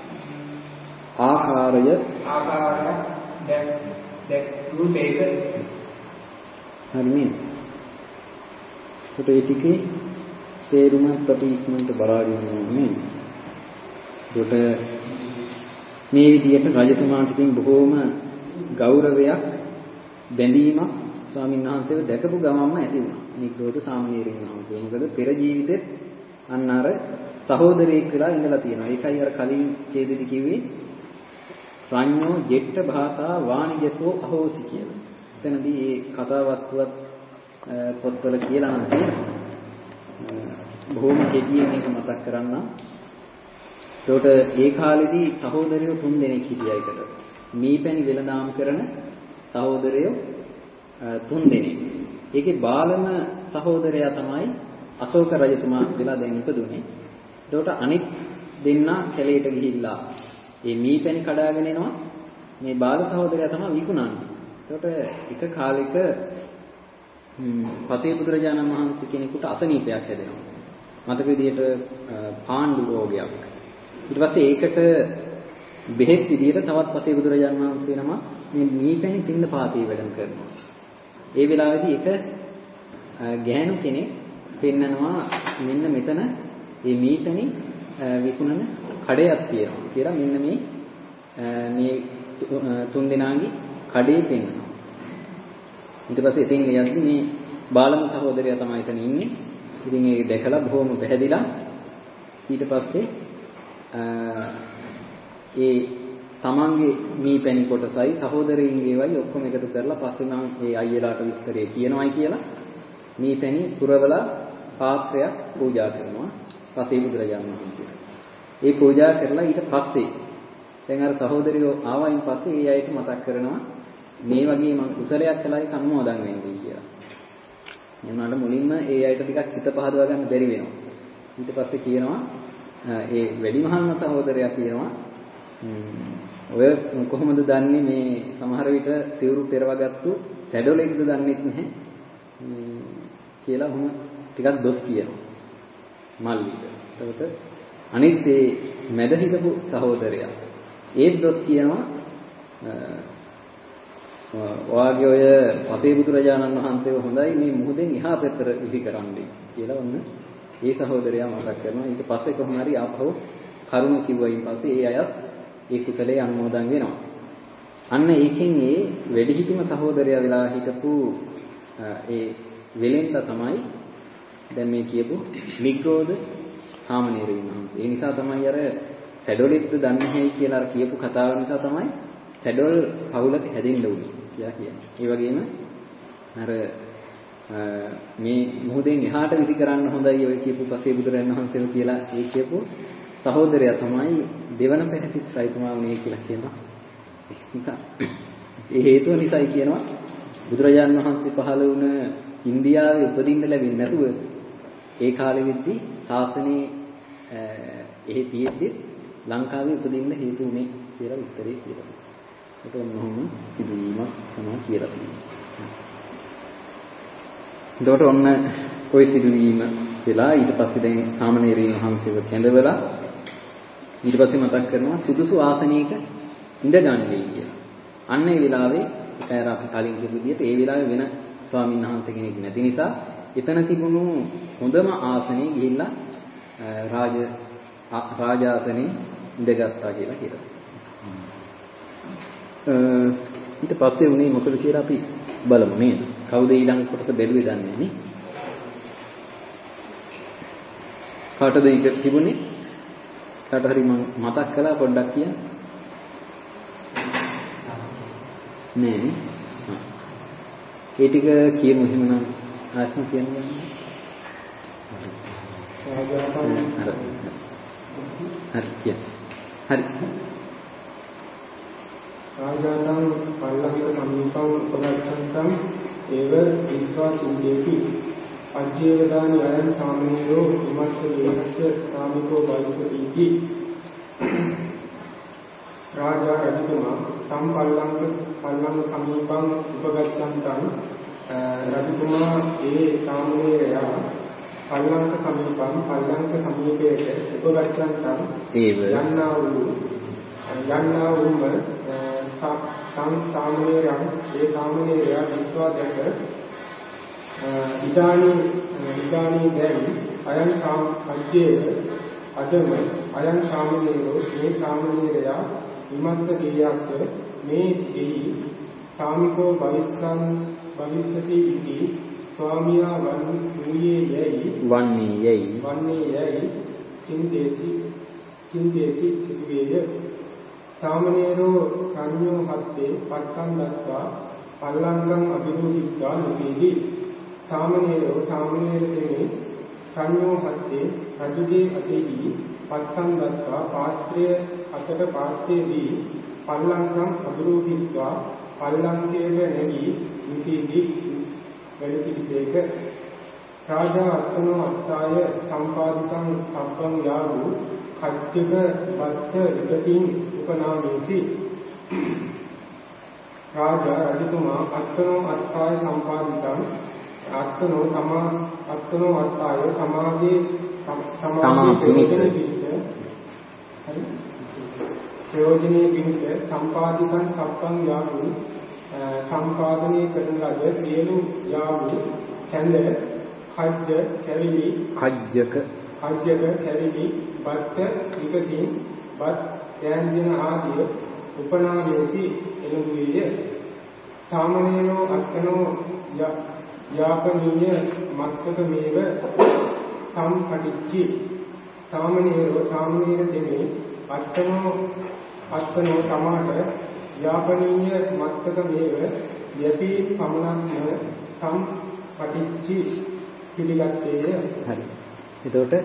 ආකාරය ආකාරය දැක් දැක් දුසේක හරිනේ කොට ඒ ටිකේ තේරුම ප්‍රතික්‍මන්ට බලාගෙන යන්නේ කොට මේ විදිහට රජතුමාට තින් බොහෝම ගෞරවයක් බැඳීමක් ස්වාමීන් වහන්සේව දැකපු ගමන්ම ඇති වුණා. මේ ක්‍රෝධ සාමණේරින් වහන්සේ. මොකද පෙර ජීවිතෙත් අන්න අර සහෝදරයෙක් වෙලා ඉඳලා තියෙනවා. ඒකයි අර කලින් ඡේදෙදි කිව්වේ රඤ්ඤෝ ජෙට්ට භාතා වාණිජතෝ අහෝසි කියලා. එතනදී මේ කතාවත්වත් පොත්වල කියලා නම් තියෙනවා. බොහොම කෙටියෙන් මේක මතක් කරන්න. ඒකට ඒ කාලෙදී සහෝදරයෝ තුන් දෙනෙක් හිටියා එකට. මීපැණි වෙළඳාම් කරන සහෝදරයෝ තුන් දෙනෙක්. ඒකේ බාලම සහෝදරයා තමයි අශෝක රජතුමා වෙලා දැන් ඉපදුනේ. ඒකට අනිත් දෙන්නා කැලේට ගිහිල්ලා මේ මීපැණි කඩාගෙන එනවා. මේ බාල සහෝදරයා තමයි විකුණන්නේ. ඒකට එක කාලෙක පතේ බුදුරජාණන් වහන්සේ කෙනෙකුට අසනීපයක් හැදෙනවා. මතක විදියට පාණ්ඩු රෝගයක්. ඊට පස්සේ ඒකට බෙහෙත් විදියට තවත් පතේ බුදුරජාණන් වහන්සේ නම මේ මීපැණි පින්න පාතේ වැඩම කරනවා. ඒ වෙලාවේදී එක ගැහණු කෙනෙක් පෙන්නනවා මෙන්න මෙතන මේ මීපැණි විකුණන කඩයක් තියෙනවා කියලා මෙන්න මේ මේ තුන් දෙනාගේ කඩේ පෙන්නනවා. ඊට පස්සේ එතෙන් යද්දි මේ බාලම සහෝදරයා තමයි එතන ඉන්නේ. ඉතින් ඒක දැකලා බොහොම පැහැදිලා ඊට පස්සේ ඒ තමන්ගේ මීපැණි කොටසයි සහෝදරයින්ගේවයි ඔක්කොම එකතු කරලා පස්සේ නම් ඒ අයියලාට විස්තරේ කියනවායි කියලා මීපැණි පුරවලා පාත්‍රයක් පූජා කරනවා පසේ බුදුරජාණන් වහන්සේට. ඒ පූජා කරලා ඊට පස්සේ දැන් අර සහෝදරියෝ ආවයින් පස්සේ ඒ අයට මතක් කරනවා මේ වගේ මං කුසලයක් කළායි කම්මෝදන් වෙන්නේ කියලා. එනවාට මුලින්ම ඒ අයට ටිකක් හිත පහදවා ගන්න බැරි වෙනවා. ඊට පස්සේ කියනවා ඒ වැඩිමහල්ම සහෝදරයා කියනවා ඔය කොහොමද දන්නේ මේ සමහර විට සිවුරු පෙරවගත්තු සැඩොලෙක්ද දන්නෙත් නැහැ කියලා වුණ ටිකක් දොස් කියනවා මල්ලිට. එතකොට අනිත් ඒ මැද හිටපු සහෝදරයා ඒත් දොස් කියනවා ඔයාගේ ඔය පතේ බුදුරජාණන් වහන්සේව හොඳයි මේ මුහුදෙන් එහා පැත්තට ඉදි කරන්නේ කියලා වුණ ඒ සහෝදරයා මතක් කරනවා. ඊට පස්සේ කොහොම හරි ආපහු කරුණ කිව්වයින් පස්සේ ඒ අයත් ඒ කුසලයේ අනුමෝදන් වෙනවා. අන්න ඒකෙන් ඒ වැඩිහිටිම සහෝදරයා වෙලා හිටපු ඒ වෙලෙන්ද තමයි දැන් මේ කියපු නිග්‍රෝධ සාමණේරයන් වහන්සේ. ඒ නිසා තමයි අර සැඩොලෙක්ද දන්නේ නැහැ කියලා අර කියපු කතාව නිසා තමයි සැඩොල් පවුලක හැදෙන්න උනේ කියලා කියන්නේ. ඒ වගේම අර මේ මොහොතෙන් එහාට විසි කරන්න හොඳයි ඔය කියපු පසේ බුදුරජාණන් වහන්සේ කියලා ඒ කියපු සහෝදරයා තමයි දෙවන පැහැදිලි රයිතුමා වුණේ කියලා කියනවා. ඒ හේතුව නිසායි කියනවා බුදුරජාණන් වහන්සේ පහළ වුණ ඉන්දියාවේ උපදින්න ලැබෙන්නේ නැතුව ඒ කාලෙ වෙද්දී ශාසනයේ එහෙ තියෙද්දි ලංකාවේ උපදින්න හේතු වුණේ කියලා උත්තරේ කියලා. ඒක මොනම සිදුවීමක් තමයි කියලා තියෙන්නේ. එතකොට ඔන්න ওই සිදුවීම වෙලා ඊට පස්සේ දැන් සාමණේරයන් වහන්සේව කැඳවලා ඊට පස්සේ මතක් කරනවා සුදුසු ආසනයක ඉඳගන්නේ කියලා. අන්න ඒ වෙලාවේ ඒකයි අපි කලින් කියපු විදිහට ඒ වෙලාවේ වෙන ස්වාමීන් වහන්සේ කෙනෙක් නැති නිසා එතන තිබුණු හොඳම ආසනේ ගිහිල්ලා රාජ රාජාසනේ ඉඳගත්තා කියලා කියනවා. ඊට පස්සේ උනේ මොකද කියලා අපි බලමු නේද? කවුද ඊළඟ කොටස බැලුවේ දන්නේ නේ? කාටද ඒක තිබුණේ? කාට හරි මම මතක් කළා පොඩ්ඩක් කියන්න. නේ නේ. ඒ ටික කියමු එහෙමනම් ආස්ම කියන්නේ. හරි කියන්න. හරි. රාජාතං පල්ලංක සම්පං උපගච්ඡන්තං ඒව විස්වා සින්දේති අජ්ජේවදානි අයං සාමනීරෝ ඉමස්ස දේහස්ස සාමිකෝ බයිසතිති රාජා රජතුමා තම් පල්ලංක පල්ලංක සම්පං උපගච්ඡන්තං රජතුමා ඒ සාමනීරයා පල්ලංක සම්පං පල්ලංක සමීපයට උපගච්ඡන්තං ඒව යන්නා වූ යන්නා වූම සම් සාමනීරයන් ඒ සාමනීරයා විශ්වා දැක ඉදානි ඉදානි දැන් අයං සාම අජ්ජේව අදම අයං සාමනීරෝ මේ සාමනීරයා විමස්ස ගියස්ස මේ දෙහි සාමිකෝ භවිස්සං භවිස්සති ඉති ස්වාමියා වන් වූයේ යයි වන්නේ යයි වන්නේ යයි චින්තේසි චින්තේසි සිටුවේය සාමනීරෝ කඤ්ඤෝ හත්තේ පත්තං දත්වා පල්ලංකං අභිමුඛිත්වා නිසීදි සාමනීරෝ සාමනීර තෙමේ කඤ්ඤෝ හත්තේ රජුගේ අතෙහි පත්තං දත්වා පාත්‍රය අතට පාත්‍රයේදී පල්ලංකං අභිමුඛිත්වා පල්ලංකයට නැගී නිසීදි වැඩසිටිසේක රාජා අත්තනෝ අත්තාය සම්පාදිතං සබ්බං යාවු කච්චක බත්ත එකකින් උපනාමේසි රාජා රජතුමා අත්තනෝ අත්තාය සම්පාදිතං අත්තනෝ තමා අත්තනෝ අත්තාය සමාගේ සමාගේ ප්‍රයෝජන පිණිස හරි ප්‍රයෝජනීය පිණිස සම්පාදිතං සබ්බං යාවු සම්පාදනය කරන ලද සියලු යාවු කැඳ කජ්ජ කැවිලි කජ්ජක කජ්ජක කැවිලි බත්ත විකකින් බත් ත්‍යංජන ආදිය උපනාමේසි එළඹුවේ සාමනීයෝ අත්තනෝ යාපනීය මත්තක මේව සම්පටිච්චි සාමනීයෝ සාමනීය දෙමේ අත්තනෝ අත්තනෝ තමාට යාපනීය මත්තක මේව යපී පමණක්ම සම්පටිච්චි පිළිගත්තේය. හරි. එතකොට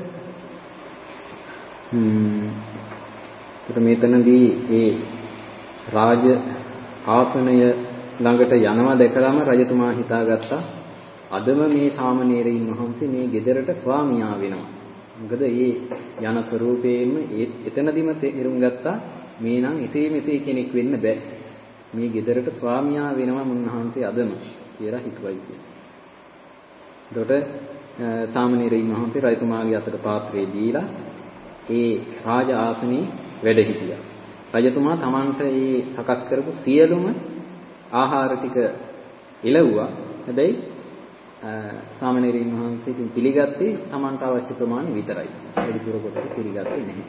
හ්ම් එතකොට මෙතනදී ඒ රාජ ආසනය ළඟට යනවා දැකලාම රජතුමා හිතාගත්තා අදම මේ සාමණේරයන් වහන්සේ මේ ගෙදරට ස්වාමියා වෙනවා. මොකද ඒ යන ස්වරූපයෙන්ම ඒ එතනදිම තේරුම් ගත්තා මේ නම් එසේ මෙසේ කෙනෙක් වෙන්න බෑ. මේ ගෙදරට ස්වාමියා වෙනවා මුන්වහන්සේ අදම කියලා හිතුවයි කියන්නේ. එතකොට සාමණේරයන් වහන්සේ රජතුමාගේ අතට පාත්‍රය දීලා ඒ රාජ ආසනේ වැඩ හිටියා. රජතුමා තමන්ට ඒ සකස් කරපු සියලුම ආහාර ටික එළවුවා. හැබැයි සාමණේරයන් වහන්සේ ඉතින් පිළිගත්තේ තමන්ට අවශ්‍ය ප්‍රමාණය විතරයි. වැඩිපුර කොට පිළිගත්තේ නැහැ.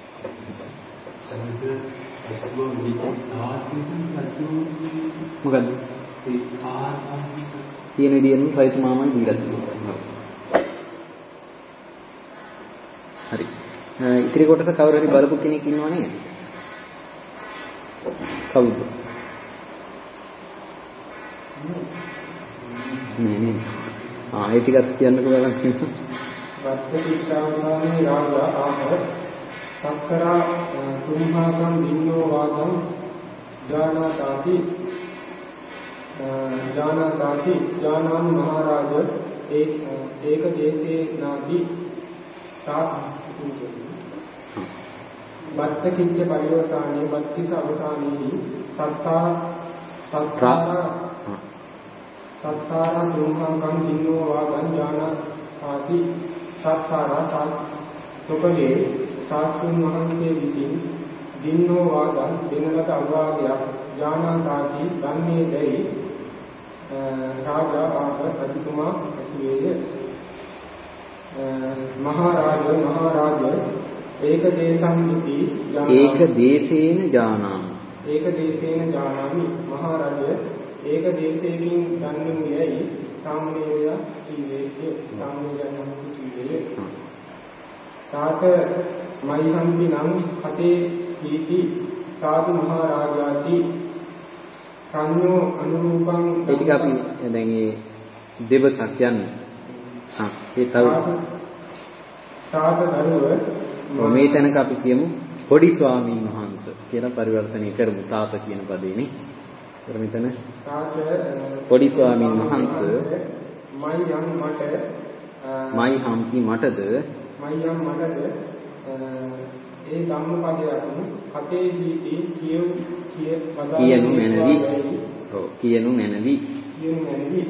මොකද? තියෙන විදියෙන්ම රජතුමාමයි දීලා තියෙනවා. හරි. ඉතිරි කොටස කවුරු හරි බලපු කෙනෙක් ඉන්නව නේද? කවුද? නෑ නෑ. ආ ඒ ටිකක් කියන්නකෝ බලන්න. වත්තකිච්ඡාවසානේ රාජා ආහ සක්කරා තුම්හාකම් දින්නෝ වාදං ජානාතාති ජානාතාති ජානාන් මහරජ ඒක දේශේ නාති තා වත්තකිච්ඡ පරිවසානේ වත්තිස අවසානේහි සත්තා සත්තා සත්තාරා තුම්හාකම් දින්නෝ වාදං ජානාතාති සත්තාරා සාස් තොපගේ සාස්තුන් වහන්සේ විසින් දින්නෝ වාදන් දෙනලට අවාගයක් ජානාතාති ගන්නේ දැයි රාජා ආහ රජතුමා ඇසුවේය. මහරජ මහරජ ඒක දේශම්මිති ඒක දේශේන ජානාමි ඒක දේශේන ජානාමි මහරජ ඒක දේශයෙන් ගන්නෙමු යයි සාමණේරයා කීවේය. සාමණේරයන් වහන්සේ කීවේය. තාත මයිහන්ති නම් කතේ කීති සාදු මහරජාති කන්‍යෝ අනුරූපං. ඒ ටික අපි දැන් ඒ දෙවසක් කියන්නේ. හා ඒ තව සාද දරුව මේ තැනක අපි කියමු පොඩි ස්වාමීන් වහන්සේ කියලා පරිවර්තනය කරමු තාත කියන පදේනේ. ඒතර මෙතන තාත පොඩි ස්වාමීන් වහන්සේ මයියන් මට මයි හම්කි මටද මයියන් මටද ඒ ධම්මපදයක් කතේ දීති කියු කිය කියනු නැනවි. ඔව් කියනු නැනවි. කියනු නැනවි.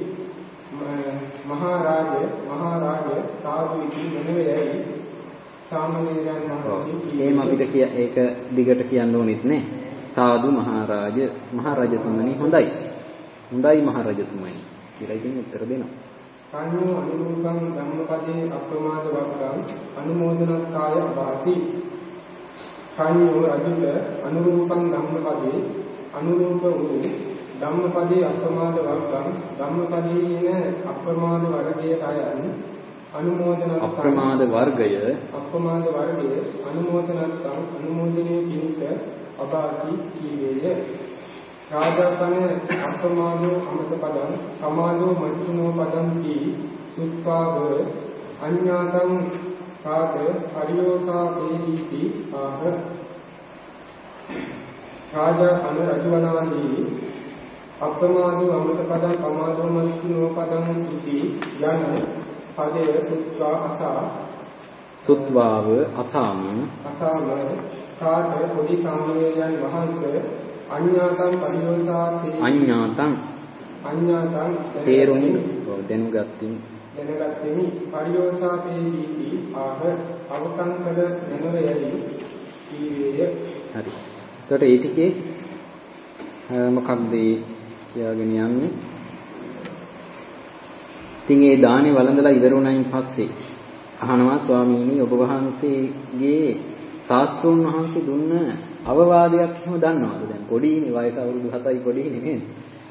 මහරජ මහරජ සාදු ඉති මෙනෙවයි සාමණේරයන් වහන්සේ. එහෙම අපිට ඒක දිගට කියන්න ඕනෙත් නෑ. සාදු මහරජ මහරජතුමනි හොඳයි. හොඳයි මහරජතුමනි කියලා ඉතින් උත්තර දෙනවා. කන්‍යෝ අනුරූපං ධම්මපදේ අප්‍රමාද වක්කං අනුමෝදනක්කාය අභාසි. කන්‍යෝ රජුට අනුරූපං ධම්මපදේ අනුරූප වූ ධම්මපදේ අප්‍රමාද වක්කං ධම්මපදේන අප්‍රමාද වර්ගයේ අයන් අනුමෝදනක්කාය අප්‍රමාද වර්ගය අප්‍රමාද වර්ගයේ අනුමෝදනක්කං අනුමෝදනයේ පිණිස අභාසි කීවේය. රාජාපන අප්‍රමාදෝ අමත පදං සමාදෝ මච්චුනෝ පදං කී සුත්වාව අඤ්ඤාතං කාත පරියෝසා වේදීති ආහ. රාජාපන රජවනාදී අප්‍රමාදෝ අමත පදං සමාදෝ මච්චුනෝ පදං ඉති යන පදයේ සුත්වා අසා සුත්වාව අසාමින් අසාම කාත පොඩි සාමණේරයන් වහන්සේ අඤ්ඤාතං පරියෝසාපේ අඤ්ඤාතං අඤ්ඤාතං තේරුම් දැනුගත්තිමි දැනගත්තිමි පරියෝසාපේ දීති ආහ අවසන් කළ නැනවයයි කීවේය. හරි. එතකොට ඒ ටිකේ මොකක්ද කියාගෙන යන්නේ? ඉතින් ඒ දානේ වළඳලා ඉවර වුණයින් පස්සේ අහනවා ස්වාමීනි ඔබ වහන්සේගේ ශාස්ත්‍රෝන් වහන්සේ දුන්න අවවාදයක් එහෙම දන්නවද? දැන් පොඩිනේ වයස අවුරුදු හතයි පොඩිනේ නේද?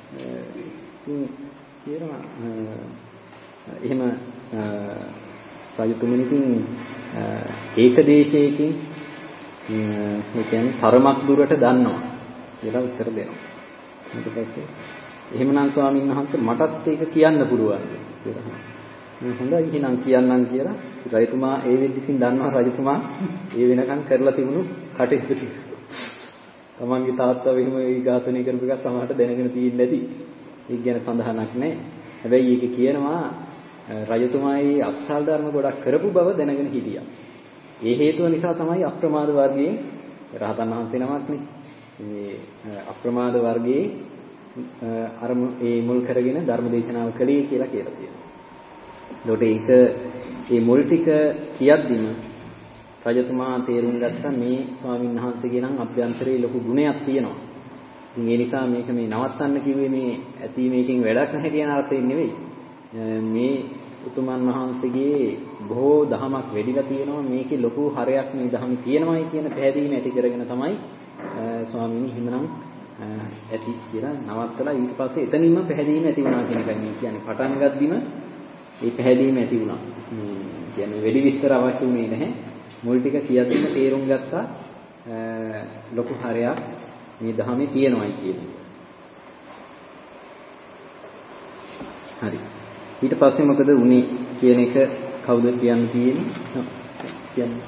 කියනවා එහෙම රජතුමනිකින් ඒකදේශයකින් ඒ කියන්නේ තරමක් දුරට දන්නවා කියලා උත්තර දෙනවා. ඊට පස්සේ එහෙමනම් ස්වාමීන් වහන්සේ මටත් ඒක කියන්න පුළුවන් කියලා. මම හොඳයි එහෙනම් කියන්නම් කියලා රජතුමා ඒ වෙද්දිකින් දන්නවා රජතුමා ඒ වෙනකන් කරලා තිබුණු කටයුතු ටික. තමන්ගේ තාත්තා එහෙම ඒ ඝාතනය කරපු එක සමහරට දැනගෙන තියෙන්නේ නැති. ඒක ගැන සඳහනක් නැහැ. හැබැයි ඒක කියනවා රජතුමායි අක්ෂල් ධර්ම ගොඩක් කරපු බව දැනගෙන හිටියා. ඒ හේතුව නිසා තමයි අප්‍රමාද වර්ගයේ රහතන් වහන්සේ නමක්නේ. මේ අප්‍රමාද වර්ගයේ අර ඒ මුල් කරගෙන ධර්ම දේශනාව කළේ කියලා කියලා තියෙනවා. ඒකට ඒක මේ මුල් ටික කියද්දිම රජතුමා තේරුම් ගත්තා මේ ස්වාමීන් වහන්සේගේ නම් අභ්‍යන්තරයේ ලොකු ගුණයක් තියෙනවා. ඉතින් ඒ නිසා මේක මේ නවත්තන්න කිව්වේ මේ ඇති මේකෙන් වැඩක් නැහැ කියන අර්ථයෙන් නෙවෙයි. මේ උතුමන් වහන්සේගේ බොහෝ දහමක් වැඩිලා තියෙනවා මේකේ ලොකු හරයක් මේ දහමේ තියෙනවායි කියන පැහැදීම ඇති කරගෙන තමයි ස්වාමීනි හිමනම් ඇති කියලා නවත්තලා ඊට පස්සේ එතනින්ම පැහැදීම ඇති වුණා කියන එකයි මේ කියන්නේ. පටන් ගද්දිම මේ පැහැදීම ඇති වුණා. මේ කියන්නේ වැඩි විස්තර අවශ්‍ය වුණේ නැහැ. මුල් ටික කියද්දිම තේරුම් ගත්තා ලොකු හරයක් මේ දහමේ තියෙනවායි කියන එක. හරි. ඊට පස්සේ මොකද උනේ කියන එක කවුද කියන්න තියෙන්නේ? කියන්නේ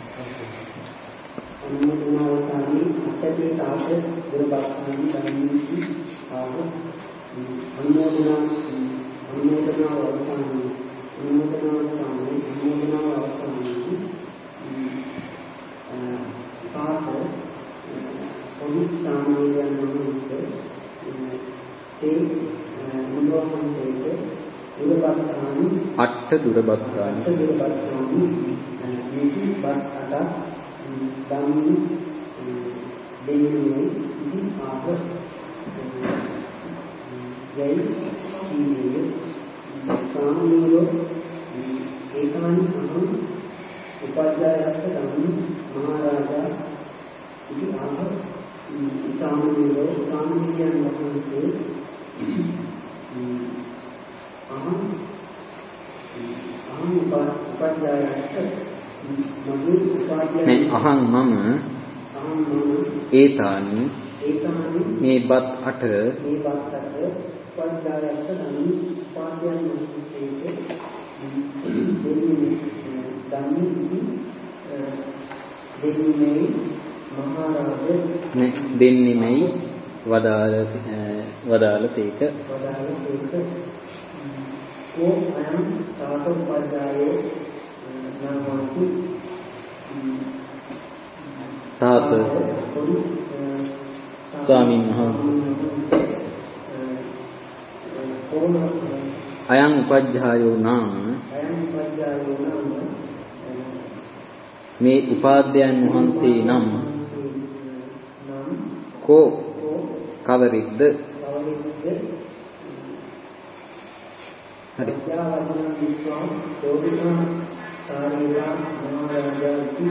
අනුමෝදනාවතාවි අටේ තාප දුරබස්ථානි ධම්මී ආව අනුමෝදනා අනුමෝදනාවතාවි අනුමෝදනාවතාවි අනුමෝදනාවතාවි තාප පොඩි සාමීයයන් වහන්සේ ඒ මුලවන්තයේ දුරබස්ථානි අට දුරබස්ථානි අට දුරබස්ථානි මේකි බත් අට ධම්මි දෙන්නේ ඉති ආව යයි කීවේ සාමීයෝ ඒකානි අහං උපාධ්‍යායස්ස ධම්මි මහරජා ඉති ආව සාමීයෝ සාමීයයන් වහන්සේ අහං අහං උපාධ්‍යායස්ස නේ අහං මම ඒතානි මේ බත් අට මේ බත් අට පංචායත්ත නම් පාද්‍යයන් වහන්සේට දෙන්නේ ධම්මි දෙන්නේ මහරජ නේ දෙන්නේමයි වදාළ වදාළ තේක වදාළ තේක කෝ අයම් තාත උපාධ්‍යායේ නාමති තාත ස්වාමීන් වහන්සේ අයං උපජ්ජායෝ නාම මේ උපාධ්‍යයන් වහන්සේ නම් කෝ කවරිද්ද හරි සාරීලා මහරජාති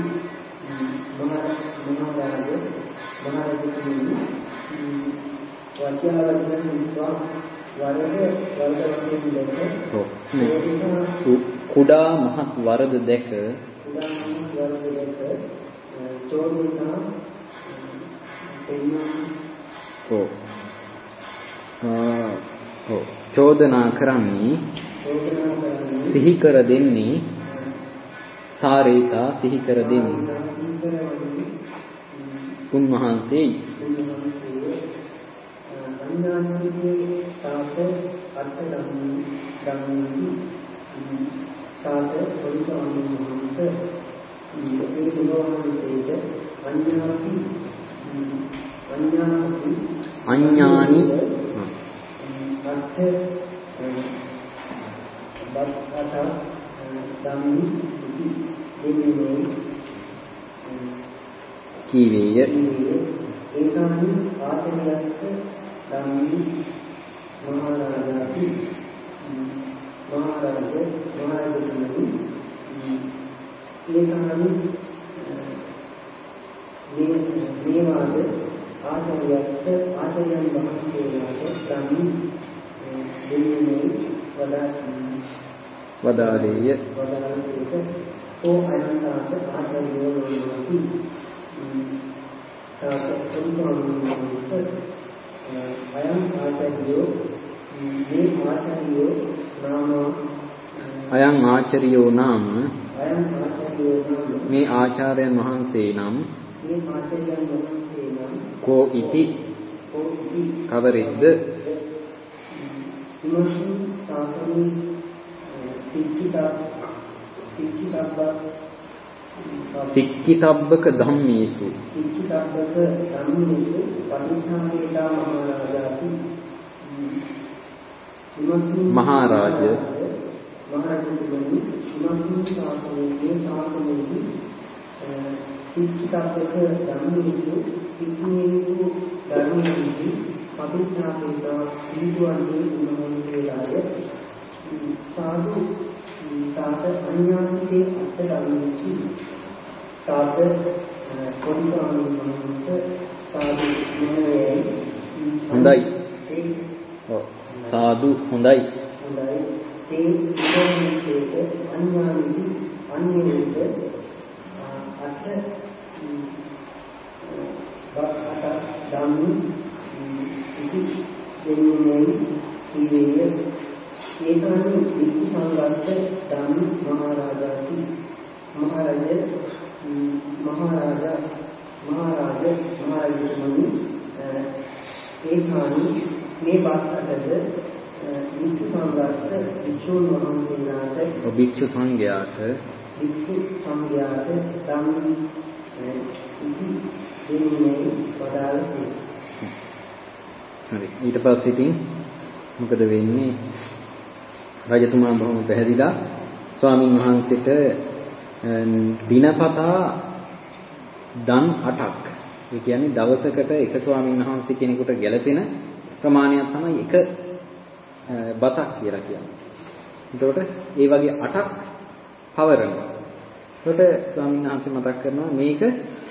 මහරජ මහරජතුමනි වත්‍යාවදන විශ්වා වරද වරද වශයෙන් දැක කුඩා මහත් වරද දැක කුඩා මහත් වරද දැක චෝදිනා එන්නා ඔව් ඔව් චෝදනා කරන්නේ චෝදනා කරන්නේ සිහි කර දෙන්නේ සාරේතා සිහි කර දෙන්නේ උන්වහන්සේ අඥානයේ තාප අර්ථ ධම්මි ධම්මි තාප පොලිසාමි මහන්ත මේ දුරවන්තේට අඥාති අඥාති අඥානි අර්ථ බත් අට ධම්මි දෙන්නේ කීවේය ඒකානි ආතනියස්ස ධම්මි මහරජාති මහරජ මහරජතුමනි ඒකානි මේ මේවාද ආතනියස්ස ආතනියන් වහන්සේලාට ධම්මි දෙන්නේ වදා වදාළේය වදාළේක ඕ අනන්තාත ආචාර්යෝ වේති තාත පරිපාලනයන්ත අයං ආචාර්යෝ මේ ආචාර්යෝ නාම අයං ආචාර්යෝ නාම අයං ආචාර්යෝ නාම මේ ආචාර්යයන් වහන්සේ නම් මේ ආචාර්යයන් වහන්සේ නම් කෝ ඉති කෝ ඉති කවරිද්ද ඉමසු තාතනි සික්කිතා සික්කිතබ්බක ධම්මේසු සික්කිතබ්බක ධම්මේසු පටිච්චසමුප්පාදා මහරජාති මහරජ මහරජතුමනි සුමන්තු ශාසනයේ සාසනයේ සික්කිතබ්බක ධම්මේසු සික්ඛේසු ධර්මේසු පටිච්චසමුප්පාදා සීදුවන්නේ උන්වහන්සේලාය සාදු තාත අඥානිකේ අත්ත ධම්මේති තාත පොඩිකාමී මනස සාදු මොනේ හොඳයි ඔව් සාදු හොඳයි හොඳයි ඒ ඉතිරියට අඥානිකි අන්‍යයට අත්ත බත් අට ධම්මි ඉති දෙන්නේ කීවේ ඒකානි වික්ඛු සංඝාත ධම්ම මහරජාති මහරජ මහරජා මහරජ මහරජතුමනි ඒකානි මේ බාස්කටද වික්ඛු සංඝාත වික්ෂුන් වහන්සේලාට භික්ෂු සංඝයාට වික්ඛු සංඝයාට ධම්ම ඉති දෙන්නේ වදාළේ. හරි. ඊට පස්සේ ඉතින් මොකද වෙන්නේ? රජතුමා බොහොම පැහැදිලා ස්වාමින් වහන්සේට දිනපතා දන් අටක්. ඒ කියන්නේ දවසකට එක ස්වාමින් වහන්සේ කෙනෙකුට ගැළපෙන ප්‍රමාණයක් තමයි එක බතක් කියලා කියන්නේ. එතකොට ඒ වගේ අටක් පවරනවා. එතකොට ස්වාමීන් වහන්සේ මතක් කරනවා මේක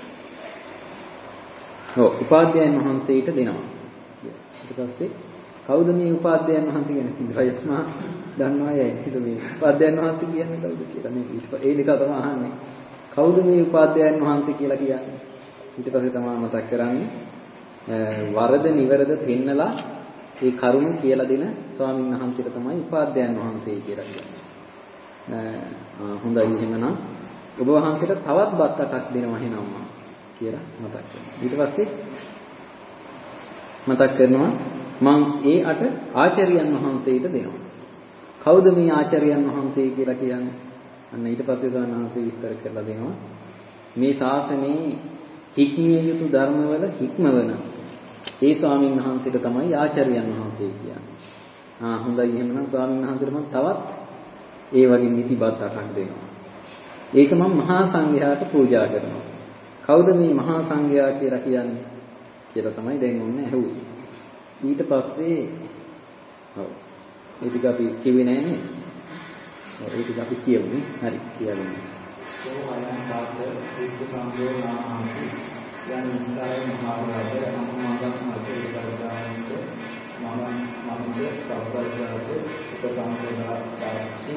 ඔව් උපාධ්‍යයන් වහන්සේට දෙනවා. ඊට පස්සේ කවුද මේ උපාධ්‍යයන් වහන්සේ කියන්නේ? රජතුමා දන්නවා යයි. ඒක මේ උපාධ්‍යයන් වහන්සේ කියන්නේ කවුද කියලා මේ ඒ දෙක තමයි අහන්නේ. කවුද මේ උපාධ්‍යයන් වහන්සේ කියලා කියන්නේ? ඊට පස්සේ තමයි මතක් කරන්නේ වරද නිවරද පෙන්නලා ඒ කරුණ කියලා දෙන ස්වාමීන් වහන්සේට තමයි උපාධ්‍යයන් වහන්සේ කියලා කියන්නේ. හොඳයි එහෙමනම් ඔබ වහන්සේට තවත් බත් අටක් දෙනවා එහෙනම් කියලා මතක් කරනවා. ඊට පස්සේ මතක් කරනවා මං ඒ අට ආචාර්යයන් වහන්සේට දෙනවා. කවුද මේ ආචාර්යයන් වහන්සේ කියලා කියන්නේ? අන්න ඊට පස්සේ ස්වාමීන් වහන්සේ විස්තර කරලා දෙනවා. මේ ශාසනයේ හික්මිය යුතු ධර්මවල හික්මවන ඒ ස්වාමීන් වහන්සේට තමයි ආචාර්යයන් වහන්සේ කියන්නේ. ආ හොඳයි එහෙනම් ස්වාමීන් වහන්සේට මම තවත් ඒ වගේ නිතිබත් අටක් දෙනවා. ඒක මම මහා සංඝයාට පූජා කරනවා. කවුද මේ මහා සංඝයා කියලා කියන්නේ? කියලා තමයි දැන් ඔන්න ඇහුවේ. ඊට පස්සේ ඔව් ඒ ටික අපි කිව්වේ නෑ නේද? ඔව් ඒ ටික අපි කියවුනේ. හරි කියවන්න. සෝමයන් කාත වික්ඛු සංඝෝ නාමති යන් ඉස්සාරේ මහරජ අනුමාදක් මතේ කරදායන්ත මම මමද සබ්බජාත උපසංගදා චාති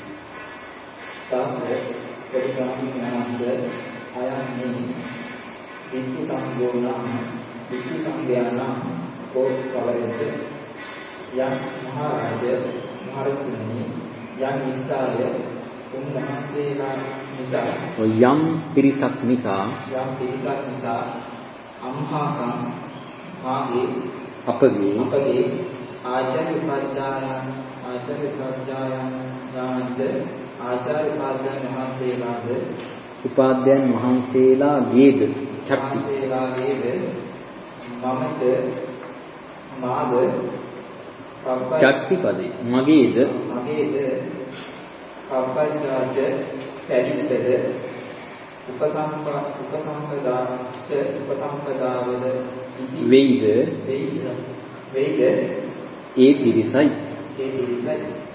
තාමේ පරිසාමිනාන්ද අයන්නේ වික්ඛු සංඝෝ නාම වික්ඛු සංඝයානම් කෝ කවරෙද යන් මහරජ මහරජුනි යන් ඉස්සාරේ උන්වහන්සේලා නිසා යම් පිරිසක් නිසා යම් පිරිසක් නිසා අම්හාකම් මාගේ අපගේ අපගේ ආචාර්ය උපාධ්‍යායන් ආචාර්ය උපාධ්‍යායන් යාන්ත ආචාර්ය උපාධ්‍යායන් වහන්සේලාද උපාධ්‍යයන් වහන්සේලාගේද චක්ති වහන්සේලාගේද මමද මාද චක්ති පදේ මගේද මගේද අපජාත පැවිද්දද උපසම්ප උපසම්පදාච උපසම්පදාවද වෙයිද වෙයිද වෙයිද ඒ පිරිසයි ඒ පිරිසයි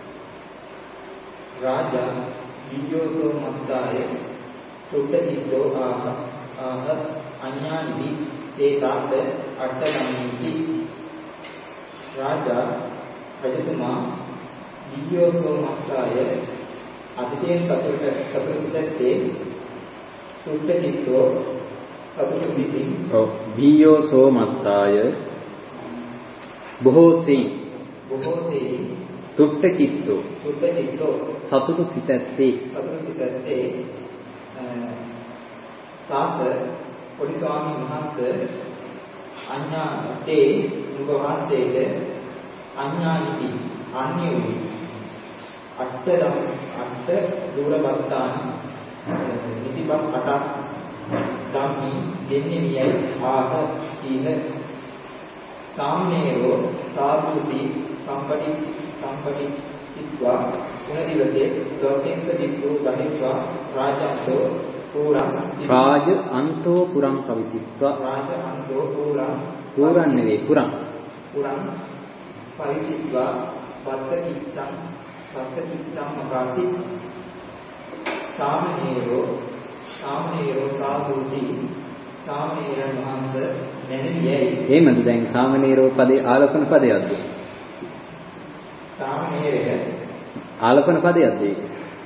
රාජා විඤ්ඤෝසෝ මත්තාය සුද්ධිතෝ ආහ ආහ අඤ්ඤානි ඒකාන්ත අට්ඨගම්මිති රාජා රජතුමා විඤ්ඤෝසෝ මත්තාය අතිශය සතුට සතුටුසිතේ සුද්ධිතෝ සතුටුසිතින් ඔව් භීයෝ සෝමත්තාය බොහෝසේ බොහෝසේ තුට්ඨ චිත්තෝ සුද්ධිතෝ සතුටු සිතැත්තේ සතුටුසිතේ සාත පොඩි ස්වාමීන් වහන්සේ අඤ්ඤා තේ නුඹ වහන්සේට අඤ්ඤානිති අන්‍යෝනි අට්ඨ දම් අට්ඨ දුරබත්තාන නිතිබත් අටක් ධම්මි දෙන්නේ වියයි ආහ කීහ සාම්නේරෝ සාදුති සම්පටි සම්පටි චිත්වා උනදිවතේ ලෝකේන්ද වික්ඛු බහිත්වා රාජන්තෝ පුරං රාජ අන්තෝ පුරං පවිතිත්වා රාජ අන්තෝ පුරං පුරං නෙවේ පුරං පුරං පවිතිත්වා වත්තකිච්ඡං වත්තකිච්ඡං මකාති සාමනීරෝ සාමනීරෝ සාදුති සාමනීරයන් වහන්සේ නැණියයි එහෙමද දැන් සාමනීරෝ පදේ ආලපන පදයක්ද සාමනීරය ආලපන පදයක්ද ඒක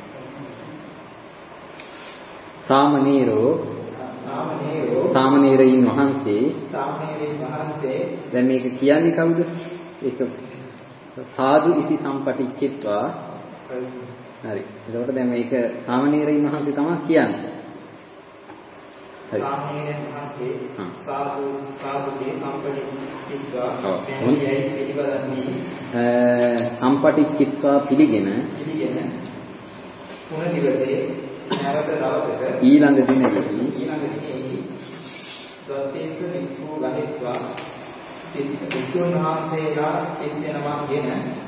සාමනීරෝ සාමනීරෝ සාමනීරයින් වහන්සේ සාමනීරයින් වහන්සේ දැන් මේක කියන්නේ කවුද ඒක සාදු ඉති සම්පටිච්චිත්වා හරි. එතකොට දැන් මේක සාමණේරයන් වහන්සේ තමයි කියන්නේ. හරි. සාමණේරයන් වහන්සේ සාදු සාදුගේ සම්පටිච්චිත්වා මෙහියි පිළිබඳන්නේ සම්පටිච්චිත්වා පිළිගෙන පිළිගෙන පුන දිවසේ නැවත දවසක ඊළඟ දිනෙහි ඊළඟ දිනෙහි දත්තේක නික්ඛෝ ගහෙත්වා වික්ෂුන් වහන්සේලා සිටිනවා කියන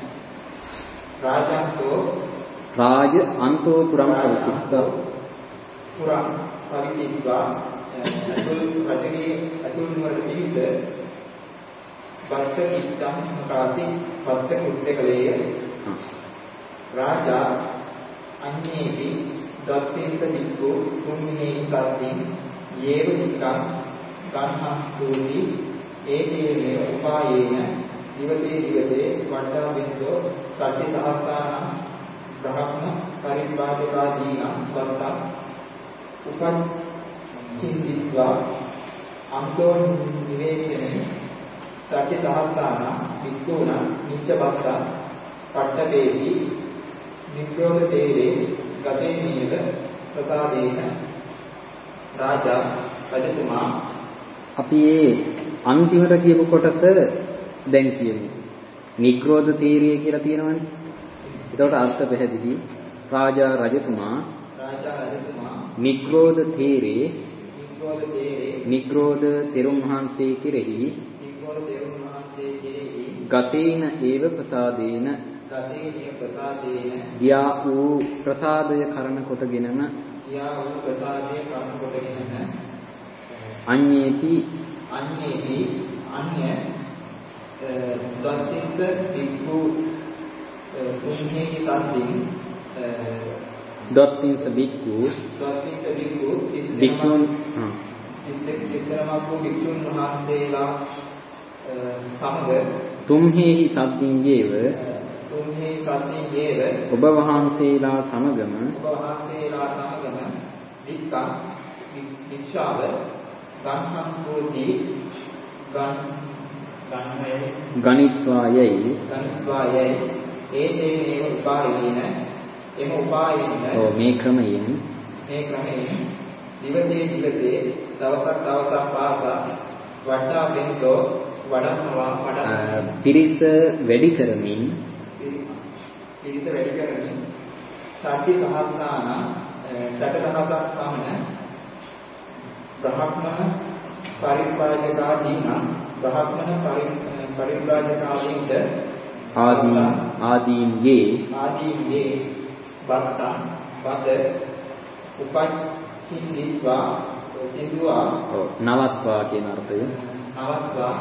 රාජන්තෝ රාජ අන්තෝ පුරම් පරිසිද්ධා පුරම් පරිසිද්ධා අතුල් රජගේ අතුල් වල පිළිස වස්ත කිත්තම් කාති වස්ත කුද්දකලේය රාජා අඤ්ඤේපි දත්තේක වික්ඛෝ කුම්මේ සත්‍තින් යේව නිකං ගන්හං දෝති ඒකේන උපායේන දිවසේ දිවසේ වඩා බින්දෝ සත්‍ය සහස්තාන බ්‍රහ්ම පරිපාදකාදීන වත්තං උපච්චින්දිත්වා අන්තෝ නිවේදනේ සත්‍ය සහස්තාන වික්ඛෝන නිච්චවත්ත පට්ඨපේති නික්‍රෝධ තේරේ ගතේ නියත ප්‍රසාදේන රාජා රජතුමා අපි මේ අන්තිමට කියපු කොටස දැන් කියමු. නික්‍රෝධ තීරිය කියලා තියෙනවනේ. ඒකට අර්ථ පැහැදිලි. රාජා රජතුමා රාජා රජතුමා නික්‍රෝධ තීරේ නික්‍රෝධ තේරේ නික්‍රෝධ තෙරුන් වහන්සේ කෙරෙහි නික්‍රෝධ තෙරුන් වහන්සේ කෙරෙහි ගතේන ඒව ප්‍රසාදේන ගතේ ප්‍රසාදේන ගියා වූ ප්‍රසාදය කරන කොටගෙනම ගියා වූ ප්‍රසාදය කරන කොටගෙනම අඤ්ඤේති අඤ්ඤේති අඤ්ඤ දත්තිස්ස වික්ඛු කුම්හේ සම්දින් දත්තිස්ස වික්ඛු දත්තිස්ස වික්ඛු වික්ඛුන් ඉස්තරමකෝ වික්ඛුන් වහන්සේලා සමග තුම්හෙහි සද්දින් යේව තුම්හේ සද්දින් යේව ඔබ වහන්සේලා සමගම ඔබ වහන්සේලා සමගම වික්ඛා වික්ෂාව ගන්හං කෝටි ගන් ගන්හේ ගණිත්වායයි ගන්වායයි ඒතේ උපායේන එම උපායේන ඔව් මේ ක්‍රමයෙන් මේ ක්‍රමයෙන් දිවසේ දිවසේ දවසක් දවසක් පාසා වඩා බෙන්දෝ වඩනවා වඩා පිරිස වැඩි කරමින් පිරිස වැඩි කරමින් සත්‍ය සහස්තාන සැට දහසක් පමණ බ්‍රහ්මණ පරිපාලකාදීන බ්‍රහ්මණ පරිපාලකාදීන්ට ආදී ආදීන්ගේ ආදීන්ගේ බත්තං බද උපච්චින්දිත්වා සින්දුවා නවත්වා කියන අර්ථය නවත්වා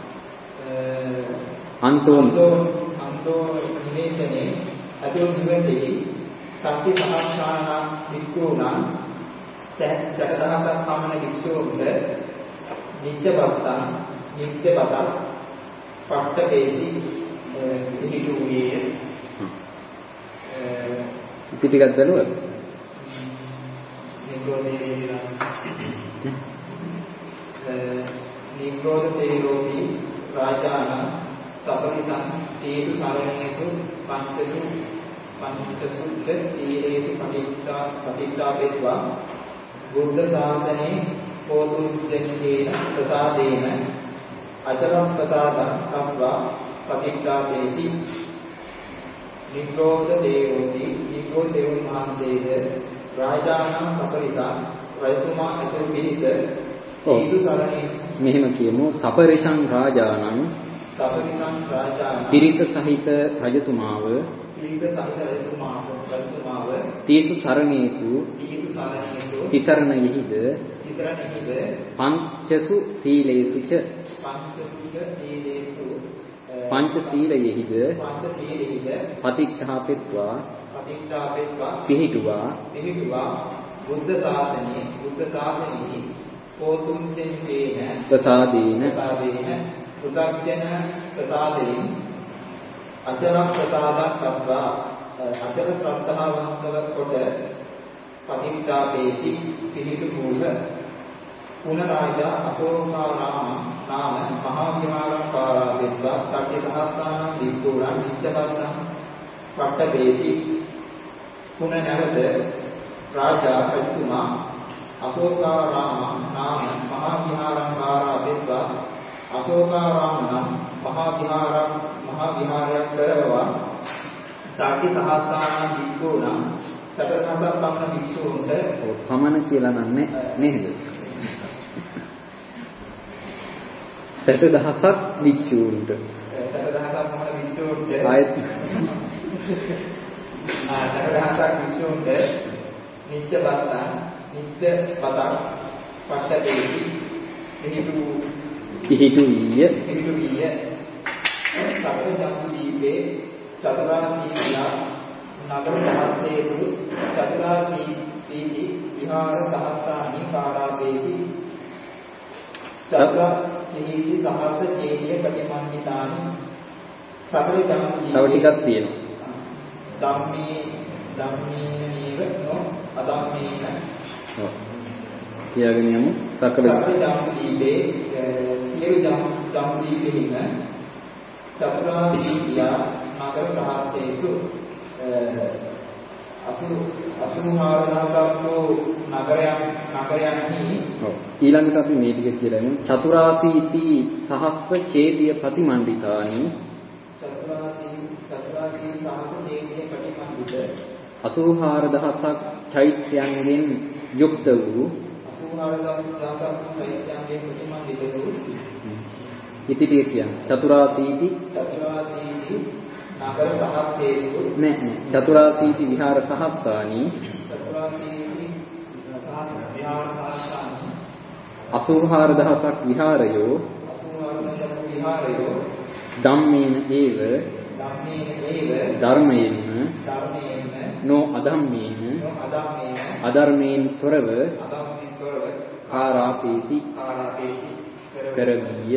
අන්තෝ අන්තෝ නිවේදනේ අතෝ නිවේදේ සත්‍ය සහස්‍රාණ වික්ඛුණා සැටදහසක් පමණ වික්ෂුවන්ට නිත්‍යවත්තං නිත්‍යවතං පට්ඨපේති පිළිතුරුයේ ඉති ටිකක් බලුවද නිරෝධේ නිරෝධ තේරෝපි රාජාන සපරිසං තේසු සරණේසු පංචසු පංචසු තීරේසු පටිච්චා පටිච්චාපේත්වා බුද්ධ ශාසනේ පොදුජ්ජනේන ප්‍රසාදේන අචරම් ප්‍රසාදං කම්වා පටිච්චාපේති නිරෝධ දේවෝති නිරෝධ දේවුන් මහන්සේද රාජානම් සපරිතා රජතුමා අතුරු පිළිස තීසු සරණේ මෙහෙම කියමු සපරිසං රාජානං සපරිසං රාජානං පිරිස සහිත රජතුමාව පිරිස සහිත රජතුමාව රජතුමාව තීසු සරණේසු තීසු සරණේසු තිසරණයෙහිද තිසරණයෙහිද පංචසු සීලේසු ච පංචසුක සීලේසු පංච සීලයෙහිද පංච සීලෙහිද පතික්ඛාපෙත්වා පටිච්චාපේත්වා පිහිටුවා පිහිටුවා බුද්ධ ශාසනයේ බුද්ධ ශාසනයේ පොතුන්චෙනිකේන ප්‍රසාදේන ප්‍රසාදේන පුතග්ජන ප්‍රසාදයෙන් අචර ප්‍රසාදක් කත්වා අචර ශ්‍රද්ධාවන්තව කොට පටිච්චාපේති පිහිටු මූල පුනරාජා අශෝකා නාම නාම මහා විහාරම් පාරාදෙත්ත පිත්වා සට්ටි සහස්තානං වික්ඛූරං නිච්චබත්තං පට්ඨපේති. පුන නැවත රාජා රජතුමා අශෝකාරාම නාම මහා විහාරංකාරා පිත්වා අශෝකාරාම නම් මහා විහාරක් මහා විහාරයක් කරවවා සට්ටි සහස්තානං වික්ඛූරං සතරහසක් පමණ වික්ෂූන්ට පමණ කියලා නන්නේ නේද? සතර දහසක් වික්ෂූන්ට සතර දහසක් පමණ වික්ෂූන්ට ආයත් ආ සතර දහසක් වික්ෂූන්ට නිත්‍ය බත්තං නිත්‍ය පතං පස්සතේති එහිතු කිහිතු ඊය එහිතු ඊය සතර ජම්බු දීපේ චතුරාර්ය නගර මහත්තේසු චතුරාර්ය තීති විහාර සහස්තානි කාරාපේති චතුරාර්ය තීති සහස්ත චේතිය ප්‍රතිමන්විතානි සතර ජම්බු තව ටිකක් තියෙනවා. ධම්මේ ධම්මේනීව නෝ අධම්මේන ඔව් කියාගෙන යමු. සකල සතර ජම්බු දීපේ සියලු ජම්බු දීපෙහිම චතුරාර්ය තීතිය නගර සහස්තේසු අසු අසුහාරණකත්ෝ නගරයන් නගරයන්හි ඊළඟට අපි මේ ටික කියලා යමු. චතුරාසීති සහස්ස චේතිය ප්‍රතිමණ්ඩිතානි චතුරාසී චතුරාසී සහස්ස චේතිය ප්‍රතිමණ්ඩිත අසූහාර දහසක් චෛත්‍යයන්ගෙන් යුක්ත වූ අසූහාර දහසක් චෛත්‍යයන්ගෙන් ප්‍රතිමණ්ඩිත වූ ඉති ටික කියන්නේ චතුරාසීති චතුරාසීති නගර සහස්තේසු නෑ නෑ චතුරාසීති විහාර සහස්තානි චතුරාසීති සහස්ත විහාර සහස්තානි අසූහාර දහසක් විහාරයෝ අසූහාර දහසක් විහාරයෝ ධම්මේන ඒව ධම්මේන ඒව ධර්මයෙන් ධර්මයෙන් නෝ අධම්මේන නෝ අධම්මේන අධර්මයෙන් තොරව අධම්මේන තොරව කාරාපේසි කාරාපේසි කරවිය.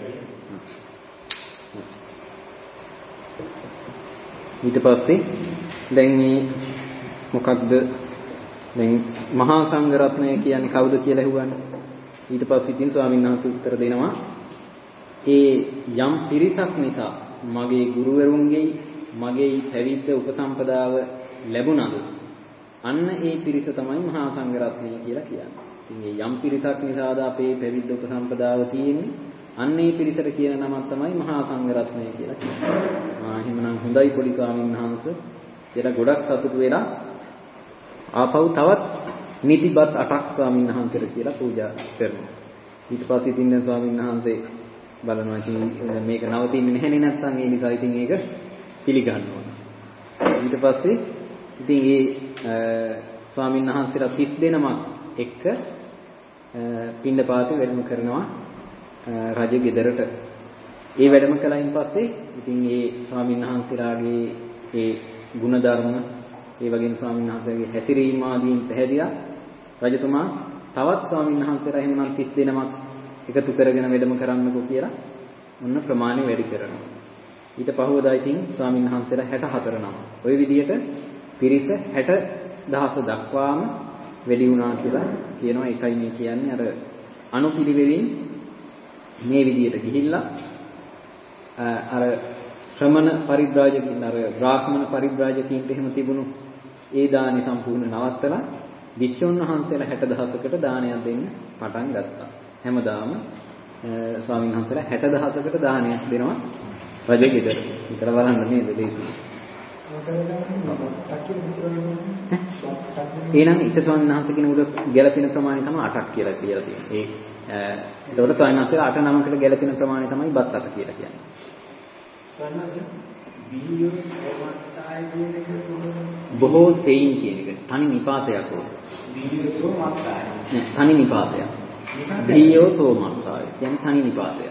ඊට පස්සේ දැන් මේ මොකක්ද දැන් මහා සංඝ රත්නය කියන්නේ කවුද කියලා අහුවන්නේ. ඊට පස්සේ ඉතින් ස්වාමීන් වහන්සේ උත්තර දෙනවා ඒ යම් පිරිසක් නිසා මගේ ගුරුවරුන්ගේ මගේ පැවිද්ද උපසම්පදාව ලැබුණාද අන්න ඒ පිරිස තමයි මහා සංඝ රත්නය කියලා කියන්නේ. ඉතින් මේ යම් පිරිසක් නිසාද අපේ පැවිද්ද උපසම්පදාව තියෙන්නේ අන්න ඒ පිරිසට කියන නමක් තමයි මහා සංඝ රත්නය කියලා කියන්නේ. ආ එහෙමනම් හොඳයි පොඩි ස්වාමීන් වහන්සේ කියලා ගොඩක් සතුටු වෙලා ආපහු තවත් නිතිබත් අටක් ස්වාමීන් වහන්සේට කියලා පූජා කරනවා. ඊට පස්සේ ඉතින් දැන් ස්වාමීන් වහන්සේ බලනවා ඉතින් මේක නවතින්නේ නැහෙනේ නැත්නම් ඒ නිසා ඉතින් ඒක පිළිගන්නවා. ඊට පස්සේ ඉතින් ඒ ස්වාමීන් වහන්සේලා තිස් දෙනමක් එක්ක පින්ඩපාතේ වැඩම කරනවා රජ ගෙදරට. ඒ වැඩම කළයින් පස්සේ ඉතින් ඒ ස්වාමීන් වහන්සේලාගේ ඒ ගුණධර්ම ඒ වගේම ස්වාමීන් වහන්සේගේ හැසිරීම ආදීන් පැහැදිලා රජතුමා තවත් ස්වාමීන් වහන්සේලා එහෙමනම් තිස් දෙනමක් එකතු කරගෙන වැඩම කරන්නකෝ කියලා ඔන්න ප්‍රමාණය වැඩි කරනවා. ඊට පහවදා ඉතින් ස්වාමීන් වහන්සේලා හැට හතර නම. ওই විදිහට පිරිස හැට දහස දක්වාම වැඩි වුණා කියලා කියනවා. ඒකයි මේ කියන්නේ අර අනුපිළිවෙලින් මේ විදිහට ගිහිල්ලා අර ශ්‍රමණ පරිබ්‍රාජකින් අර බ්‍රාහ්මණ පරිබ්‍රාජකින්ට එහෙම තිබුණු ඒ දානි සම්පූර්ණ නවත්තලා වික්ෂුන් වහන්සේලා හැට දහසකට දානයක් දෙන්න පටන් ගත්තා. හැමදාම ස්වාමීන් වහන්සේලා හැට දහසකට දානයක් දෙනවා රජ ගෙදර. විතර බලන්න නේද දෙන්නේ. එහෙනම් ඉත ස්වාමීන් වහන්සේ කෙනෙකුට ගැළපෙන ප්‍රමාණය තමයි අටක් කියලා කියලා තියෙන්නේ. ඒ එතකොට ස්වාමීන් වහන්සේලා අට නමකට ගැළපෙන ප්‍රමාණය තමයි බත් අට කියලා කියන්නේ. බොහෝ සෙයින් කියන එක තනි නිපාතයක් ඕන. තනි නිපාතයක්. බියෝ සෝමත්තාය කියන්නේ තනි නිපාතයක්.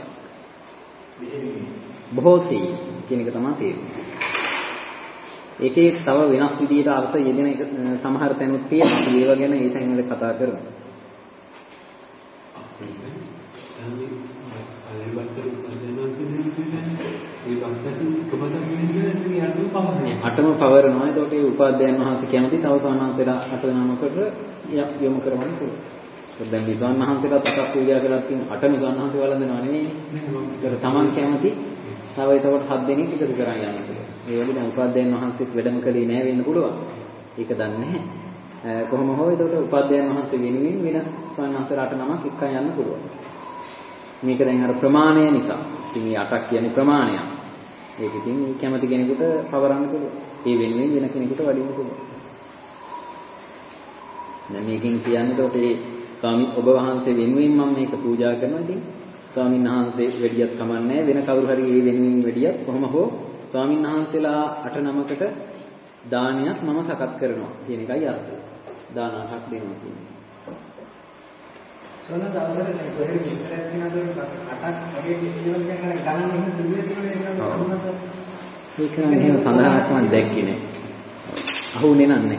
බොහෝ සෙයින් කියන එක තමයි තේරෙන්නේ. ඒකේ තව වෙනස් විදිහට අර්ථ යෙදෙන එක සමහර තැනුත් තියෙනවා. ඒව ගැන ඒ තැන් වල කතා කරමු. අටම පවරනවා. ඒකට ඒ උපාධ්‍යයන් වහන්සේ කැමති තව සවනාන්තලා අට නමකට යොමු කරවන්න පුළුවන්. ඒක දැන් විසවන්න වහන්සේලා අටක් පූජා කරලා තියෙන අටම සවනාන්ත වළඳනවා නෙවෙයි. ඒක තමන් කැමති තව ඒකට හත් දෙනෙක් එකතු කරන් යන්න පුළුවන්. ඒ වගේ දැන් උපාධ්‍යයන් වහන්සේත් වැඩම කළේ නැහැ වෙන්න පුළුවන්. ඒක දන්නේ නැහැ. කොහොම හෝ ඒකට උපාධ්‍යයන් වහන්සේ වෙනුවෙන් වෙන සවන්හතරට නමක් එක්කන් යන්න පුළුවන්. මේක දැන් අර ප්‍රමාණය නිසා. ඉතින් මේ අටක් කියන්නේ ප්‍රමාණයක්. ඒක ඉතින් කැමති කෙනෙකුට පවරන්න පුළුවන්. ඒ වෙනුවෙන් වෙන කෙනෙකුට වඩින්න පුළුවන්. දැන් මේකෙන් කියන්නේ ඒකට ඒ ස්වාමී ඔබ වහන්සේ වෙනුවෙන් මම මේක පූජා කරනවා. ඉතින් ස්වාමීන් වහන්සේ වැඩියක් කමන්නේ වෙන කවුරු හරි ඒ වෙනුවෙන් වැඩියක් කොහොම හෝ ස්වාමීන් වහන්සේලා අට නමකට දානයක් මම සකස් කරනවා කියන එකයි අර්ථය. දාන අටක් දෙනවා කියන්නේ. සෝන දවසට කොහෙද විතරක් කියනද අටක් වගේ ජීවත් කරන ගණන් එහෙම දුන්නේ කියලා ඒක නම් එහෙම සඳහනක් මම දැක්කේ නෑ. අහුනේ නන්නේ.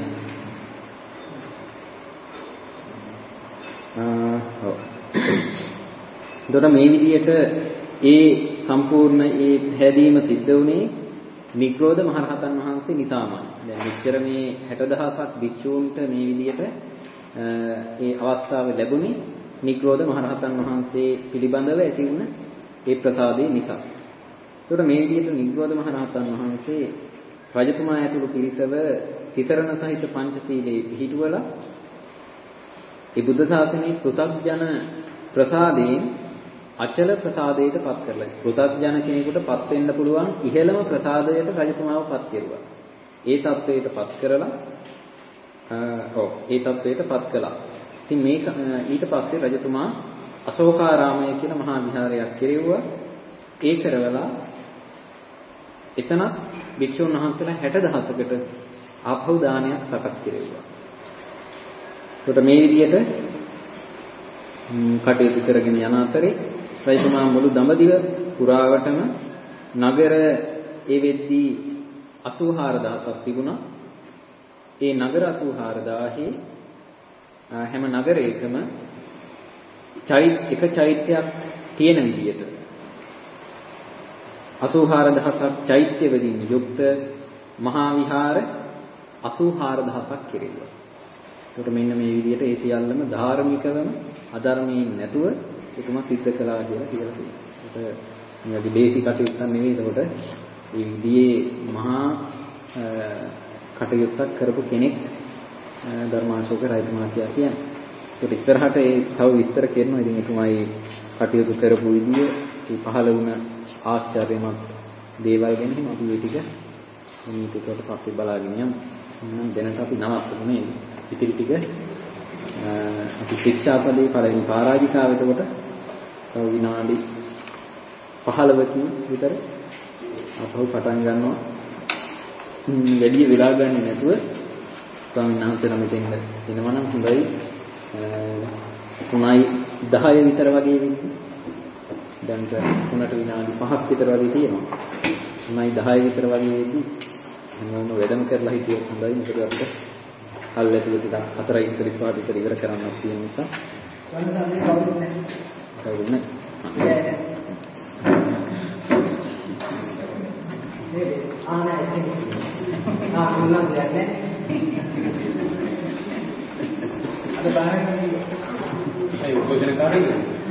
ආ ඔව්. දොර මේ විදිහට ඒ සම්පූර්ණ ඒ හැදීම සිද්ධ වුණේ නිග්‍රෝධ මහරහතන් වහන්සේ නිසාමයි. දැන් මෙච්චර මේ හැට දහසක් භික්ෂූන්ට මේ විදිහට ඒ අවස්ථාව ලැබුණේ නිග්‍රෝධ මහරහතන් වහන්සේ පිළිබඳව ඇති වුණ ඒ ප්‍රසාදේ නිසා. ඒතකොට මේ විදිහට නිග්‍රෝධ මහරහතන් වහන්සේ රජතුමා ඇතුළු පිරිසව තිසරණ සහිත පංචශීලයේ පිහිටුවලා ඒ බුද්ධ ශාසනයේ පෘථග්ජන ප්‍රසාදයෙන් අචල ප්‍රසාදයට පත් කරලා පෘථග්ජන කෙනෙකුට පත් වෙන්න පුළුවන් ඉහළම ප්‍රසාදයට රජතුමාව පත් කෙරුවා. ඒ තත්වයට පත් කරලා ඔව් ඒ තත්වයට පත් කළා. ඉතින් මේක ඊට පස්සේ රජතුමා අශෝකාරාමය කියන මහා විහාරයක් කෙරෙව්වා. ඒ කරවලා එතන භික්ෂුන් වහන්සේලා හැට දහසකට ආපහු දානයක් සකස් කෙරෙව්වා. ඒකට මේ විදිහට කටයුතු කරගෙන යන අතරේ රජතුමා මුළු දඹදිව පුරාවටම නගර ඒ වෙද්දී අසූ හාරදහසක් තිබුණා. ඒ නගර අසූ හාරදාහේ හැම නගරයකම චෛත්‍ය එක චෛත්‍යයක් තියෙන විදිහට අසූ හාරදහසක් චෛත්‍ය වලින් යුක්ත මහා විහාර අසූ හාරදහසක් කෙරෙව්වා. ඒකට මෙන්න මේ විදිහට ඒ සියල්ලම ධාර්මිකවම අධර්මයෙන් නැතුව ඒකම සිද්ධ කළා කියලා කියලා තියෙනවා. ඒක නියදි බේසි කටයුත්තක් නෙවෙයි. ඒකට මේ විදිහේ මහා කටයුත්තක් කරපු කෙනෙක් ධර්මාශෝක රජතුමා කියලා කියන්නේ. ඒක ඉස්සරහට ඒ තව විස්තර කරනවා. ඉතින් එතුමායි කටයුතු කරපු විදිය, ඒ පහළ වුණ ආශ්චර්යමත් දේවල් ගැන හිම අපි ඒ ටික මේකට පස්සේ බලාගෙන යමු. එහෙනම් දැනට අපි නවත්තමු නේද? ඉතිරි ටික අපි ශික්ෂාපදේ පළවෙනි පරාජිකාව එතකොට තව විනාඩි පහළොවකින් විතර අපහු පටන් ගන්නවා. වැඩි වෙලා ගන්න නැතුව ස්වාමීන් වහන්සේලා මෙතෙන් එනවා නම් හොඳයි. තුනයි දහය විතර වගේ වෙන්නේ. දැන් තුනට විනාඩි පහක් විතර වගේ තියෙනවා. තුනයි දහය විතර වගේ වෙද්දී මොනම වැඩම කරලා හිටියොත් හොඳයි. මොකද අපිට අල්ලෙතුල ටිකක් හතරයි ඉතිරිස් වාට විතර ඉවර කරන්නත් තියෙන නිසා. වන්දනේ කවුරුත් නැහැ. කවුරුත් නැහැ. නේ ආනේ ආ මොනවද කියන්නේ? අද බාහිර ඒ උපකරණ කාර්යය